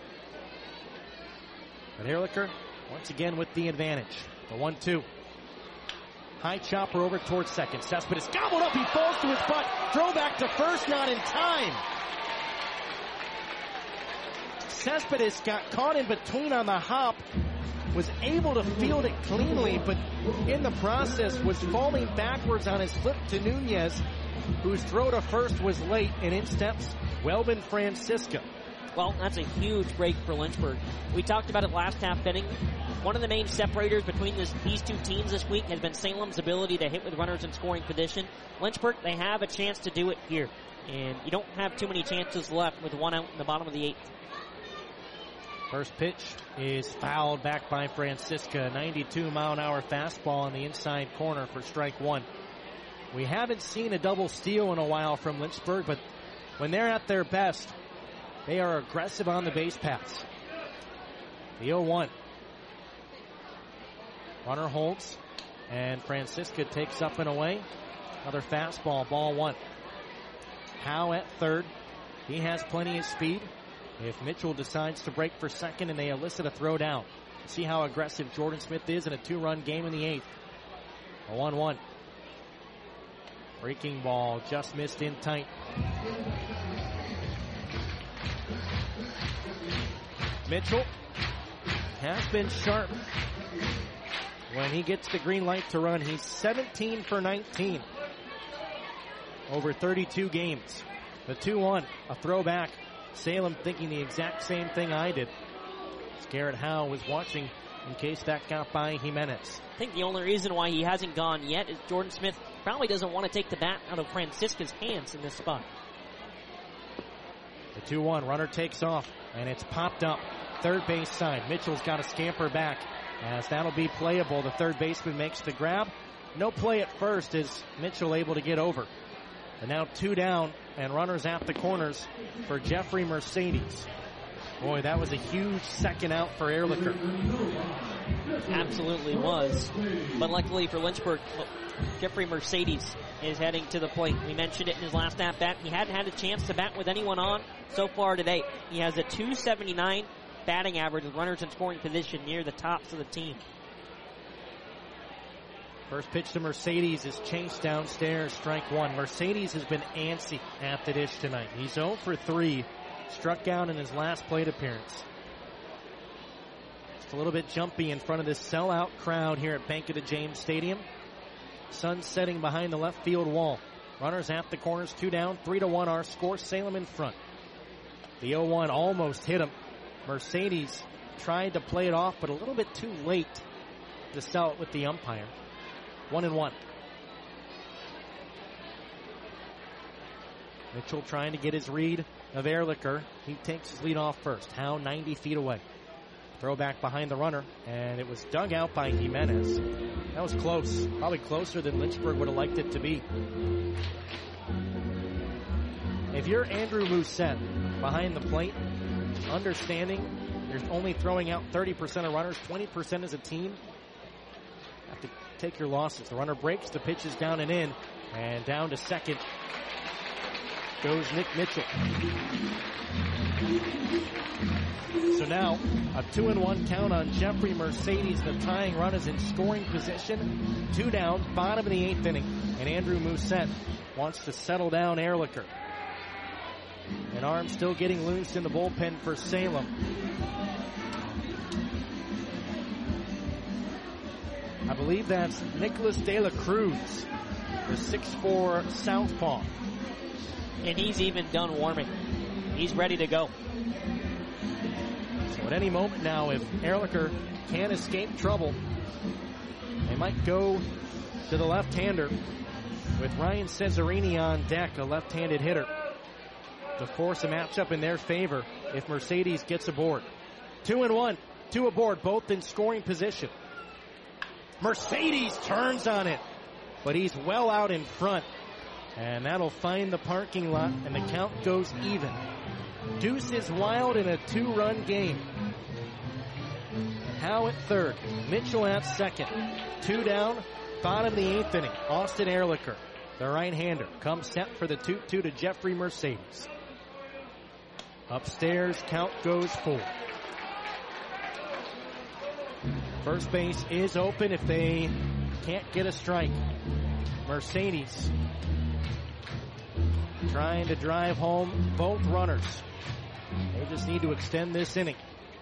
But Ehrlicher once again with the advantage. The 1-2. High chopper over towards second. Cespedes gobbled up. He falls to his butt. Throw back to first, not in time. Cespedes got caught in between on the hop. Was able to field it cleanly, but in the process was falling backwards on his flip to Nunez, whose throw to first was late, and in steps Welvin Francisca. Well, that's a huge break for Lynchburg. We talked about it last half inning. One of the main separators between these two teams this week has been Salem's ability to hit with runners in scoring position. Lynchburg, they have a chance to do it here, and you don't have too many chances left with 1 out in the bottom of the 8th. First pitch is fouled back by Francisca. 92-mile-an-hour fastball on the inside corner for strike 1. We haven't seen a double steal in a while from Lynchburg, but when they're at their best, they are aggressive on the base paths. The 0-1. Runner holds, and Francisca takes up and away. Another fastball, ball 1. Howe at third. He has plenty of speed. If Mitchell decides to break for second and they elicit a throw down. See how aggressive Jordan Smith is in a 2-run game in the 8th. A 1-1. Breaking ball just missed in tight. Mitchell has been sharp. When he gets the green light to run, he's 17 for 19 over 32 games. The 2-1, a throwback. Salem thinking the exact same thing I did. Garrett Howe was watching in case that got by Jimenez. I think the only reason why he hasn't gone yet is Jordan Smith probably doesn't want to take the bat out of Francisca's hands in this spot. The 2-1, runner takes off, and it's popped up. Third base side. Mitchell's got to scamper back, as that'll be playable. The third baseman makes the grab. No play at first is Mitchell able to get over. And now 2 down, and runners at the corners for Jeffrey Mercedes. Boy, that was a huge second out for Ehrlicher. Absolutely was. But luckily for Lynchburg, Jeffrey Mercedes is heading to the plate. We mentioned it in his last at-bat. He hadn't had a chance to bat with anyone on so far today. He has a .279 batting average with runners in scoring position near the tops of the team. First pitch to Mercedes is chased downstairs, strike 1. Mercedes has been antsy at the dish tonight. He's 0 for 3, struck out in his last plate appearance. It's a little bit jumpy in front of this sellout crowd here at Bank of the James Stadium. Sun setting behind the left field wall. Runners at the corners, 2 down, 3-1 our score. Salem in front. The 0-1 almost hit him. Mercedes tried to play it off, but a little bit too late to sell it with the umpire. 1-1. Mitchell trying to get his read of Ehrlicher. He takes his lead off first. Howe 90 feet away. Throw back behind the runner, and it was dug out by Jimenez. That was close. Probably closer than Lynchburg would have liked it to be. If you're Andrew Musset behind the plate, understanding you're only throwing out 30% of runners, 20% as a team, have to take your losses. The runner breaks, the pitch is down and in, and down to second goes Nick Mitchell. So now a 2-1 count on Jeffrey Mercedes. The tying run is in scoring position. 2 down, bottom of the 8th inning, and Andrew Musset wants to settle down Ehrlicher. An arm still getting loose in the bullpen for Salem. I believe that's Nicholas De La Cruz the 6'4" southpaw. And he's even done warming. He's ready to go. So at any moment now, if Ehrlicher can't escape trouble, they might go to the left-hander with Ryan Cesarini on deck, a left-handed hitter, to force a matchup in their favor if Mercedes gets aboard. 2-1, 2 aboard, both in scoring position. Mercedes turns on it, but he's well out in front. And that'll find the parking lot, and the count goes even. Deuce is wild in a 2-run game. Howe at third, Mitchell at second. 2 down, bottom of the 8th inning. Austin Ehrlicher, the right-hander, comes set for the 2-2 to Jeffrey Mercedes. Upstairs, count goes 4. First base is open if they can't get a strike. Mercedes trying to drive home both runners. They just need to extend this inning.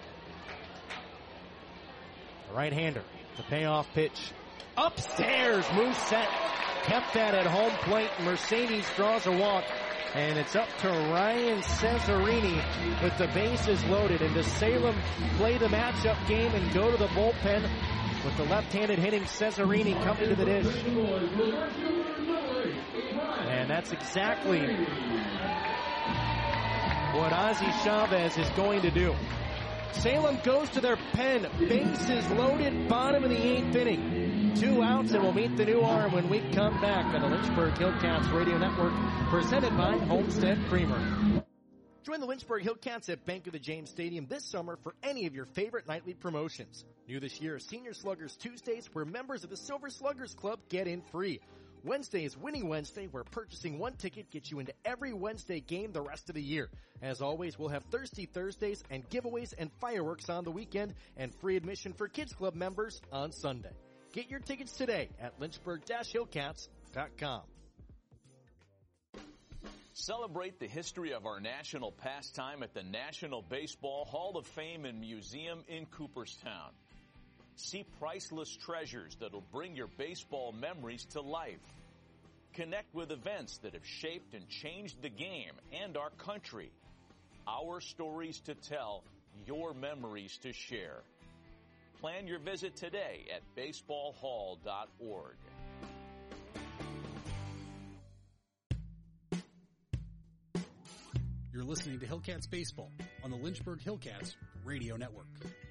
The right-hander, the payoff pitch. Upstairs, Mousset kept that at home plate. Mercedes draws a walk, and it's up to Ryan Cesarini with the bases loaded. And does Salem play the matchup game and go to the bullpen with the left-handed hitting Cesarini coming to the dish? And that's exactly what Ozzie Chavez is going to do. Salem goes to their pen. Bases loaded, bottom of the 8th inning. 2 outs, and we'll meet the new arm when we come back on the Lynchburg Hillcats Radio Network, presented by Homestead Creamery. Join the Lynchburg Hillcats at Bank of the James Stadium this summer for any of your favorite nightly promotions. New this year, Senior Sluggers Tuesdays, where members of the Silver Sluggers Club get in free. Wednesday is Winning Wednesday, where purchasing 1 ticket gets you into every Wednesday game the rest of the year. As always, we'll have Thirsty Thursdays and giveaways and fireworks on the weekend, and free admission for Kids Club members on Sunday. Get your tickets today at lynchburg-hillcats.com. Celebrate the history of our national pastime at the National Baseball Hall of Fame and Museum in Cooperstown. See priceless treasures that'll bring your baseball memories to life. Connect with events that have shaped and changed the game and our country. Our stories to tell, your memories to share. Plan your visit today at baseballhall.org. You're listening to Hillcats Baseball on the Lynchburg Hillcats Radio Network.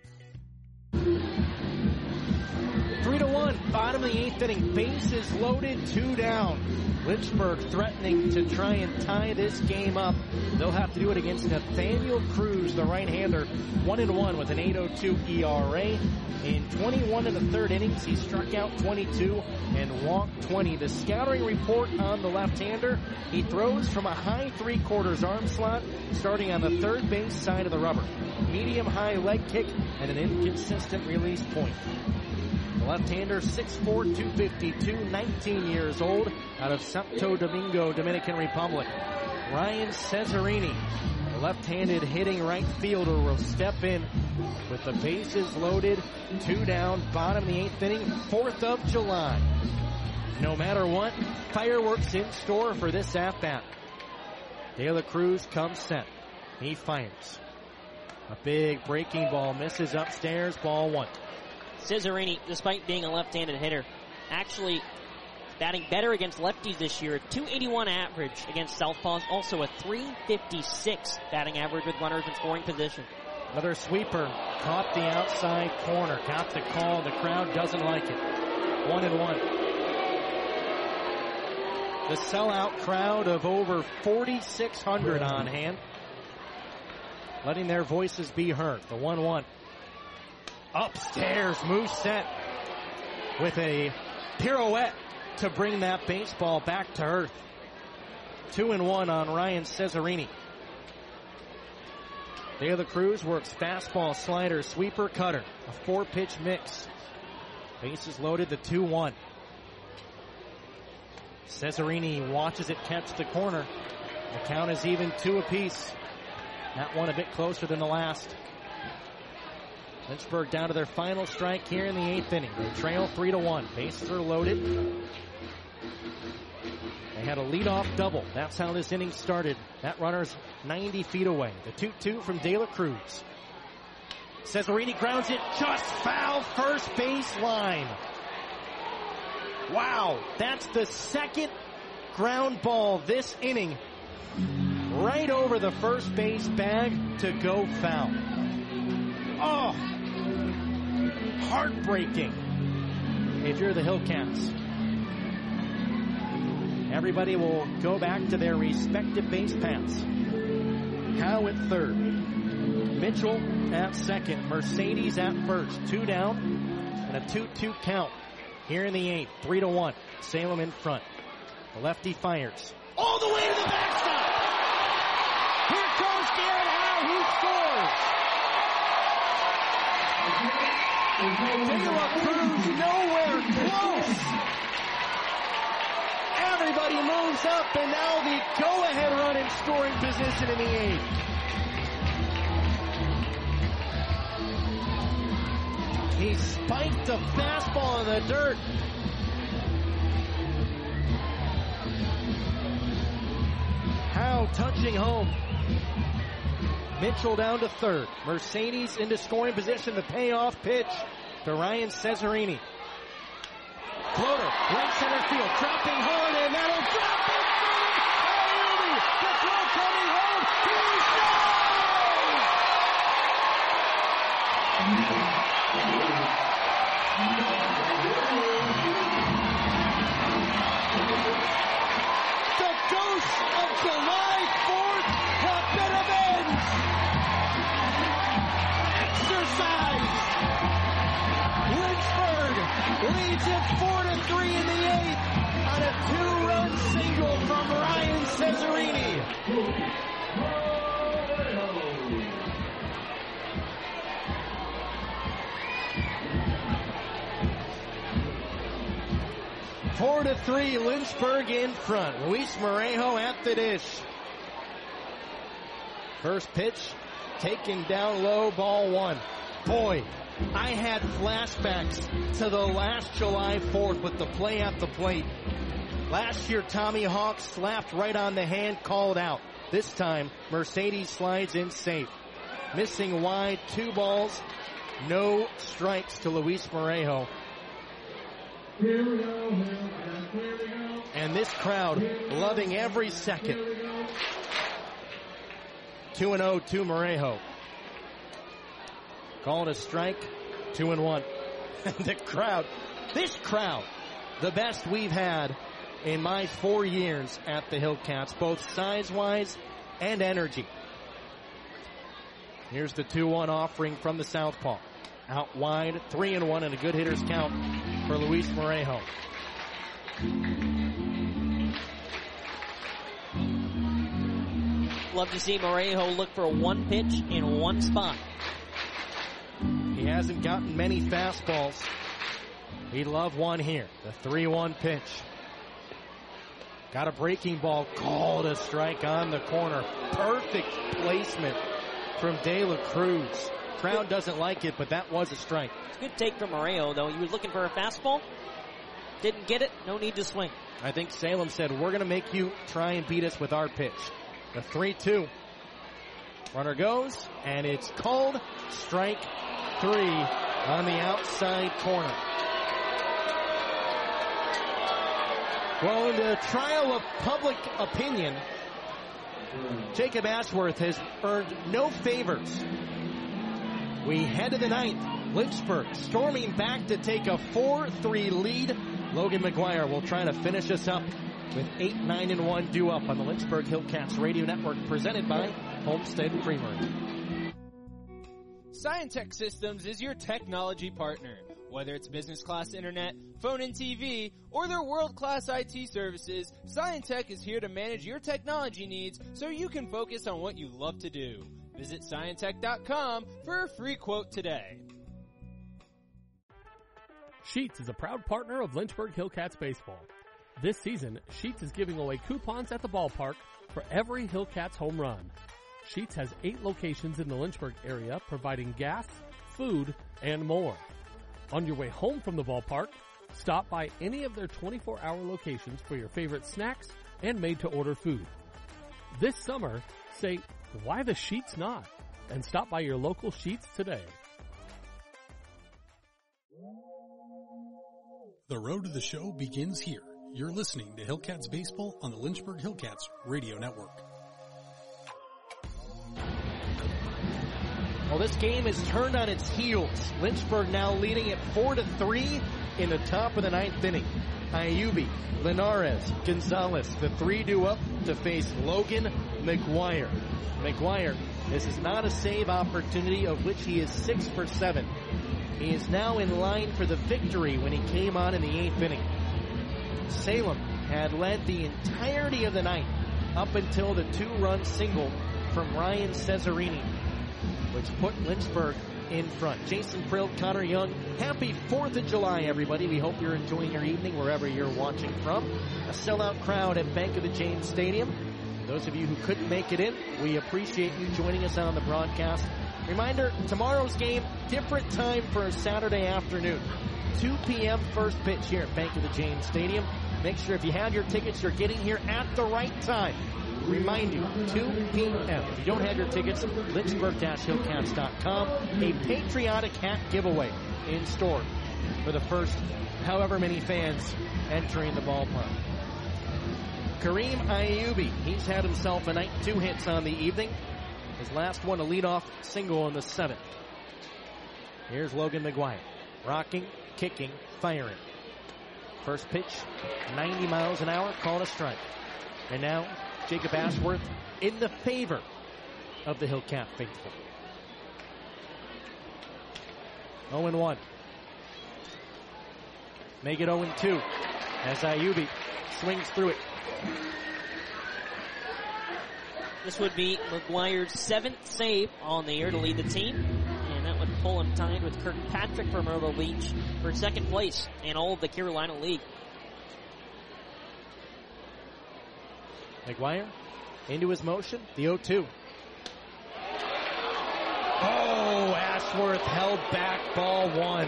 3-1, bottom of the 8th inning. Bases loaded, 2 down. Lynchburg threatening to try and tie this game up. They'll have to do it against Nathaniel Cruz, the right-hander, 1-1 with an 8.02 ERA. In 21 and a third innings, he struck out 22 and walked 20. The scattering report on the left-hander, he throws from a high 3/4 arm slot, starting on the third base side of the rubber. Medium-high leg kick and an inconsistent release point. The left-hander, 6'4", 252, 19 years old, out of Santo Domingo, Dominican Republic. Ryan Cesarini, the left-handed hitting right fielder, will step in with the bases loaded, 2 down, bottom of the 8th inning, 4th of July. No matter what, fireworks in store for this at-bat. De La Cruz comes set. He fires. A big breaking ball misses upstairs, ball 1. Cesarini, despite being a left-handed hitter, actually batting better against lefties this year. 281 average against southpaws, also a 356 batting average with runners in scoring position. Another sweeper, caught the outside corner, got the call, the crowd doesn't like it. 1-1. The sellout crowd of over 4,600 on hand, letting their voices be heard. The 1-1. Upstairs, Mousset with a pirouette to bring that baseball back to earth. 2-1 on Ryan Cesarini. De La Cruz works fastball, slider, sweeper, cutter. A 4-pitch mix. Bases loaded, the 2-1. Cesarini watches it catch the corner. The count is even 2 apiece. That one a bit closer than the last. Lynchburg down to their final strike here in the 8th inning. They trail 3-1. Bases are loaded. They had a leadoff double. That's how this inning started. That runner's 90 feet away. The 2-2 from De La Cruz. Cesarini grounds it just foul first base line. Wow, that's the second ground ball this inning. Right over the first base bag to go foul. Oh, heartbreaking if you're the Hillcats. Everybody will go back to their respective base paths. Howe at third. Mitchell at second. Mercedes at first. 2 down and a 2-2 count here in the 8th. 3-1. Salem in front. The lefty fires. All the way to the backstop. Here comes Garrett Howe. He scores. De La Cruz nowhere close. Everybody moves up, and now the go-ahead run in scoring position in the 8th. He spiked a fastball in the dirt. Howe touching home. Mitchell down to third. Mercedes into scoring position. The payoff pitch to Ryan Cesarini. Floater, right center field, dropping hard, and that'll drop it. Rudy, the throw coming home. He the ghost of July 4th have been avenged. Exercise. Lynchburg leads it 4-3 in the 8th on a 2-run single from Ryan Cesarini. Four to 3, Lynchburg in front. Luis Morejo at the dish. First pitch taken down low, ball 1. Boy, I had flashbacks to the last July 4th with the play at the plate. Last year, Tommy Hawk slapped right on the hand, called out. This time, Mercedes slides in safe. Missing wide, 2 balls, no strikes to Luis Morejo. Here we go, here we go. And this crowd loving every second. 2-0 to Morejo. Called a strike, 2-1. The crowd, this crowd, the best we've had in my 4 years at the Hillcats, both size-wise and energy. Here's the 2-1 offering from the southpaw. Out wide, 3-1 and a good hitter's count for Luis Morejo. Love to see Morejo look for one pitch in one spot. He hasn't gotten many fastballs. He'd love one here. The 3-1 pitch. Got a breaking ball, called a strike on the corner. Perfect placement from De La Cruz. Crowd doesn't like it, but that was a strike. It's a good take from Morejo, though. He was looking for a fastball. Didn't get it. No need to swing. I think Salem said, we're going to make you try and beat us with our pitch. The 3-2. Runner goes, and it's called strike 3 on the outside corner. Well, in the trial of public opinion, Jacob Ashworth has earned no favors. We head to the 9th. Lynchburg storming back to take a 4-3 lead. Logan McGuire will try to finish us up with 8-9-1 due up on the Lynchburg Hillcats Radio Network, presented by Homestead Creamery. Scientech Systems is your technology partner. Whether it's business class internet, phone and TV, or their world-class IT services, Scientech is here to manage your technology needs so you can focus on what you love to do. Visit Scientech.com for a free quote today. Sheetz is a proud partner of Lynchburg Hillcats baseball. This season, Sheetz is giving away coupons at the ballpark for every Hillcats home run. Sheetz has 8 locations in the Lynchburg area, providing gas, food, and more. On your way home from the ballpark, stop by any of their 24-hour locations for your favorite snacks, and made-to-order food. This summer, say, why the Sheetz not? And stop by your local Sheetz today. The road to the show begins here. You're listening to Hillcats Baseball on the Lynchburg Hillcats Radio Network. Well, this game is turned on its heels. Lynchburg now leading at 4-3 in the top of the ninth inning. Ayubi, Linares, Gonzalez, the three due up to face Logan McGuire. McGuire, this is not a save opportunity, of which he is 6 for 7. He is now in line for the victory when he came on in the 8th inning. Salem had led the entirety of the night up until the 2-run single from Ryan Cesarini, which put Lynchburg in front. Jason Prill, Connor Young, happy 4th of July, everybody. We hope you're enjoying your evening wherever you're watching from. A sellout crowd at Bank of the James Stadium. Those of you who couldn't make it in, we appreciate you joining us on the broadcast. Reminder, tomorrow's game, different time for a Saturday afternoon. 2 p.m. first pitch here at Bank of the James Stadium. Make sure if you have your tickets, you're getting here at the right time. Remind you, 2 p.m. If you don't have your tickets, Lynchburg-Hillcats.com. A patriotic hat giveaway in store for the first however many fans entering the ballpark. Kareem Ayubi, he's had himself a night, 2 hits on the evening. His last one, a leadoff single in the 7th. Here's Logan McGuire, rocking, kicking, firing. First pitch, 90 miles an hour, called a strike. And now, Jacob Ashworth in the favor of the Hillcat faithful. 0-1. Make it 0-2 as Ayubi swings through it. This would be McGuire's 7th save on the year to lead the team, and that would pull him tied with Kirkpatrick from Myrtle Beach for 2nd place in all of the Carolina League. McGuire into his motion, the 0-2. Oh, Ashworth held back, ball 1.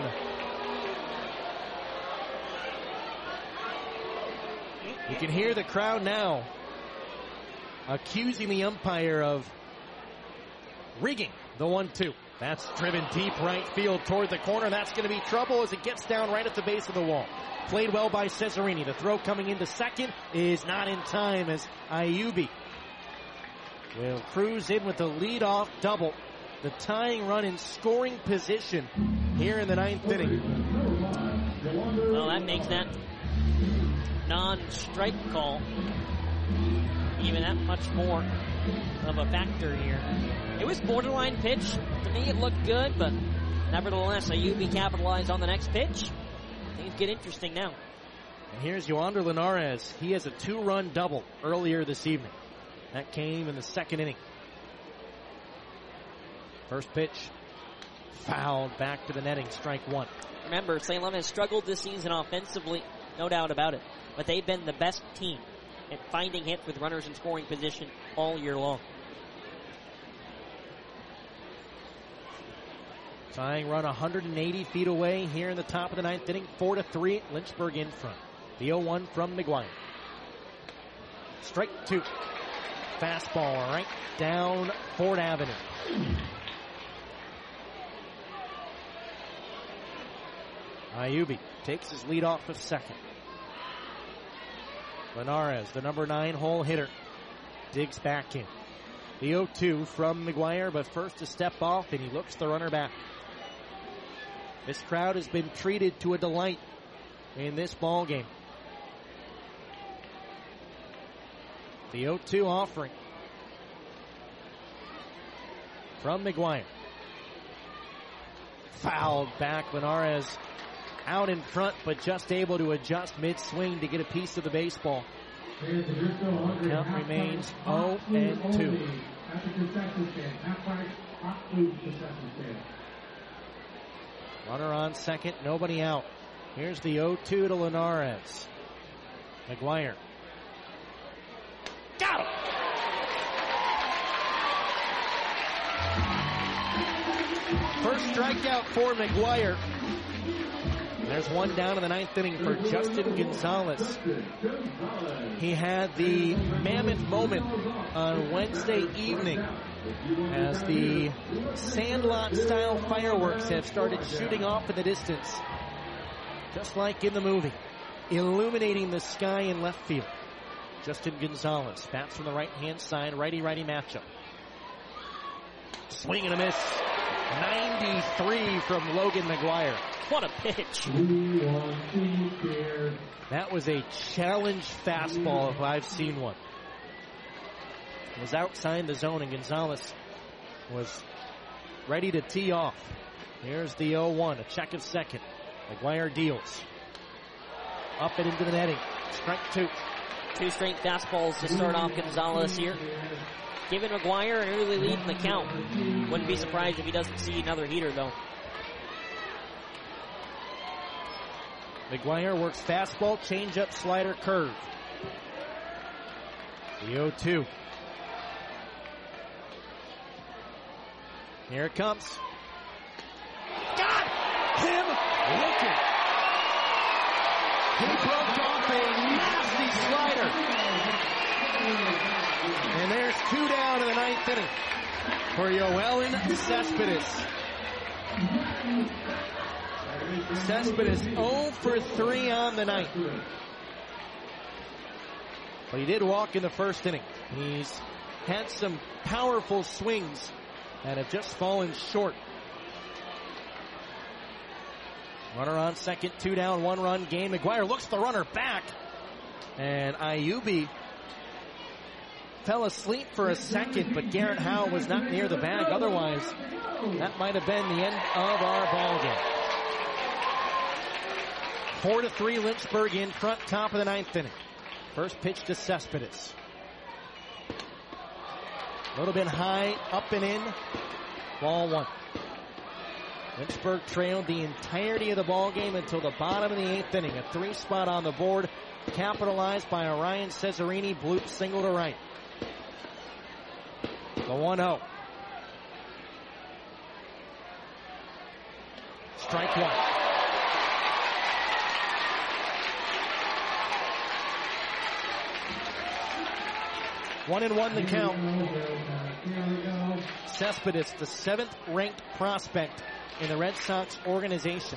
You can hear the crowd now accusing the umpire of rigging the 1-2. That's driven deep right field toward the corner. That's going to be trouble as it gets down right at the base of the wall. Played well by Cesarini. The throw coming into second is not in time as Ayubi will cruise in with the leadoff double. The tying run in scoring position here in the 9th inning. Well, that makes that non-strike call even that much more of a factor here. It was borderline pitch. To me, it looked good, but nevertheless, Ayubi capitalized on the next pitch. Things get interesting now. And here's Yoander Linares. He has a 2-run double earlier this evening. That came in the 2nd inning. First pitch, fouled back to the netting, strike 1. Remember, Salem has struggled this season offensively, no doubt about it. But they've been the best team at finding hits with runners in scoring position all year long. Tying run 180 feet away here in the top of the 9th inning. 4-3, Lynchburg in front. The 0-1 from McGuire. Strike 2. Fastball right down Ford Avenue. Ayubi takes his lead off of second. Linares, the number 9 hole hitter, digs back in. The 0-2 from McGuire, but first to step off, and he looks the runner back. This crowd has been treated to a delight in this ball game. The 0-2 offering from McGuire. Fouled back. Linares out in front, but just able to adjust mid-swing to get a piece of the baseball. Count remains 0-2. Runner on second, nobody out. Here's the 0-2 to Linares. McGuire. Got him! First strikeout for McGuire. There's one down in the ninth inning for Justin Gonzalez. He had the mammoth moment on Wednesday evening as the Sandlot-style fireworks have started shooting off in the distance, just like in the movie, illuminating the sky in left field. Justin Gonzalez bats from the right-hand side, righty-righty matchup. Swing and a miss. 93 from Logan McGuire. What a pitch. That was a challenge fastball if I've seen one. It was outside the zone, and Gonzalez was ready to tee off. Here's the 0-1, a check of second. McGuire deals. Up and into the netting. Strike two. Two straight fastballs to start off Gonzalez here. Giving McGuire an early lead in the count. Wouldn't be surprised if he doesn't see another heater, though. McGuire works fastball, changeup, slider, curve. The 0-2. Here it comes. Got him looking. He broke off a nasty slider. And there's two down in the ninth inning for Yoelin Cespedes. Cespedes 0 for 3 on the night. But he did walk in the first inning. He's had some powerful swings that have just fallen short. Runner on second, 2 down, 1 run game. McGuire looks the runner back. And Ayubi fell asleep for a second, but Garrett Howe was not near the bag. Otherwise, that might have been the end of our ball game. 4-3 Lynchburg in front, top of the ninth inning. First pitch to Cespedes. A little bit high, up and in. Ball one. Lynchburg trailed the entirety of the ball game until the bottom of the eighth inning. A 3 spot on the board, capitalized by Orion Cesarini, bloop single to right. The 1-0. Strike one. One and one the count. Cespedes, the 7th ranked prospect in the Red Sox organization.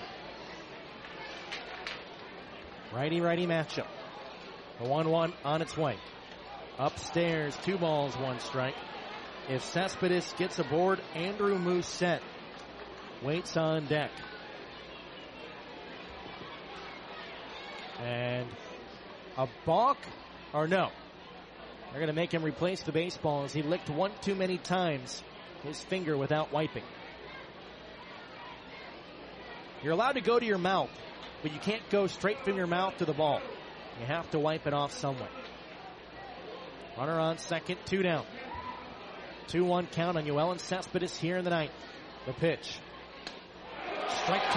Righty-righty matchup. The 1-1 on its way. Upstairs, 2 balls, 1 strike. If Cespedes gets aboard, Andrew Mousset waits on deck. And a balk, or no? They're going to make him replace the baseball as he licked one too many times his finger without wiping. You're allowed to go to your mouth, but you can't go straight from your mouth to the ball. You have to wipe it off somewhere. Runner on second, 2 down. 2-1 count on Yoelin Cespedes here in the ninth. The pitch. Strike 2.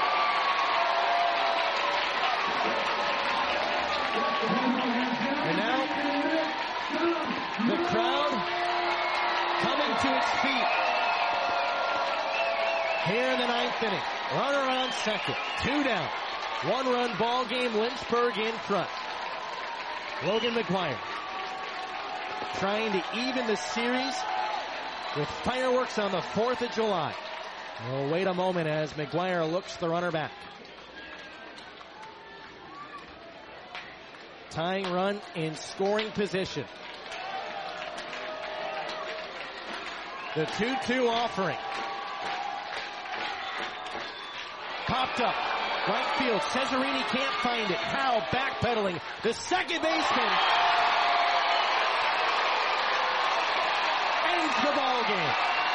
And now, the crowd coming to its feet here in the ninth inning. Runner on second, 2 down. 1-run ball game, Lynchburg in front. Logan McGuire trying to even the series with fireworks on the 4th of July. We'll wait a moment as McGuire looks the runner back. Tying run in scoring position. The 2-2 offering. Popped up. Right field. Cesarini can't find it. Howe backpedaling. The second baseman ends the ball game.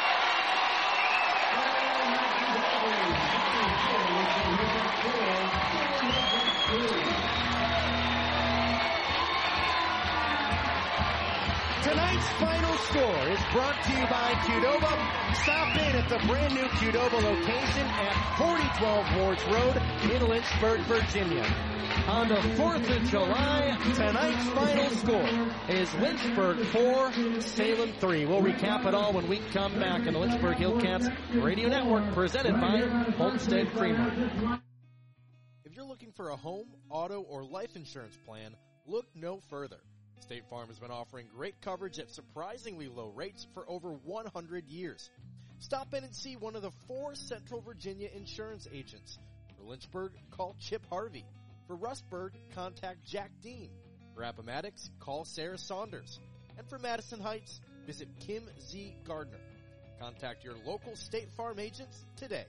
Tonight's final score is brought to you by Qdoba. Stop in at the brand new Qdoba location at 4012 Wards Road in Lynchburg, Virginia. On the 4th of July, tonight's final score is Lynchburg 4, Salem 3. We'll recap it all when we come back on the Lynchburg Hillcats Radio Network, presented by Homestead Creamery. looking for a home, auto, or life insurance plan, look no further. State Farm has been offering great coverage at surprisingly low rates for over 100 years. Stop in and see one of the 4 Central Virginia insurance agents. For Lynchburg, call Chip Harvey. For Rustburg, contact Jack Dean. For Appomattox, call Sarah Saunders. And for Madison Heights, visit Kim Z. Gardner. Contact your local State Farm agents today.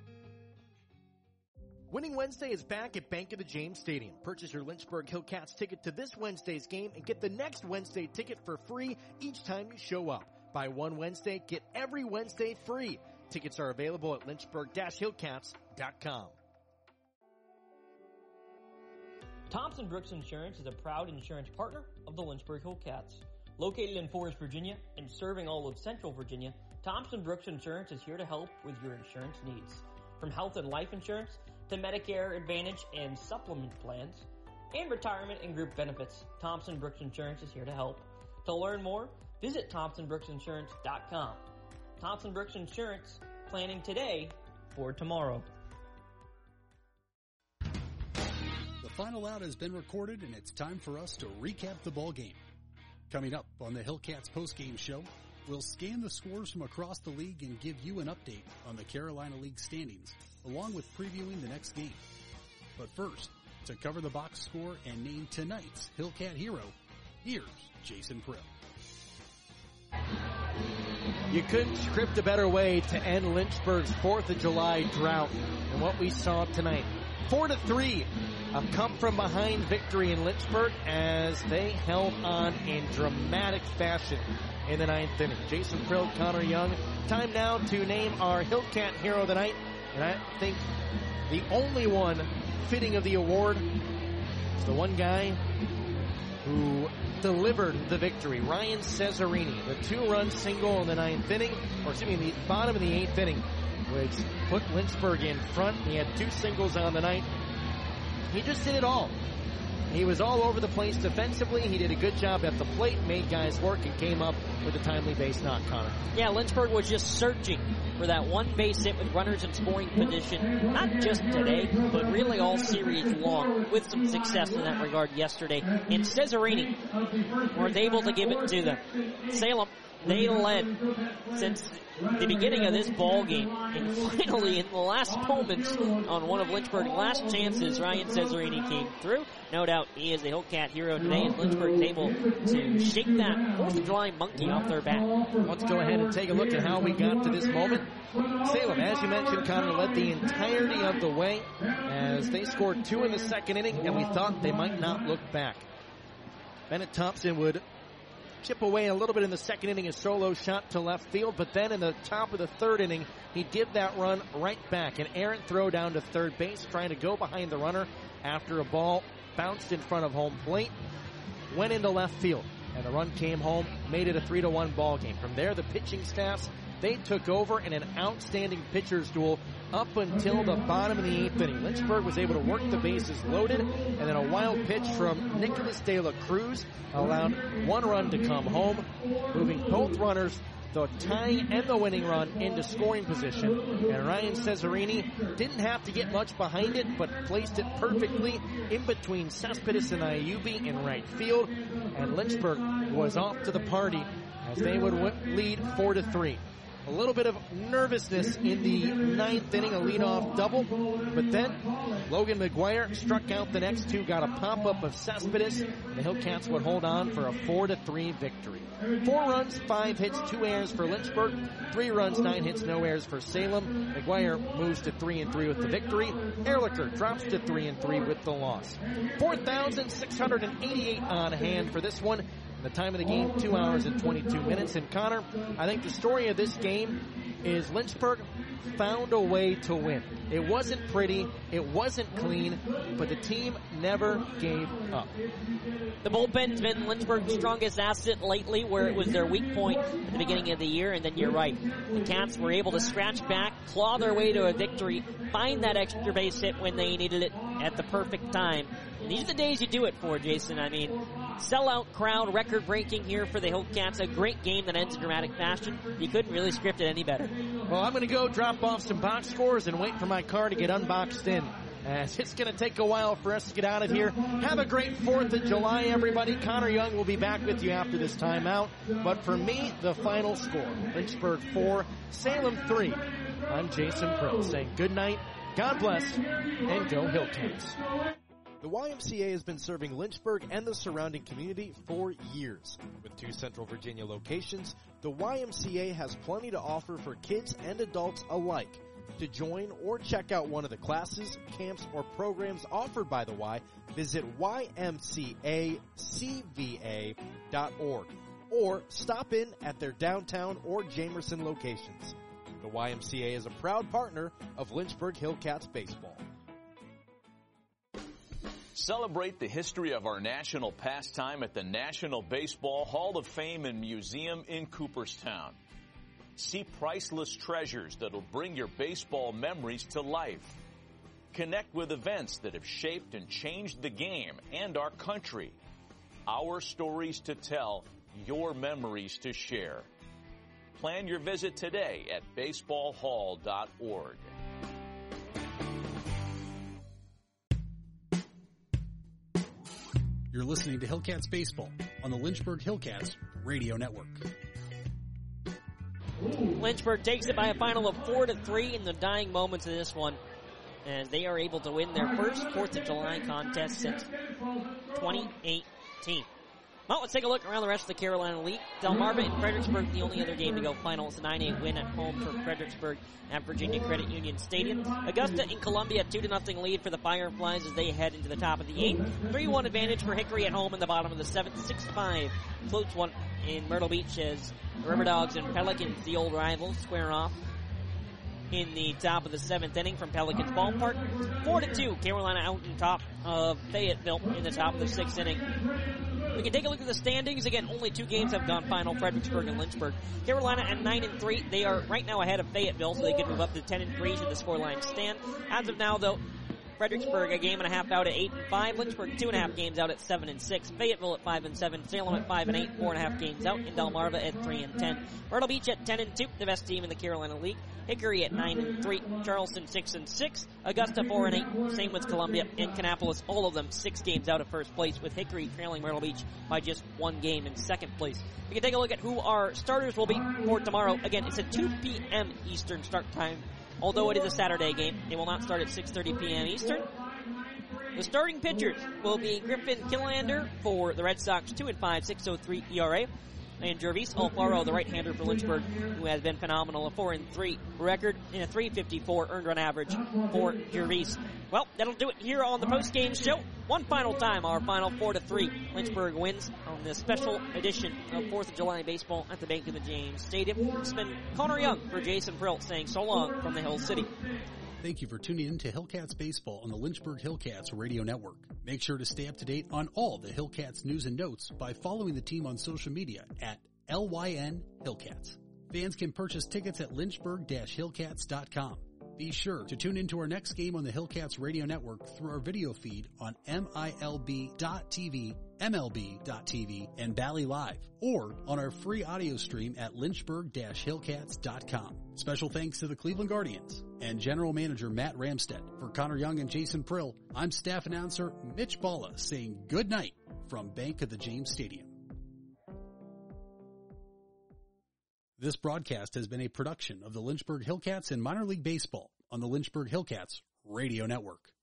Winning Wednesday is back at Bank of the James Stadium. Purchase your Lynchburg Hillcats ticket to this Wednesday's game and get the next Wednesday ticket for free each time you show up. Buy one Wednesday, get every Wednesday free. Tickets are available at lynchburg-hillcats.com. Thompson Brooks Insurance is a proud insurance partner of the Lynchburg Hillcats. Located in Forest, Virginia, and serving all of Central Virginia, Thompson Brooks Insurance is here to help with your insurance needs. From health and life insurance to Medicare Advantage and supplement plans, and retirement and group benefits, Thompson Brooks Insurance is here to help. To learn more, visit ThompsonBrooksInsurance.com. Thompson Brooks Insurance, planning today for tomorrow. The final out has been recorded, and it's time for us to recap the ball game. Coming up on the Hillcats postgame show, we'll scan the scores from across the league and give you an update on the Carolina League standings, along with previewing the next game. But first, to cover the box score and name tonight's Hillcat hero, here's Jason Prill. You couldn't script a better way to end Lynchburg's 4th of July drought than what we saw tonight. 4-3, a come-from-behind victory in Lynchburg as they held on in dramatic fashion in the 9th inning. Jason Prill, Connor Young. Time now to name our Hillcat hero of the night, and I think the only one fitting of the award is the one guy who delivered the victory, Ryan Cesarini. The 2-run single in the 9th inning, or excuse me, the bottom of the 8th inning, which put Lynchburg in front. He had 2 singles on the night. He just did it all. He was all over the place defensively. He did a good job at the plate, made guys work, and came up with a timely base knock, Connor. Yeah, Lynchburg was just searching for that one base hit with runners in scoring position, not just today, but really all series long, with some success in that regard yesterday. And Cesarini was able to give it to them. Salem, they led since the beginning of this ball game, and finally in the last moments on one of Lynchburg's last chances, Ryan Cesarini came through. No doubt he is the Hillcat hero today, and Lynchburg's able to shake that 4th of July monkey off their back. Let's go ahead and take a look at how we got to this moment. Salem, as you mentioned, Connor, led the entirety of the way as they scored 2 in the 2nd inning, and we thought they might not look back. Bennett Thompson would chip away a little bit in the 2nd inning, a solo shot to left field, but then in the top of the 3rd inning, he did that run right back. An errant throw down to third base, trying to go behind the runner after a ball bounced in front of home plate, went into left field, and the run came home, made it a 3-1 ball game. From there, the pitching staffs, they took over in an outstanding pitcher's duel up until the bottom of the 8th inning. Lynchburg was able to work the bases loaded, and then a wild pitch from Nicholas De La Cruz allowed 1 run to come home, moving both runners, the tying and the winning run, into scoring position. And Ryan Cesarini didn't have to get much behind it, but placed it perfectly in between Cespedes and Ayubi in right field, and Lynchburg was off to the party as they would lead 4-3. A little bit of nervousness in the 9th inning, a leadoff double, but then Logan McGuire struck out the next 2, got a pop-up of Cespedes, and the Hillcats would hold on for a 4-3 victory. 4 runs, 5 hits, 2 errors for Lynchburg, 3 runs, 9 hits, no errors for Salem. McGuire moves to 3-3 with the victory. Ehrlicher drops to 3-3 with the loss. 4,688 on hand for this one. The time of the game, 2 hours and 22 minutes. And Connor, I think the story of this game is Lynchburg found a way to win. It wasn't pretty, it wasn't clean, but the team never gave up. The bullpen's been Lynchburg's strongest asset lately, where it was their weak point at the beginning of the year, and then you're right. The Cats were able to scratch back, claw their way to a victory, find that extra base hit when they needed it at the perfect time. And these are the days you do it for, Jason. I mean, sellout crowd, record-breaking here for the Hillcats. A great game that ends in dramatic fashion. You couldn't really script it any better. Well, I'm going to go drop off some box scores and wait for my car to get unboxed in. as it's going to take a while for us to get out of here. Have a great 4th of July, everybody. Connor Young will be back with you after this timeout. But for me, the final score, Lynchburg 4, Salem 3. I'm Jason Prill saying good night, God bless, and go Hillcats. The YMCA has been serving Lynchburg and the surrounding community for years. With 2 Central Virginia locations, the YMCA has plenty to offer for kids and adults alike. To join or check out one of the classes, camps, or programs offered by the Y, visit ymcacva.org or stop in at their downtown or Jamerson locations. The YMCA is a proud partner of Lynchburg Hillcats baseball. Celebrate the history of our national pastime at the National Baseball Hall of Fame and Museum in Cooperstown. See priceless treasures that'll bring your baseball memories to life. Connect with events that have shaped and changed the game and our country. Our stories to tell, your memories to share. Plan your visit today at baseballhall.org. You're listening to Hillcats Baseball on the Lynchburg Hillcats Radio Network. Lynchburg takes it by a final of 4-3 in the dying moments of this one, as they are able to win their first 4th of July contest since 2018. Well, let's take a look around the rest of the Carolina League. Delmarva and Fredericksburg, the only other game to go final. It's a 9-8 win at home for Fredericksburg at Virginia Credit Union Stadium. Augusta and Columbia, 2-0 lead for the Fireflies as they head into the top of the 8th. 3-1 advantage for Hickory at home in the bottom of the 7th. 6-5 floats one in Myrtle Beach as River Dogs and Pelicans, the old rivals, square off in the top of the 7th inning from Pelicans Ballpark. 4-2, Carolina out in top of Fayetteville in the top of the 6th inning. We can take a look at the standings. Again, only 2 games have gone final, Fredericksburg and Lynchburg. Carolina at 9-3. They are right now ahead of Fayetteville, so they could move up to 10-3 should the scoreline stand. As of now, though, Fredericksburg a game and a half out at 8-5. Lynchburg 2.5 games out at 7-6. Fayetteville at 5-7. Salem at 5-8. 4.5 games out. And Delmarva at 3-10. Myrtle Beach at 10-2. The best team in the Carolina League. Hickory at 9-3. Charleston 6-6. Augusta 4-8. Same with Columbia and Kannapolis. All of them 6 games out of first place, with Hickory trailing Myrtle Beach by just 1 game in second place. We can take a look at who our starters will be for tomorrow. Again, it's a 2 p.m. Eastern start time. Although it is a Saturday game, it will not start at 6:30 p.m. Eastern. The starting pitchers will be Griffin Killander for the Red Sox, 2-5, 6.03 ERA. And Jervis Alfaro, the right-hander for Lynchburg, who has been phenomenal, a 4-3 record and a 3.54 earned run average for Jervis. Well, that'll do it here on the post-game show. One final time, our final 4-3. Lynchburg wins on this special edition of 4th of July baseball at the Bank of the James Stadium. It's been Connor Young for Jason Prill saying so long from the Hill City. Thank you for tuning in to Hillcats Baseball on the Lynchburg Hillcats Radio Network. Make sure to stay up to date on all the Hillcats news and notes by following the team on social media at LYN Hillcats. Fans can purchase tickets at lynchburg-hillcats.com. Be sure to tune into our next game on the Hillcats Radio Network through our video feed on MILB.TV, MLB.TV, and Bally Live, or on our free audio stream at lynchburg-hillcats.com. Special thanks to the Cleveland Guardians and General Manager Matt Ramstead. For Connor Young and Jason Prill, I'm staff announcer Mitch Balla saying good night from Bank of the James Stadium. This broadcast has been a production of the Lynchburg Hillcats and Minor League Baseball on the Lynchburg Hillcats Radio Network.